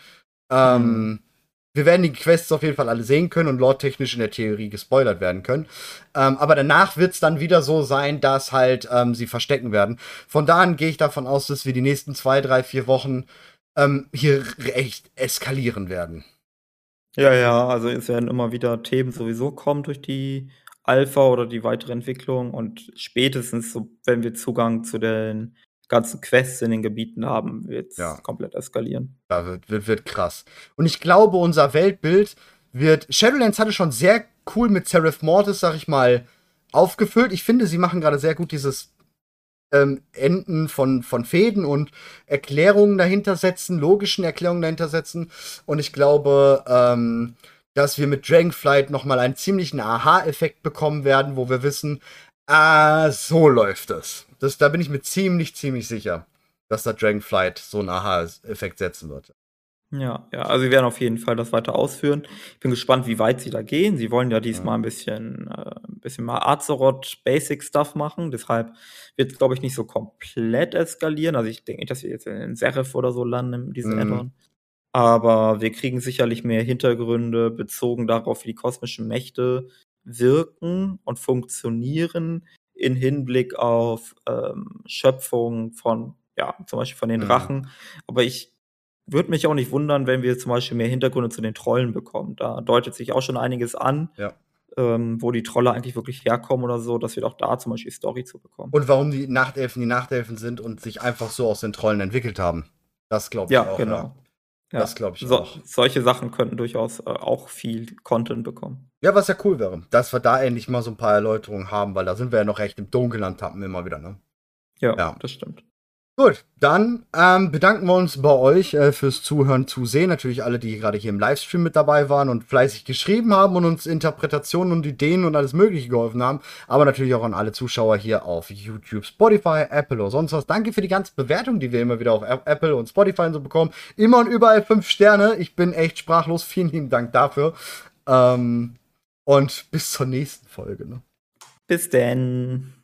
Wir werden die Quests auf jeden Fall alle sehen können und lore-technisch in der Theorie gespoilert werden können. Aber danach wird es dann wieder so sein, dass halt sie verstecken werden. Von da an gehe ich davon aus, dass wir die nächsten 2, 3, 4 Wochen hier echt eskalieren werden. Ja, ja, also es werden immer wieder Themen sowieso kommen durch die Alpha oder die weitere Entwicklung und spätestens so, wenn wir Zugang zu den ganzen Quests in den Gebieten haben, wird's Ja. komplett eskalieren. Da wird krass. Und ich glaube, unser Weltbild wird. Shadowlands hatte schon sehr cool mit Seraph Mortis, sag ich mal, aufgefüllt. Ich finde, sie machen gerade sehr gut dieses Enden von Fäden und Erklärungen dahinter setzen, logischen Erklärungen dahinter setzen. Und ich glaube, dass wir mit Dragonflight noch mal einen ziemlichen Aha-Effekt bekommen werden, wo wir wissen, so läuft es. Da bin ich mir ziemlich sicher, dass da Dragonflight so einen Aha-Effekt setzen wird. Ja, ja, also sie werden auf jeden Fall das weiter ausführen. Ich bin gespannt, wie weit sie da gehen. Sie wollen ja diesmal ein bisschen mal Azeroth Basic Stuff machen. Deshalb wird es, glaube ich, nicht so komplett eskalieren. Also ich denke nicht, dass wir jetzt in Seraph oder so landen in diesem Add-on. Aber wir kriegen sicherlich mehr Hintergründe bezogen darauf, wie die kosmischen Mächte wirken und funktionieren in Hinblick auf Schöpfung von, ja, zum Beispiel von den Drachen. Aber ich würde mich auch nicht wundern, wenn wir zum Beispiel mehr Hintergründe zu den Trollen bekommen. Da deutet sich auch schon einiges an, Ja. wo die Trolle eigentlich wirklich herkommen oder so, dass wir auch da zum Beispiel Story zu bekommen. Und warum die Nachtelfen sind und sich einfach so aus den Trollen entwickelt haben. Das glaube ich Ja, auch. genau. Ja. Das glaube ich auch. Solche Sachen könnten durchaus auch viel Content bekommen. Ja, was ja cool wäre, dass wir da endlich mal so ein paar Erläuterungen haben, weil da sind wir ja noch recht im Dunkeln und tappen immer wieder, ne? Ja, das stimmt. Gut, dann bedanken wir uns bei euch fürs Zuhören, Zusehen. Natürlich alle, die gerade hier im Livestream mit dabei waren und fleißig geschrieben haben und uns Interpretationen und Ideen und alles Mögliche geholfen haben. Aber natürlich auch an alle Zuschauer hier auf YouTube, Spotify, Apple oder sonst was. Danke für die ganzen Bewertungen, die wir immer wieder auf Apple und Spotify und so bekommen. Immer und überall 5 Sterne. Ich bin echt sprachlos. Vielen lieben Dank dafür. Und bis zur nächsten Folge. Ne? Bis denn.